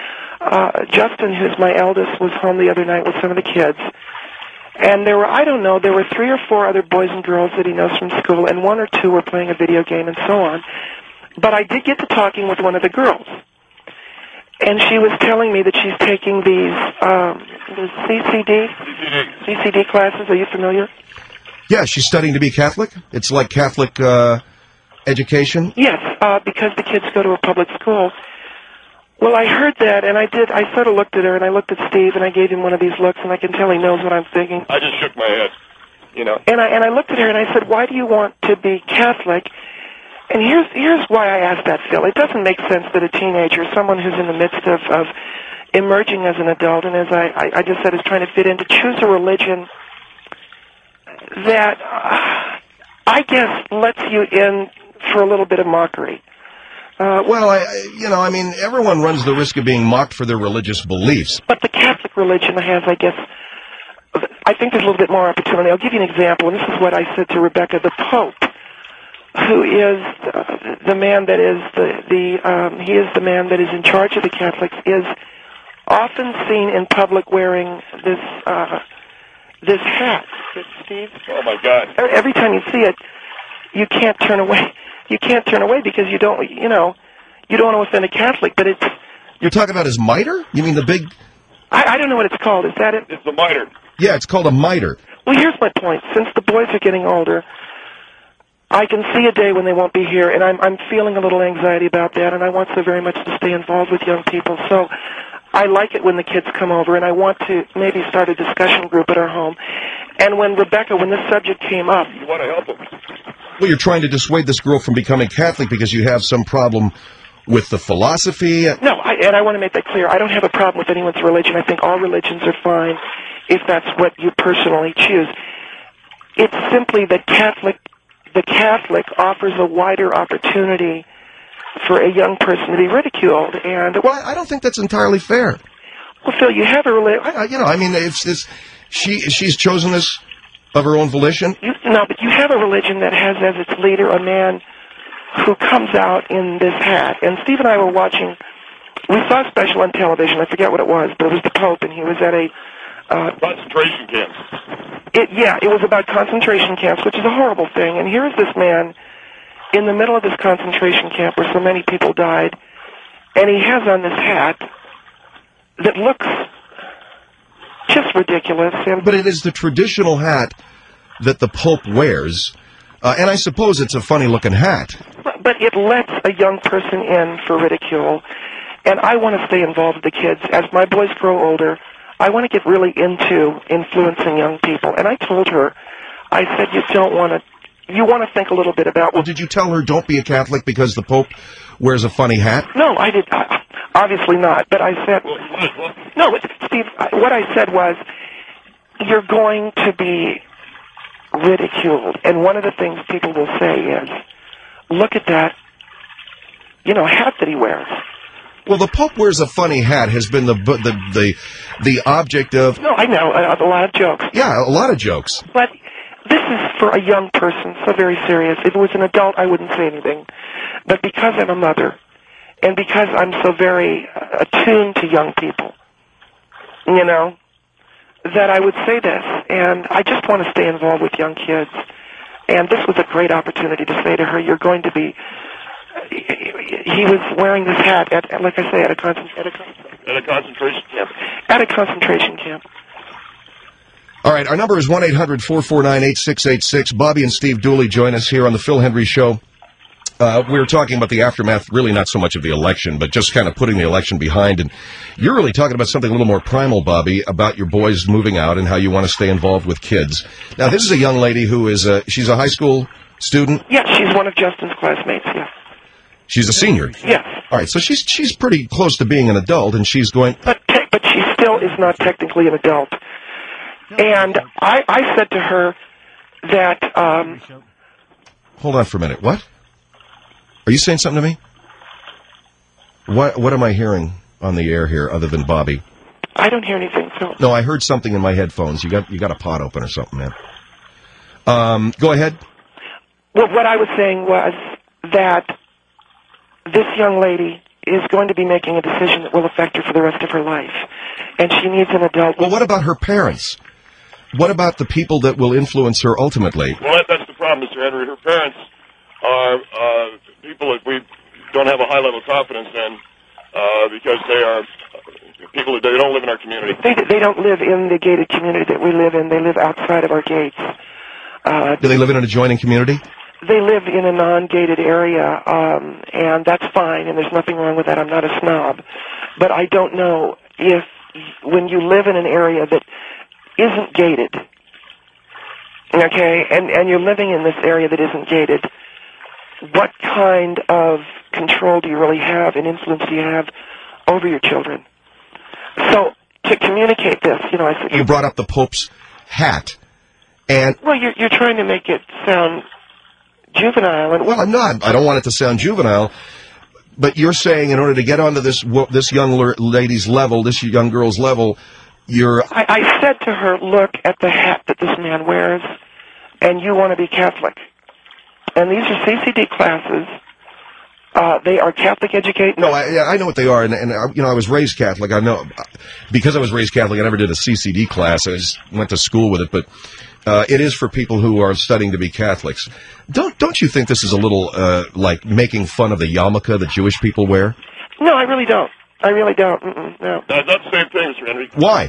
uh, Justin, who's my eldest, was home the other night with some of the kids. And there were, I don't know, there were three or four other boys and girls that he knows from school, and one or two were playing a video game and so on. But I did get to talking with one of the girls. And she was telling me that she's taking these um, the C C D C C D classes. Are you familiar? Yeah, she's studying to be Catholic. It's like Catholic uh, education. Yes, uh, because the kids go to a public school. Well, I heard that, and I did. I sort of looked at her, and I looked at Steve, and I gave him one of these looks, and I can tell he knows what I'm thinking. I just shook my head, you know. And I and I looked at her, and I said, "Why do you want to be Catholic?" And here's here's why I asked that, Phil. It doesn't make sense that a teenager, someone who's in the midst of, of emerging as an adult, and as I, I, I just said, is trying to fit in, to choose a religion that, uh, I guess, lets you in for a little bit of mockery. Uh, well, I, I- you know, I mean, everyone runs the risk of being mocked for their religious beliefs. But the Catholic religion has, I guess, I think there's a little bit more opportunity. I'll give you an example, and this is what I said to Rebecca. The Pope, who is uh, the man that is the, the um, he is the man that is in charge of the Catholics, is often seen in public wearing this uh, this hat. Steve? Oh, my God. Every time you see it, you can't turn away. You can't turn away because you don't, you know, you don't want to offend a Catholic, but it's... You're talking about his mitre? You mean the big... I, I don't know what it's called. Is that it? It's the mitre. Yeah, it's called a mitre. Well, here's my point. Since the boys are getting older, I can see a day when they won't be here, and I'm, I'm feeling a little anxiety about that, and I want so very much to stay involved with young people. So I like it when the kids come over, and I want to maybe start a discussion group at our home. And when Rebecca, when this subject came up... You want to help them. Well, you're trying to dissuade this girl from becoming Catholic because you have some problem with the philosophy. No, I, and I want to make that clear. I don't have a problem with anyone's religion. I think all religions are fine if that's what you personally choose. It's simply that Catholic, the Catholic offers a wider opportunity for a young person to be ridiculed. And well, I don't think that's entirely fair. Well, Phil, you have a religion. You know, I mean, it's this. She she's chosen this of her own volition. You, no, but you have a religion that has as its leader a man who comes out in this hat. And Steve and I were watching, we saw a special on television, I forget what it was, but it was the Pope, and he was at a... Uh, concentration camp. It, yeah, it was about concentration camps, which is a horrible thing. And here is this man in the middle of this concentration camp where so many people died, and he has on this hat that looks just ridiculous. And but it is the traditional hat that the Pope wears, uh, and I suppose it's a funny-looking hat. But it lets a young person in for ridicule, and I want to stay involved with the kids. As my boys grow older, I want to get really into influencing young people. And I told her, I said, you don't want to, you want to think a little bit about... Well, did you tell her don't be a Catholic because the Pope wears a funny hat? No, I did, uh, obviously not, but I said... No, Steve, what I said was, you're going to be ridiculed. And one of the things people will say is, look at that, you know, hat that he wears. Well, the Pope wears a funny hat has been the the the, the object of... No, I know, a, a lot of jokes. Yeah, a lot of jokes. But this is for a young person, so very serious. If it was an adult, I wouldn't say anything. But because I'm a mother, and because I'm so very uh, attuned to young people, you know, that I would say this. And I just want to stay involved with young kids. And this was a great opportunity to say to her, you're going to be... He was wearing this hat, at, like I say, at a, concent- at, a con- At a concentration camp. at a concentration camp. All right, our number is one eight hundred four four nine eight six eight six. Bobby and Steve Dooley join us here on the Phil Hendry Show. Uh, we were talking about the aftermath, really not so much of the election, but just kind of putting the election behind. And you're really talking about something a little more primal, Bobby, about your boys moving out and how you want to stay involved with kids. Now, this is a young lady who is a, she's a high school student? Yeah, she's one of Justin's classmates, yeah. She's a senior? Yes. All right, so she's she's pretty close to being an adult, and she's going... But te- but she still is not technically an adult. And I, I said to her that... Um, Hold on for a minute. What? Are you saying something to me? What What am I hearing on the air here other than Bobby? I don't hear anything, Phil. No, I heard something in my headphones. You got you got a pot open or something, man. Um, go ahead. Well, what I was saying was that this young lady is going to be making a decision that will affect her for the rest of her life. And she needs an adult. Well, what about her parents? What about the people that will influence her ultimately? Well, that, that's the problem, Mister Henry. Her parents are uh, people that we don't have a high level of confidence in uh, because they are people that they don't live in our community. They, they don't live in the gated community that we live in. They live outside of our gates. Uh, Do they live in an adjoining community? They live in a non-gated area, um, and that's fine, and there's nothing wrong with that. I'm not a snob. But I don't know if when you live in an area that isn't gated, okay, and, and you're living in this area that isn't gated, what kind of control do you really have and influence do you have over your children? So to communicate this, you know, I said... You brought up the Pope's hat, and... Well, you're, you're trying to make it sound juvenile. And well, I'm not. I don't want it to sound juvenile, but you're saying in order to get onto this this young lady's level, this young girl's level, you're... I, I said to her, look at the hat that this man wears, and you want to be Catholic. And these are C C D classes. Uh, they are Catholic educated. No, I, I know what they are, and, and uh, you know, I was raised Catholic. I know, because I was raised Catholic, I never did a C C D class. I just went to school with it, but uh, it is for people who are studying to be Catholics. Don't don't you think this is a little uh, like making fun of the yarmulke that Jewish people wear? No, I really don't. I really don't. Mm-mm, no. That's not the same thing, Mister Henry. Why?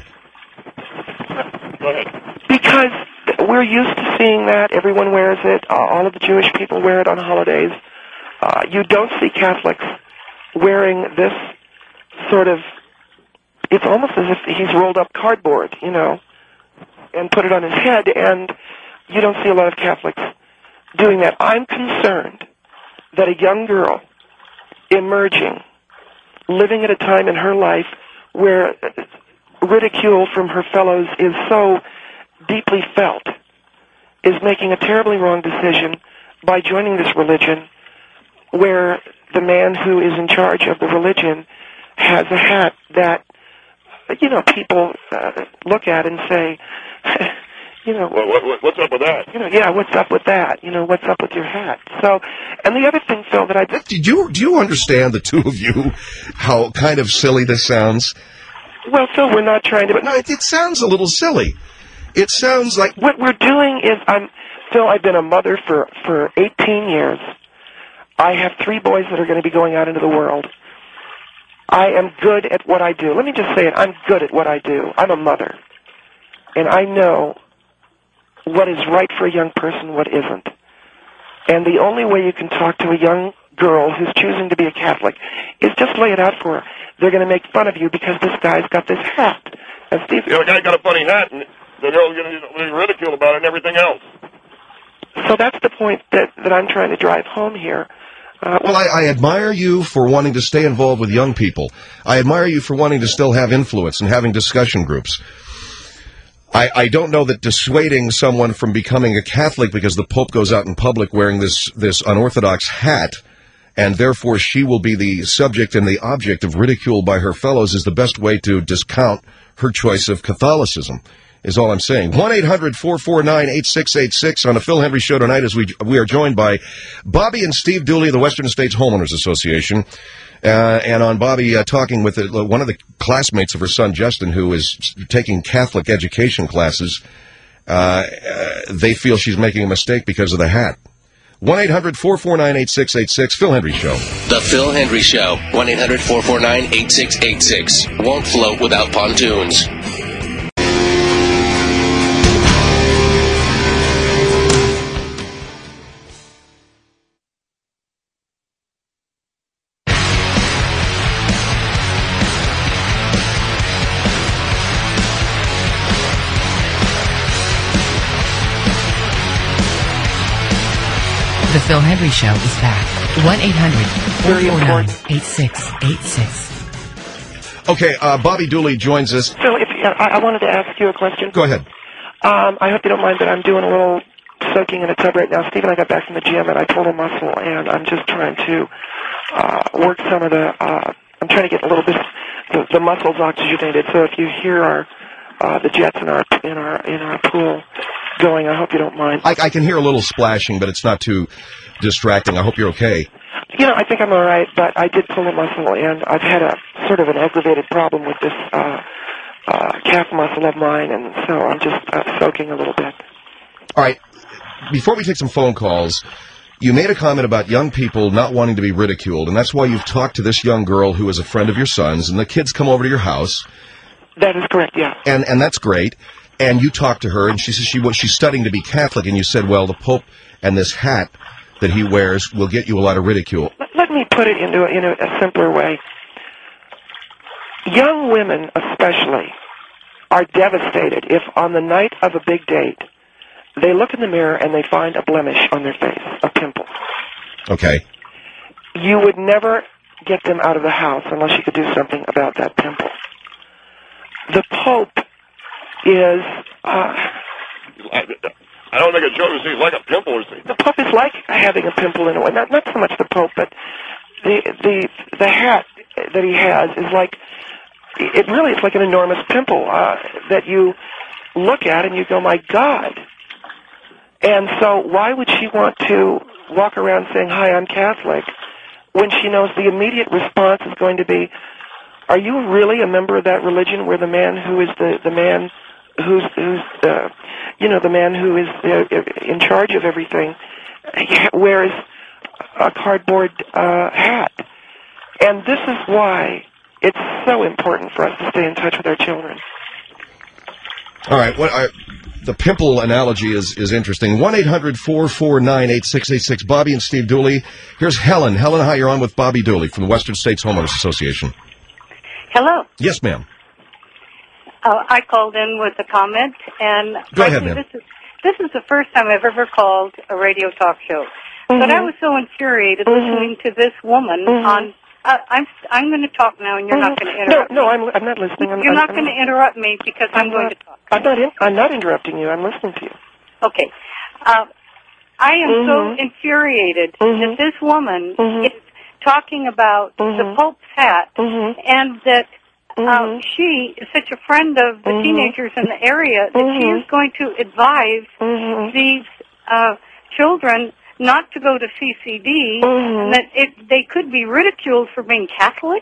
Go ahead. Because we're used to seeing that. Everyone wears it. Uh, all of the Jewish people wear it on holidays. Uh, you don't see Catholics wearing this sort of, it's almost as if he's rolled up cardboard, you know, and put it on his head, and you don't see a lot of Catholics doing that. I'm concerned that a young girl emerging, living at a time in her life where ridicule from her fellows is so deeply felt, is making a terribly wrong decision by joining this religion where the man who is in charge of the religion has a hat that, you know, people uh, look at and say, you know, well, what, what's up with that? You know, yeah, what's up with that? You know, what's up with your hat? So, and the other thing, Phil, that I do you do you understand, the two of you, how kind of silly this sounds? Well, Phil, we're not trying to, but no, it, it sounds a little silly. It sounds like what we're doing is, I'm Phil. I've been a mother for for eighteen years. I have three boys that are going to be going out into the world. I am good at what I do. Let me just say it. I'm good at what I do. I'm a mother. And I know what is right for a young person, what isn't. And the only way you can talk to a young girl who's choosing to be a Catholic is just lay it out for her. They're going to make fun of you because this guy's got this hat. And Steve... Yeah, the guy got a funny hat, and the girl's going to be ridiculed about it and everything else. So that's the point that, that I'm trying to drive home here. Uh, well, I, I admire you for wanting to stay involved with young people. I admire you for wanting to still have influence and having discussion groups. I, I don't know that dissuading someone from becoming a Catholic because the Pope goes out in public wearing this, this unorthodox hat, and therefore she will be the subject and the object of ridicule by her fellows, is the best way to discount her choice of Catholicism, is all I'm saying. one eight hundred four four nine eight six eight six on the Phil Hendry Show tonight, as we we are joined by Bobby and Steve Dooley of the Western States Homeowners Association. Uh, and on Bobby uh, talking with uh, one of the classmates of her son, Justin, who is taking Catholic education classes. Uh, uh, they feel she's making a mistake because of the hat. one eight hundred four four nine eight six eight six, Phil Hendry Show. The Phil Hendry Show, one eight hundred four four nine eight six eight six. Won't float without pontoons. The Phil Hendry Show is back. one eight hundred four four nine eight six eight six. Okay, uh, Bobby Dooley joins us. Phil, if, uh, I, I wanted to ask you a question. Go ahead. Um, I hope you don't mind that I'm doing a little soaking in a tub right now. Steve and I got back from the gym, and I pulled a muscle, and I'm just trying to uh, work some of the, uh, I'm trying to get a little bit, the, the muscles oxygenated. So if you hear our, uh, the jets in our, in our, in our pool going, I hope you don't mind. I, I can hear a little splashing, but it's not too distracting. I hope you're okay. You know, I think I'm all right, but I did pull a muscle, and I've had a sort of an aggravated problem with this uh, uh, calf muscle of mine, and so I'm just uh, soaking a little bit. All right. Before we take some phone calls, you made a comment about young people not wanting to be ridiculed, and that's why you've talked to this young girl who is a friend of your son's, and the kids come over to your house. That is correct, yeah. And and that's great. And you talked to her, and she says she was she's studying to be Catholic, and you said, well, the Pope and this hat that he wears will get you a lot of ridicule. Let, let me put it into a, in a, a simpler way. Young women, especially, are devastated if on the night of a big date they look in the mirror and they find a blemish on their face, a pimple. Okay. You would never get them out of the house unless you could do something about that pimple. The Pope is... Uh, I don't think a Joe is like a pimple, is he? The Pope is like having a pimple in a way. Not, not so much the Pope, but the, the, the hat that he has is like... It really is like an enormous pimple uh, that you look at and you go, my God... And so why would she want to walk around saying, hi, I'm Catholic, when she knows the immediate response is going to be, are you really a member of that religion where the man who is the, the man who's, who's uh, you know, the man who is uh, in charge of everything wears a cardboard uh, hat? And this is why it's so important for us to stay in touch with our children. All right. What I... The pimple analogy is, is interesting. one eight hundred four four nine eight six eight six. Bobby and Steve Dooley. Here's Helen. Helen, hi, you're on with Bobby Dooley from the Western States Homeowners Association. Hello. Yes, ma'am. Uh, I called in with a comment, and Go ahead, ma'am. This is, this is the first time I've ever called a radio talk show. Mm-hmm. But I was so infuriated Mm-hmm. listening to this woman Mm-hmm. on... Uh, I'm I'm going to talk now, and you're Mm-hmm. not going to interrupt No, no, me. I'm, I'm not listening. I'm, You're I'm, not I'm, going to interrupt me because I'm, I'm going not, to talk. I'm not, in, I'm not interrupting you. I'm listening to you. Okay. Uh, I am Mm-hmm. so infuriated Mm-hmm. that this woman Mm-hmm. is talking about Mm-hmm. the Pope's hat Mm-hmm. and that uh, Mm-hmm. she is such a friend of the Mm-hmm. teenagers in the area that she Mm-hmm. is going to advise Mm-hmm. these uh, children not to go to C C D Mm-hmm. and that it, they could be ridiculed for being Catholic.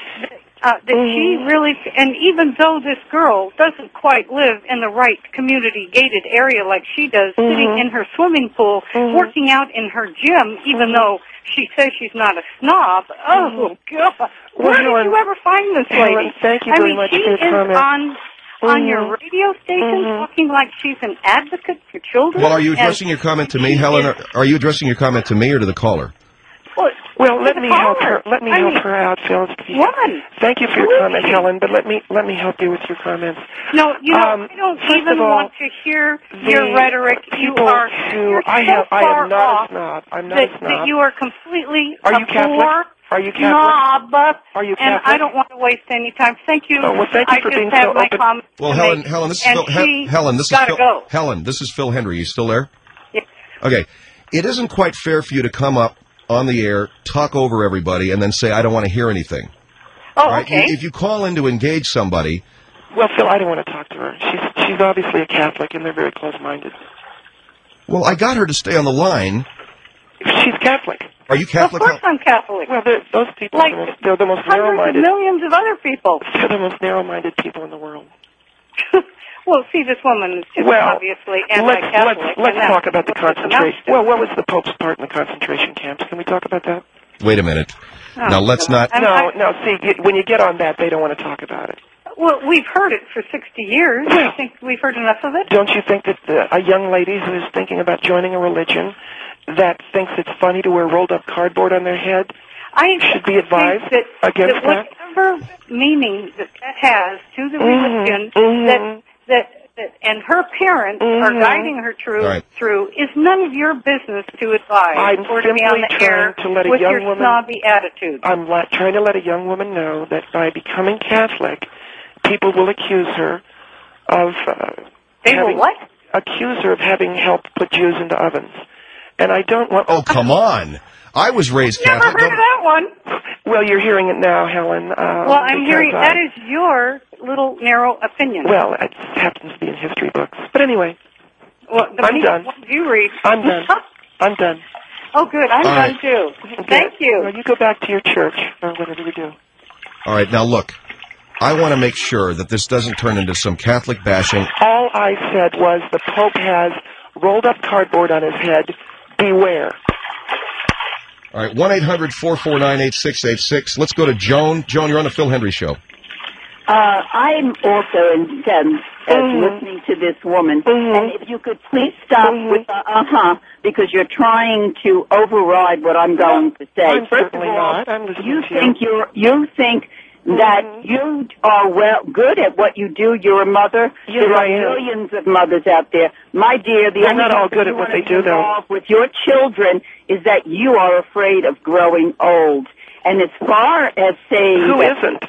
Uh, that Mm-hmm. she really, and even though this girl doesn't quite live in the right community gated area like she does, Mm-hmm. sitting in her swimming pool, Mm-hmm. working out in her gym, even though she says she's not a snob. Oh, God. Well, Where did Helen- you ever find this lady? Helen, thank you I very mean, much she for your is comment. on on your Mhm. radio station Mhm. talking like she's an advocate for children. Well, are you and- addressing your comment to me, Helen? Or are you addressing your comment to me or to the caller? Well, Well, let to me the help caller. her. Let me I help mean, her out, Phil. One. Thank you for your Really? comment, Helen. But let me let me help you with your comments. No, you know, Um, I don't first even of all, want to hear the your rhetoric. You people are who you're I so have, I far am not off a snob. I'm not that, a snob. that you are completely Are a you Catholic? poor Are you Catholic? snob. Are you And Catholic? I don't want to waste any time. Thank you. Oh, well, thank you I for just being have so my open. comments Well, to Helen, make. Helen, this is and Phil, she He- Helen, this is gotta Phil, go. Helen, this is Phil Henry. You still there? Yes. Okay. It isn't quite fair for you to come up on the air, talk over everybody, and then say, I don't want to hear anything. Oh, Right? okay. You- If you call in to engage somebody, Well, Phil, I don't want to talk to her. She's she's obviously a Catholic, and they're very close-minded. well, I got her to stay on the line. She's Catholic. Are you Catholic? Of course I'm Catholic. Well, they're, those people Like are the most, they're the most hundreds of narrow-minded. millions of other people. They're the most narrow-minded people in the world. Well, see, this woman is just Well, obviously let's anti-Catholic. let's, let's and that's talk about the what this amounts concentration. to. Well, what was the Pope's part in the concentration camps? Can we talk about that? Wait a minute. Oh, now, let's God. not... I'm- No, I- no. See, you, when you get on that, they don't want to talk about it. Well, we've heard it for sixty years. I think we've heard enough of it. Don't you think that the, a young lady who is thinking about joining a religion that thinks it's funny to wear rolled-up cardboard on their head I should be advised think that, against that that? whatever meaning that that has to the Mhm, religion mhm. that that that and her parents are Mhm. guiding her through Right. through is none of your business to advise I'm or to be on simply the air trying to let a with young your woman- snobby attitude. I'm la- trying to let a young woman know that by becoming Catholic, people will accuse her of uh, They will having, what? accuse her of having helped put Jews into ovens. And I don't want... Oh, come on. I was raised Never Catholic. heard of that one. Well, you're hearing it now, Helen. Uh, Well, I'm because hearing I- that is your little narrow opinion. Well, it happens to be in history books. But anyway, well, the I'm me- done. What do you read? I'm done. I'm done. Oh, good. I'm All done right. too. Thank you. Well, you go back to your church or whatever you do. All right, now look, I want to make sure that this doesn't turn into some Catholic bashing. All I said was the Pope has rolled up cardboard on his head. Beware. All right, one eight hundred four four nine eight six eight six. Let's go to Joan. Joan, you're on the Phil Hendry Show. Uh, I'm also incensed as Mm-hmm. listening to this woman. And if you could please stop with the uh-huh, because you're trying to override what I'm going to say. I'm First of certainly all, not. I'm listening you to you. think you're, you think that you are well good at what you do. You're a mother. Yes, there are I am. millions of mothers out there. My dear, the They're only not all reason good at you what wanna they do, be though. involved with your children is that you are afraid of growing old. And as far as saying Who that- isn't?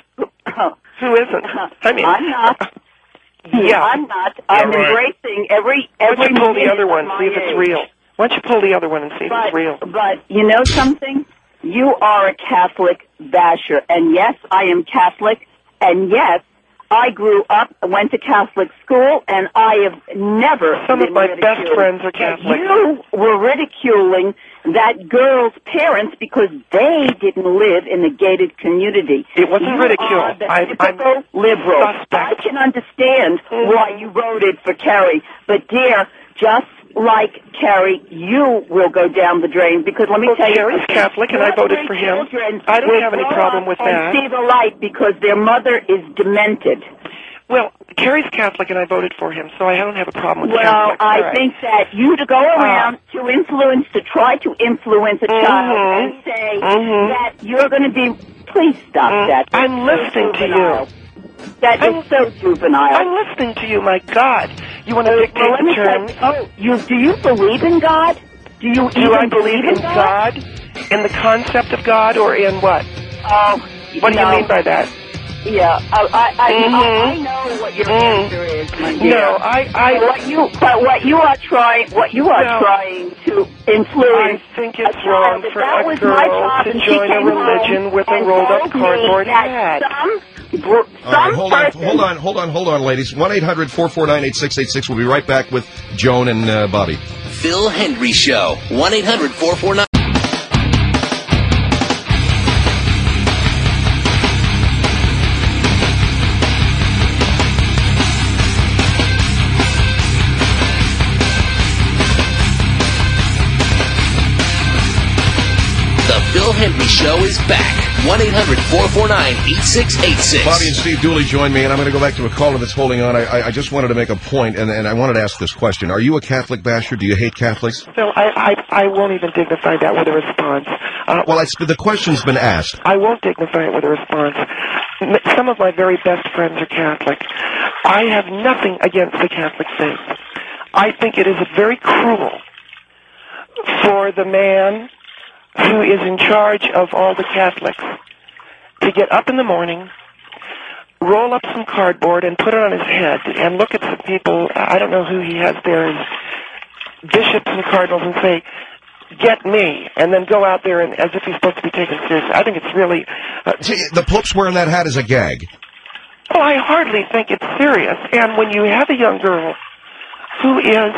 Who isn't? I mean, I'm not. Yeah. I'm not. I'm Yeah, right. embracing every Why every. don't you pull the minute other one, of my see if it's age. real? Why don't you pull the other one and see if But, it's real? but you know something? You are a Catholic basher, and yes, I am Catholic, and yes, I grew up, went to Catholic school, and I have never. Some of been my best ridiculed. friends are But Catholic. You were ridiculing that girl's parents because they didn't live in a gated community. It wasn't You ridicule. are the I- I'm typical liberal. I can understand why you voted for Kerry, but dear, just like Kerry, you will go down the drain because let me Well, tell you, Kerry's Catholic, and I your voted three for him. children I don't will have any grow problem up with and that. see the light because their mother is demented. Well, Kerry's Catholic, and I voted for him, so I don't have a problem with Well, Catholics. I All right. think that you to go around to influence, to try to influence a child Mhm. and say Mhm. that you're going to be, please stop Mm, that. I'm That's listening so to you. juvenile. That is so juvenile. I'm listening to you, my God. You want to Well, dictate let the me tell terms? you, oh, you, do you believe in God? Do you Do even I believe in God? God? In the concept of God, or in what? Oh, What do no. you mean by that? Yeah, I, I, I, Mhm. I, I know what your Mm. answer is, my dear. No, I, I. But what you, but what you are trying, what you are No. trying to influence. I think it's a child, wrong if for that a was girl my child to and she join a came religion home with a and rolled-up told me cardboard that hat. Some, gr- All some right, hold on, person, hold on, hold on, hold on, ladies. one eight hundred four four nine eight six eight six. We'll be right back with Joan and uh, Bobby. Phil Hendry Show. one eight hundred four four nine The Phil Hendry Show is back. one eight hundred four four nine eight six eight six. Bobby and Steve Dooley join me, and I'm going to go back to a caller that's holding on. I, I, I just wanted to make a point, and, and I wanted to ask this question. Are you a Catholic basher? Do you hate Catholics? So I, I, I won't even dignify that with a response. Uh, Well, it's, the question's been asked. I won't dignify it with a response. M- Some of my very best friends are Catholic. I have nothing against the Catholic faith. I think it is very cruel for the man who is in charge of all the Catholics to get up in the morning, roll up some cardboard and put it on his head and look at some people, I don't know who he has there, as bishops and cardinals, and say, get me, and then go out there and as if he's supposed to be taken seriously. I think it's really... Uh, See, the Pope's wearing that hat as a gag. Oh, I hardly think it's serious. And when you have a young girl who is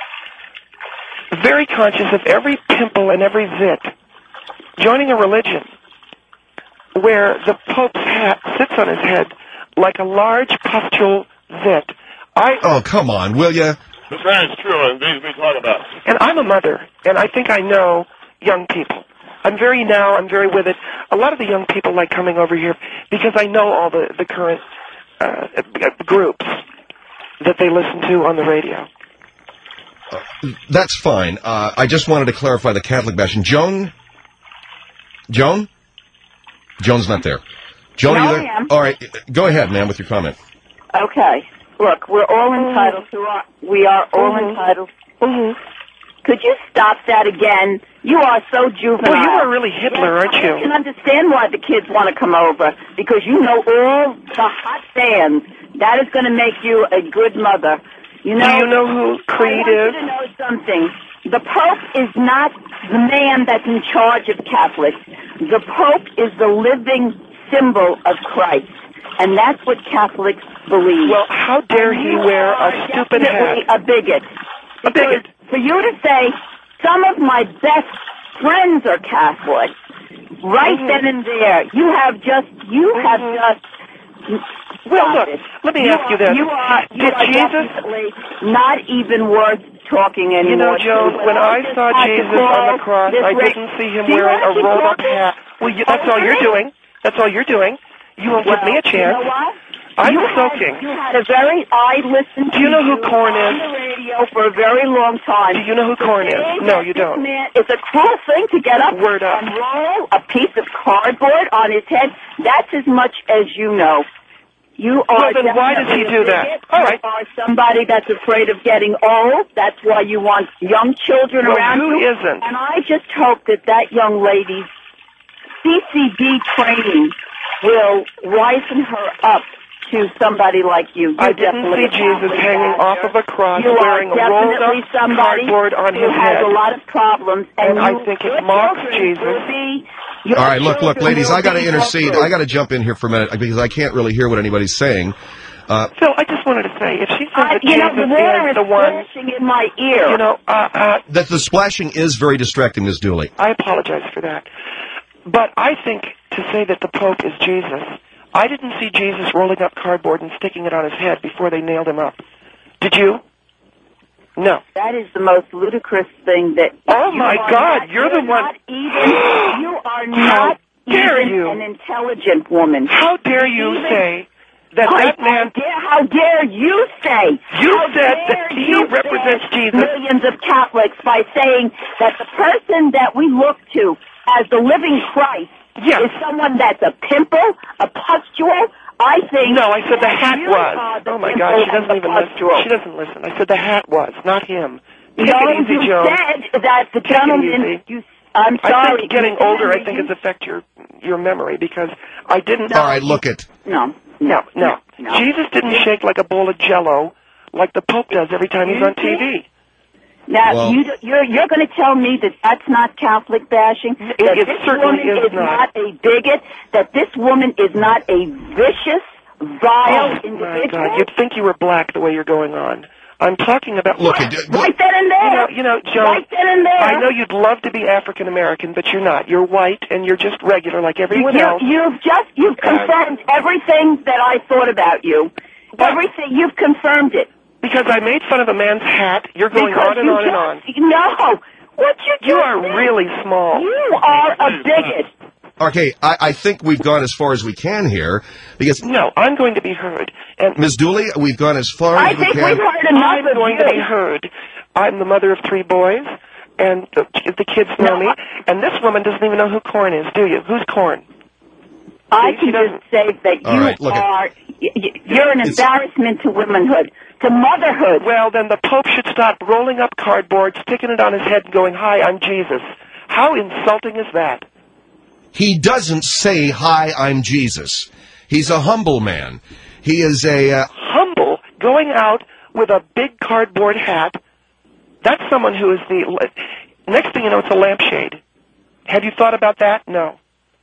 very conscious of every pimple and every zit, joining a religion where the Pope's hat sits on his head like a large pustule zit, I... Oh, come on, will you? This man is true, and these we talk about. And I'm a mother, and I think I know young people. I'm very now, I'm very with it. A lot of the young people like coming over here because I know all the, the current uh, groups that they listen to on the radio. Uh, that's fine. Uh, I just wanted to clarify the Catholic bashing. Joan? Joan? Joan's not there. Joan, No, are you there? I am. All right, go ahead, ma'am, with your comment. Okay. Look, we're all entitled to our, we are all Mhm. entitled. Mm-hmm. Could you stop that again? You are so juvenile. Well, you are really Hitler, Yes, aren't you? I can understand why the kids want to come over, because you know all the hot fans. That is going to make you a good mother. You know, Do you know who Creed I want is? you to know something. The Pope is not the man that's in charge of Catholics. The Pope is the living symbol of Christ. And that's what Catholics believe. Well, how dare he You wear are a stupid hat? definitely a bigot. A bigot. For you to say, some of my best friends are Catholic. Right Mhm. then and there, you have just, you have just. Well, look, let me you ask are, you this. You are, you Did are Jesus- definitely not even worth talking anymore. You know, Joan, to. when I just saw had to Jesus call on the cross, this I ra- didn't see him Do you wearing a want to keep rolled-up talking? hat. Well, you, that's all you're doing. That's all you're doing. You won't Well, give me a chance. You know what? I'm you soaking. Had, you had a very. I listened to Do you know who Korn on is? the radio for a very long time. Do you know who Korn is? No, you don't. Man, it's a cruel thing to get up Word up. and roll a piece of cardboard on his head. That's as much as you know. You are. Well, then why does he definitely do a that? bigot. All right. You are somebody that's afraid of getting old. That's why you want young children Well, around who you. isn't? And I just hope that that young lady's C C D training will wisen her up to somebody like you. You're I didn't definitely see Jesus Catholic hanging pastor. off of a cross You wearing are a rolled definitely up somebody cardboard on who his has head. a lot of problems, And and, I you, think it your mocks children Jesus. will be- your All right, look, look, children ladies, will I got to be intercede. helpless. I got to jump in here for a minute because I can't really hear what anybody's saying. Uh, Phil, I just wanted to say, if she says Uh, that you know, Jesus the water is is the one, splashing in my ear. you know, uh, uh, that the splashing is very distracting, Miz Dooley. I apologize for that. But I think to say that the Pope is Jesus, I didn't see Jesus rolling up cardboard and sticking it on his head before they nailed him up. Did you? No. That is the most ludicrous thing that. Oh, you my are God, not- you're the one- Not even, you are not dare even you. an intelligent woman. How dare you Even- say that How that man... dare, how dare you say? You how said dare that he you represents bash Jesus. Millions of Catholics by saying that the person that we look to as the living Christ Yes. is someone that's a pimple, a pustule. I think. No, I said the that hat you was. are the Oh, my pimple God, she and doesn't the even listen. pustule. She doesn't listen. I said the hat was, not him. Take No, it easy, you Joan. said that the Take it gentleman. easy. You, I'm I sorry. think getting you- older, I think, has affect your your memory because I didn't. All right, look it. No, no, no. no. Jesus didn't shake like a bowl of Jello, like the Pope does every time he's on T V. Now Well- you, you're you're going to tell me that that's not Catholic bashing. It- that it this certainly woman is is not. a bigot. That this woman is not a vicious, vile Oh my individual. God! You'd think you were black the way you're going on. I'm talking about. Look, Look, it- right then and there. You know, you know, Joan. Right then and there. I know you'd love to be African American, but you're not. You're white, and you're just regular like everyone you, else. You've just you've Uh, confirmed everything that I thought about you. Everything you've confirmed it. Because I made fun of a man's hat. You're going Because on and you on and just- on. No, what you You just are said. really small. You are a bigot. Okay, I, I think we've gone as far as we can here because No, I'm going to be heard. And Miz Dooley, we've gone as far I as we think can. we've heard enough I'm of going you. to be heard. I'm the mother of three boys, and the, the kids know me. And this woman doesn't even know who Korn is, do you? Who's Korn? I She can doesn't- just say that All you right, look at- are, y- y- you're an It's- embarrassment to womanhood, to motherhood. Well, then the Pope should stop rolling up cardboard, sticking it on his head, and going, "Hi, I'm Jesus." How insulting is that? He doesn't say, "Hi, I'm Jesus." He's a humble man. He is a. Uh, Humble, going out with a big cardboard hat. That's someone who is the. Next thing you know, it's a lampshade. Have you thought about that? No.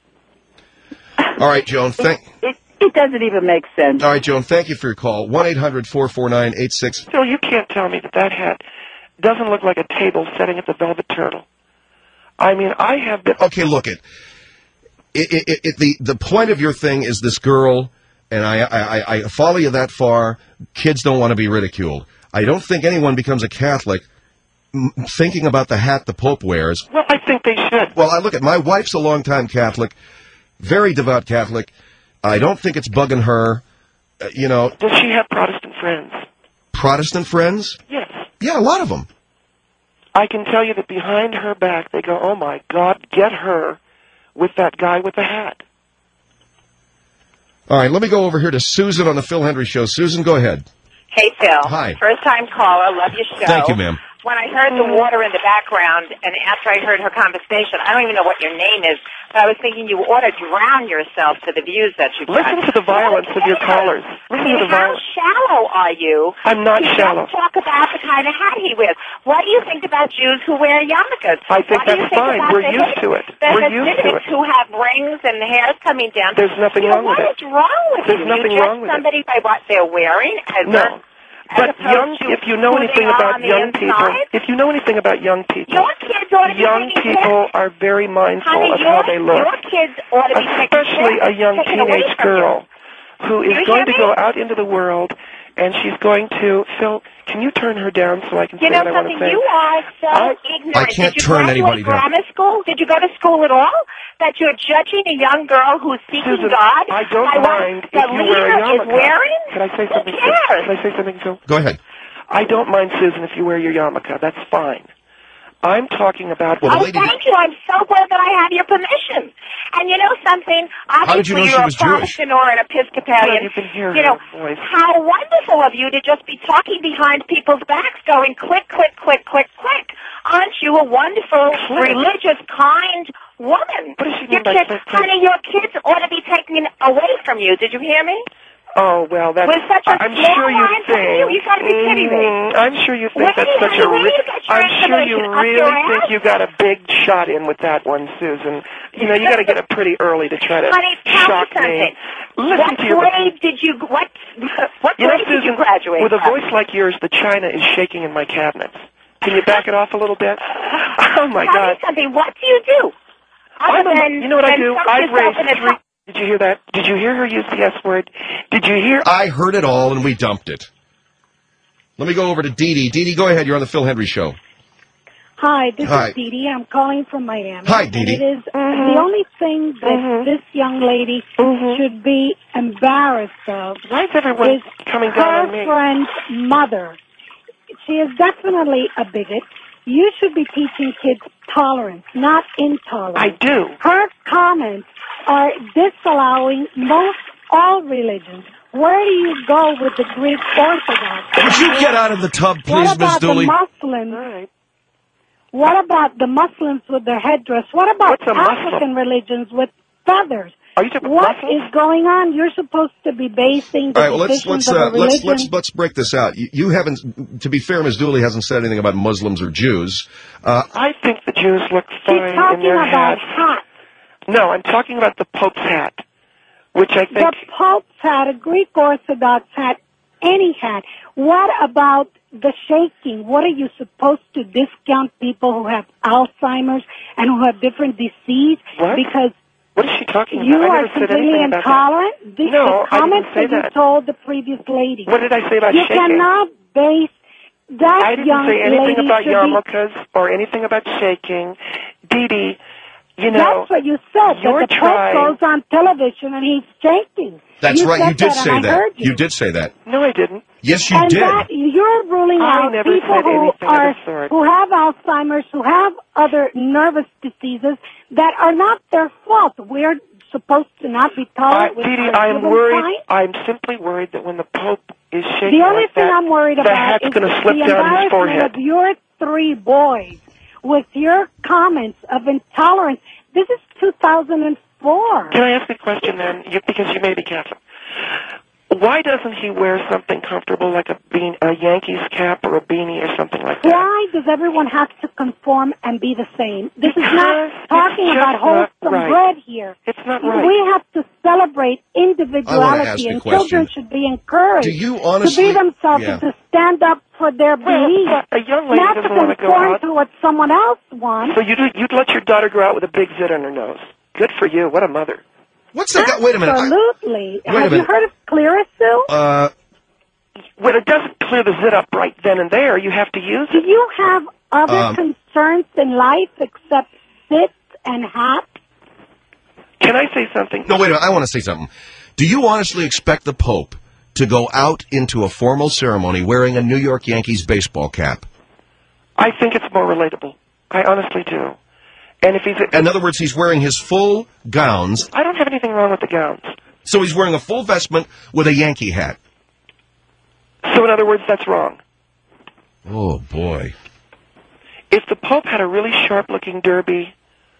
all right, Joan. Thank. It, it doesn't even make sense. All right, Joan. Thank you for your call. One eight hundred four four nine eight six. Phil, you can't tell me that that hat doesn't look like a table setting at the Velvet Turtle. I mean, I have been. Okay, look it. It, it, it, it. The the point of your thing is this girl, and I I, I follow you that far. Kids don't want to be ridiculed. I don't think anyone becomes a Catholic m- thinking about the hat the Pope wears. Well, I think they should. Well, I look at my wife's a longtime Catholic, very devout Catholic. I don't think it's bugging her. Uh, you know, Does she have Protestant friends? Protestant friends? Yes. Yeah, a lot of them. I can tell you that behind her back, they go, "Oh my God, get her with that guy with the hat." All right, let me go over here to Susan on the Phil Hendry Show. Susan, go ahead. Hey, Phil. Hi. First time caller. Love your show. Thank you, ma'am. When I heard the water in the background, and after I heard her conversation, I don't even know what your name is, but I was thinking you ought to drown yourself to the views that you got. Listen to the violence of your callers. Listen to the How violence. shallow are you? I'm not to shallow. Just talk about the kind of hat he wears. What do you think about Jews who wear yarmulkes? I think What do you that's think fine. about We're the used to it. The We're used to Hasidics it. who have rings and hairs coming down. There's nothing You know, wrong with what it. is wrong with There's you? nothing you judge wrong with it. somebody by what they're wearing? As No. a- But as opposed young, to if you know who anything they are about on the young people, inside. if you know anything about young people, Your kids ought to be young taking people tips. are very mindful Honey, of your, how they look. Your kids ought to be taking Especially tips, a young taken away teenage from girl you. who is You going hear to go me? out into the world, and she's going to, Phil, can you turn her down so I can You say know what I want to something? say? You are so I- ignorant. I can't Did you turn graduate anybody down. grammar school? Did you go to school at all? That you're judging a young girl who's seeking Susan, God I don't by what mind the if you wear a leader is yarmulke. wearing? Can I say Who something? cares? Can I say something, Phil? Go ahead. I don't mind, Susan, if you wear your yarmulke. That's fine. I'm talking about... Well, the Oh, lady thank you. I'm so glad that I have your permission. And you know something? How did you know Obviously, she you're was a Jewish? Protestant or an Episcopalian. Yeah, you can hear you her know, voice. how wonderful of you to just be talking behind people's backs going click, click, click, click, click. Aren't you a wonderful, Click. religious, kind woman? What does she Your mean by kids, click, click? honey, your kids ought to be taken away from you. Did you hear me? Oh, well, that's... With such a I'm small sure you mind from think... you, you gotta be kidding me. Mm, I'm sure you think Where that's do you- such a... where do Ri- you get your I'm sure you information? Up really your think ass? you got a big shot in with that one, Susan. You know, you got to get up pretty early to try to Honey, tell shock me something. me. Listen what to your... grade did you... What, what You know, grade did you Susan, graduate with a from? voice like yours, the china is shaking in my cabinets. Can you back it off a little bit? Oh, my Tell God. me something. What do you do? Other I'm a- than, you know what I than do? suck I've yourself raised in a three... Did you hear that? Did you hear her use the S word? Did you hear... I heard it all, and we dumped it. Let me go over to Dee Dee. Dee Dee, go ahead. You're on the Phil Hendry Show. Hi, this Hi. is Dee Dee. I'm calling from Miami. Hi, Dee Dee. And it is the only thing that this young lady should be embarrassed of Why is everyone is coming down her on me? friend's mother. She is definitely a bigot. You should be teaching kids tolerance, not intolerance. I do. Her comments are disallowing most all religions. Where do you go with the Greek Orthodox? Would you get out of the tub, please, What Miss about the Dooley? Muslims? What about the Muslims with their headdress? What about What's a Muslim? African religions with feathers? Are you talking What about Muslims? is going on? You're supposed to be basing the All right, well, let's decisions let's of a uh, let's religion. let's let's break this out. You, you haven't, to be fair, Miss Dooley hasn't said anything about Muslims or Jews. Uh, I think the Jews look She's fine in talking their about hats. hats. No, I'm talking about the Pope's hat, which I think... The Pope's hat, a Greek Orthodox hat, any hat. What about the shaking? What are you supposed to discount people who have Alzheimer's and who have different disease? What? Because What is she talking about? you I are never said completely anything about intolerant. that. The, No, the I didn't comments say that you that. told the previous lady. What did I say about you shaking? cannot base that I didn't young say anything lady about should be- yarmulkes or anything about shaking. Dee Dee, you know... That's what you said. you're That the trying- Pope goes on television and he's shaking. that's you right. said You did that, say and I that. heard you. You did say that. No, I didn't. Yes, you and did. that you're ruling I out never people said who anything of are the sort. who have Alzheimer's, who have other nervous diseases that are not their fault. We're supposed to not be I, tolerant with Dee Dee, our I am human worried. kind. I'm simply worried that when the Pope is shaking The only like thing that, I'm worried the about hat's is going to slip the down his embarrassment forehead. of your three boys with your comments of intolerance. This is two thousand four. Can I ask a question then? You, because you may be Catholic. Why doesn't he wear something comfortable like a bean, a Yankees cap or a beanie or something like that? Why does everyone have to conform and be the same? This is not Because talking it's about just not wholesome right. bread here. It's not right. We have to celebrate I wanna individuality, ask a and question. children should be encouraged Do you to honestly- be themselves Yeah. and to stand up for their Well, beliefs, but a young lady not to doesn't want to go conform out. to what someone else wants. So you'd, you'd let your daughter go out with a big zit on her nose. Good for you. What a mother. What's that? guy- Wait a minute. I- Absolutely. Wait a Have you minute. heard of Clearasil? Uh, Well, it doesn't clear the zit up right then and there. You have to use Do it. you have other Um, concerns in life except sit and hats? Can I say something? no, wait a minute. I want to say something. Do you honestly expect the Pope to go out into a formal ceremony wearing a New York Yankees baseball cap? I think it's more relatable. I honestly do. And if he's... A, In other words, he's wearing his full gowns, I don't have anything wrong with the gowns. so he's wearing a full vestment with a Yankee hat. So in other words, that's wrong. Oh, boy. If the Pope had a really sharp-looking derby,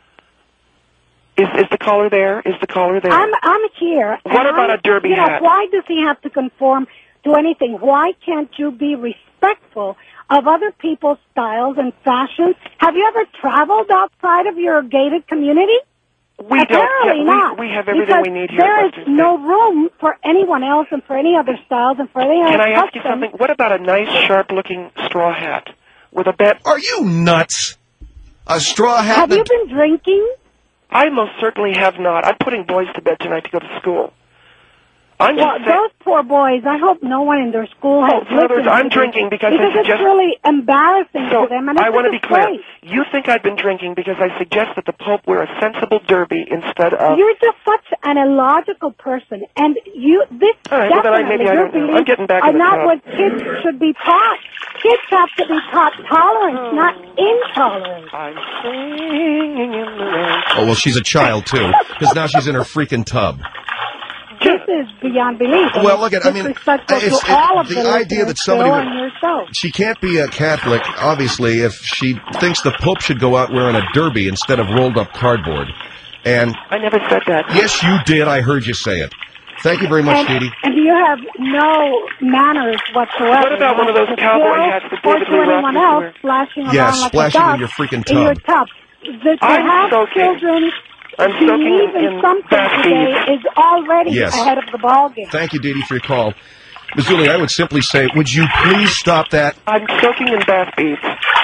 is is the collar there? Is the collar there? I'm I'm here. What and about I- a derby you know, hat? Why does he have to conform to anything? Why can't you be respectful of other people's styles and fashions? Have you ever traveled outside of your gated community? We don't. Apparently Yeah, not. we, we have everything because we need here. there at is Western no room for anyone else and for any other styles and for any other Can I ask you custom. something? What about a nice, sharp-looking straw hat with a bat? Are you nuts? A straw hat? Have that- you been drinking? I most certainly have not. I'm putting boys to bed tonight to go to school. I'm Well, just saying. those poor boys, I hope no one in their school has Oh, in other words, listened I'm to drinking this, because I because it's suggest- really embarrassing So, for them, and it's I want a to be clear. disgrace. You think I've been drinking because I suggest that the Pope wear a sensible derby instead of... You're just such an illogical person, and you this All right, well, then I- definitely maybe I your don't know. I'm beliefs getting back are in the not tub. what kids should be taught. Kids have to be taught tolerance, not intolerance. I'm singing in the rain. Oh, well, she's a child, too, because now she's in her freaking tub. This is beyond belief. and Well, look at- I mean, disrespectful it's- to it- all of the the idea that listeners, somebody Phil, would- and yourself. She can't be a Catholic, obviously, if she thinks the Pope should go out wearing a derby instead of rolled up cardboard. And I never said that. yes, you did. I heard you say it. Thank you very much, and, Dee Dee. and you have no manners whatsoever. What about one of those To cowboy Phil hats that or David to Lee Roth anyone used to else wear? splashing Yeah, around like splashing a duck in your freaking in your tub. tub. The, to I'm have soaking. children I'm soaking believe in, in in something bath today beads. is already Yes. ahead of the ballgame. Thank you, Dee Dee, for your call. Mazzulli, I would simply say, would you please stop that? I'm soaking in bath beads.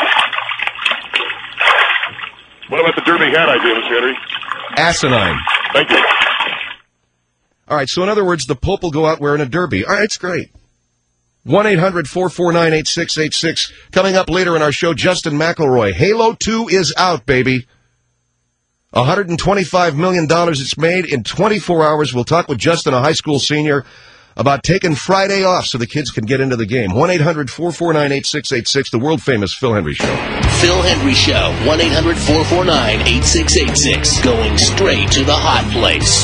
What about the derby hat idea, Mister Henry? Asinine. Thank you. All right, so in other words, the Pope will go out wearing a derby. All right, it's great. one eight hundred four four nine eight six eight six. Coming up later in our show, Justin McElroy. Halo two is out, baby. one hundred twenty-five million dollars it's made in twenty-four hours. We'll talk with Justin, a high school senior, about taking Friday off so the kids can get into the game. one eight hundred four four nine eight six eight six, the world-famous Phil Henry Show. Phil Henry Show, one eight hundred four four nine eight six eight six. Going straight to the hot place.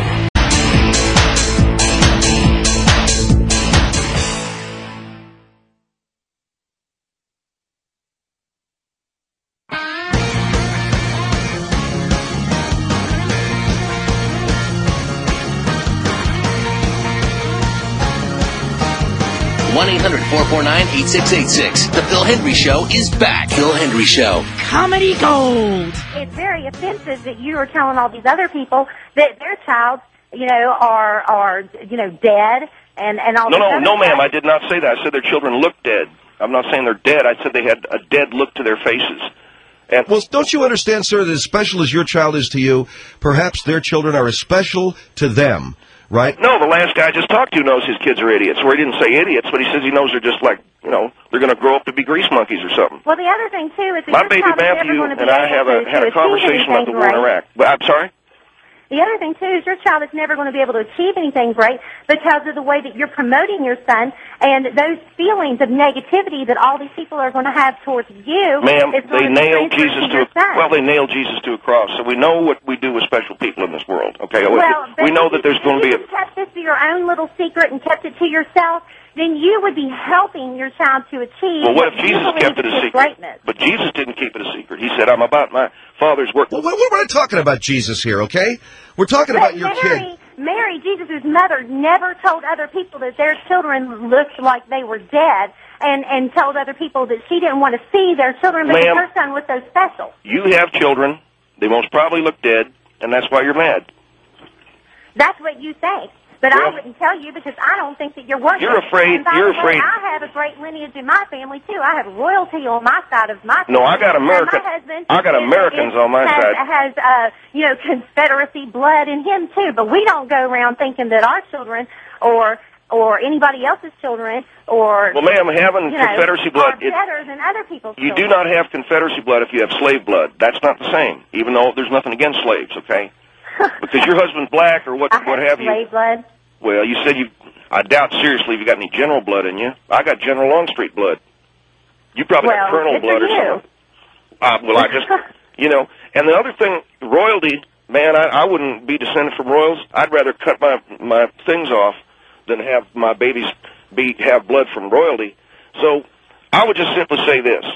one eight hundred four four nine eight six eight six. The Phil Henry Show is back. Phil Henry Show. Comedy Gold. It's very offensive that you are telling all these other people that their child, you know, are are you know dead and and all. No, this no, other no, ma'am. stuff. I did not say that. I said their children look dead. I'm not saying they're dead. I said they had a dead look to their faces. And Well, don't you understand, sir, that as special as your child is to you, perhaps their children are as special to them, right? no, the last guy I just talked to knows his kids are idiots. Or he didn't say idiots, but he says he knows they're just like, you know, they're going to grow up to be grease monkeys or something. Well, the other thing too is that My your baby child is never Matthew going to be and I able have a to- had to a conversation achieve about the war in anything Iraq. But I'm sorry. The other thing, too, is your child is never going to be able to achieve anything great because of the way that you're promoting your son and those feelings of negativity that all these people are going to have towards you. Ma'am, is they going to be nailed transferred Jesus to your a son. well. They nailed Jesus to a cross, so we know what we do with special people in this world. Okay, Well, we but know if that there's you- going to be if a. you kept this to your own little secret and kept it to yourself, then you would be helping your child to achieve. Well, what if you Jesus believe kept it is a his secret? Greatness. But Jesus didn't keep it a secret. He said, "I'm about my Father's work." Well, we're not talking about Jesus here, okay? We're talking about But your Mary, kid. Mary, Jesus' mother, never told other people that their children looked like they were dead, and and told other people that she didn't want to see their children because Ma'am. her son was so special. You have children. They most probably look dead, and that's why you're mad. That's what you think. But Well, I wouldn't tell you because I don't think that you're worth You're it. afraid- And by you're the way, afraid- I have a great lineage in my family too. I have royalty on my side of my family. No, I got And American- my husband I got is- Americans is- on my has, side. Has uh, you know Confederacy blood in him too. But we don't go around thinking that our children or or anybody else's children or Well, ma'am, having you know, Confederacy blood, are it, better than other people's you do children. not have Confederacy blood if you have slave blood. That's not the same, even though there's nothing against slaves, okay? Because your husband's black or what, I what have you. slave blood. Well, you said you. I doubt seriously if you got any general blood in you. I got General Longstreet blood. You probably Well, got Colonel good blood for or you. something. Uh, well, I just, you know. And the other thing, royalty, man, I, I wouldn't be descended from royals. I'd rather cut my my things off than have my babies be have blood from royalty. So I would just simply say this.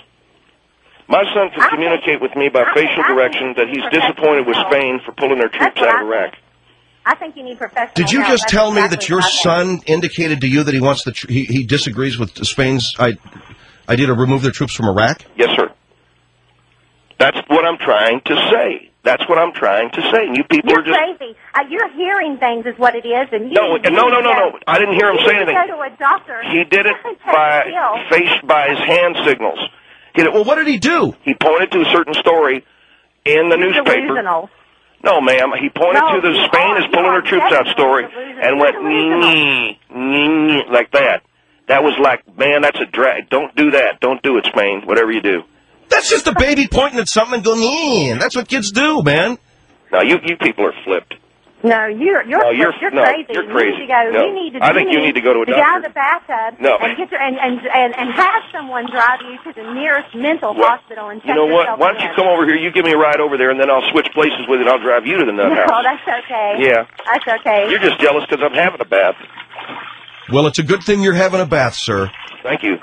My son can communicate with me by facial direction that he's disappointed with Spain for pulling their troops out of Iraq. I think you need professional Did you help. just That's tell me exactly that your what I think. son indicated to you that he wants the tr- he, he disagrees with Spain's I- idea to remove their troops from Iraq? Yes, sir. That's what I'm trying to say. That's what I'm trying to say. And you people You're are just... crazy. Uh, you're hearing things is what it is. And you No, need, you no, need no, to no, go- no. I didn't hear him you say need to anything. go to a doctor. He did it Take by a pill. face by his hand signals. He did, well, what did he do? He pointed to a certain story in the He's newspaper. delusional. No, ma'am. He pointed No, to the you Spain are- is pulling her you are troops out story delusional. and You're went delusional. nee, nee, like that. That was like, man, that's a drag. Don't do that. Don't do it, Spain. Whatever you do. That's just a baby pointing at something and going, yeah. That's what kids do, man. No, you you people are flipped. No, you're you're No, you're- you're no, crazy. you're You crazy. need to go. No. You need to. I think you need to go to a to get out doctor. of the bathtub. No. And get your and, and and and have someone drive you to the nearest mental Well, hospital and check You know what? yourself Why don't you in. come over here? You give me a ride over there, and then I'll switch places with you, and I'll drive you to the nut No, house. that's okay. Yeah. That's okay. You're just jealous because I'm having a bath. Well, it's a good thing you're having a bath, sir. Thank you.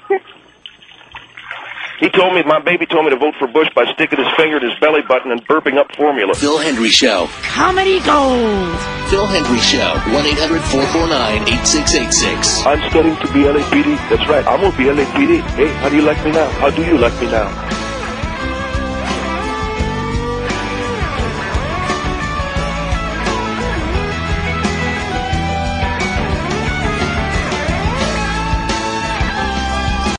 He told me, my baby told me to vote for Bush by sticking his finger in his belly button and burping up formula. Phil Hendry Show. Comedy Gold. Phil Hendry Show. one eight hundred four four nine eight six eight six. I'm studying to be L A P D. That's right. I'm going to be L A P D. Hey, how do you like me now? How do you like me now?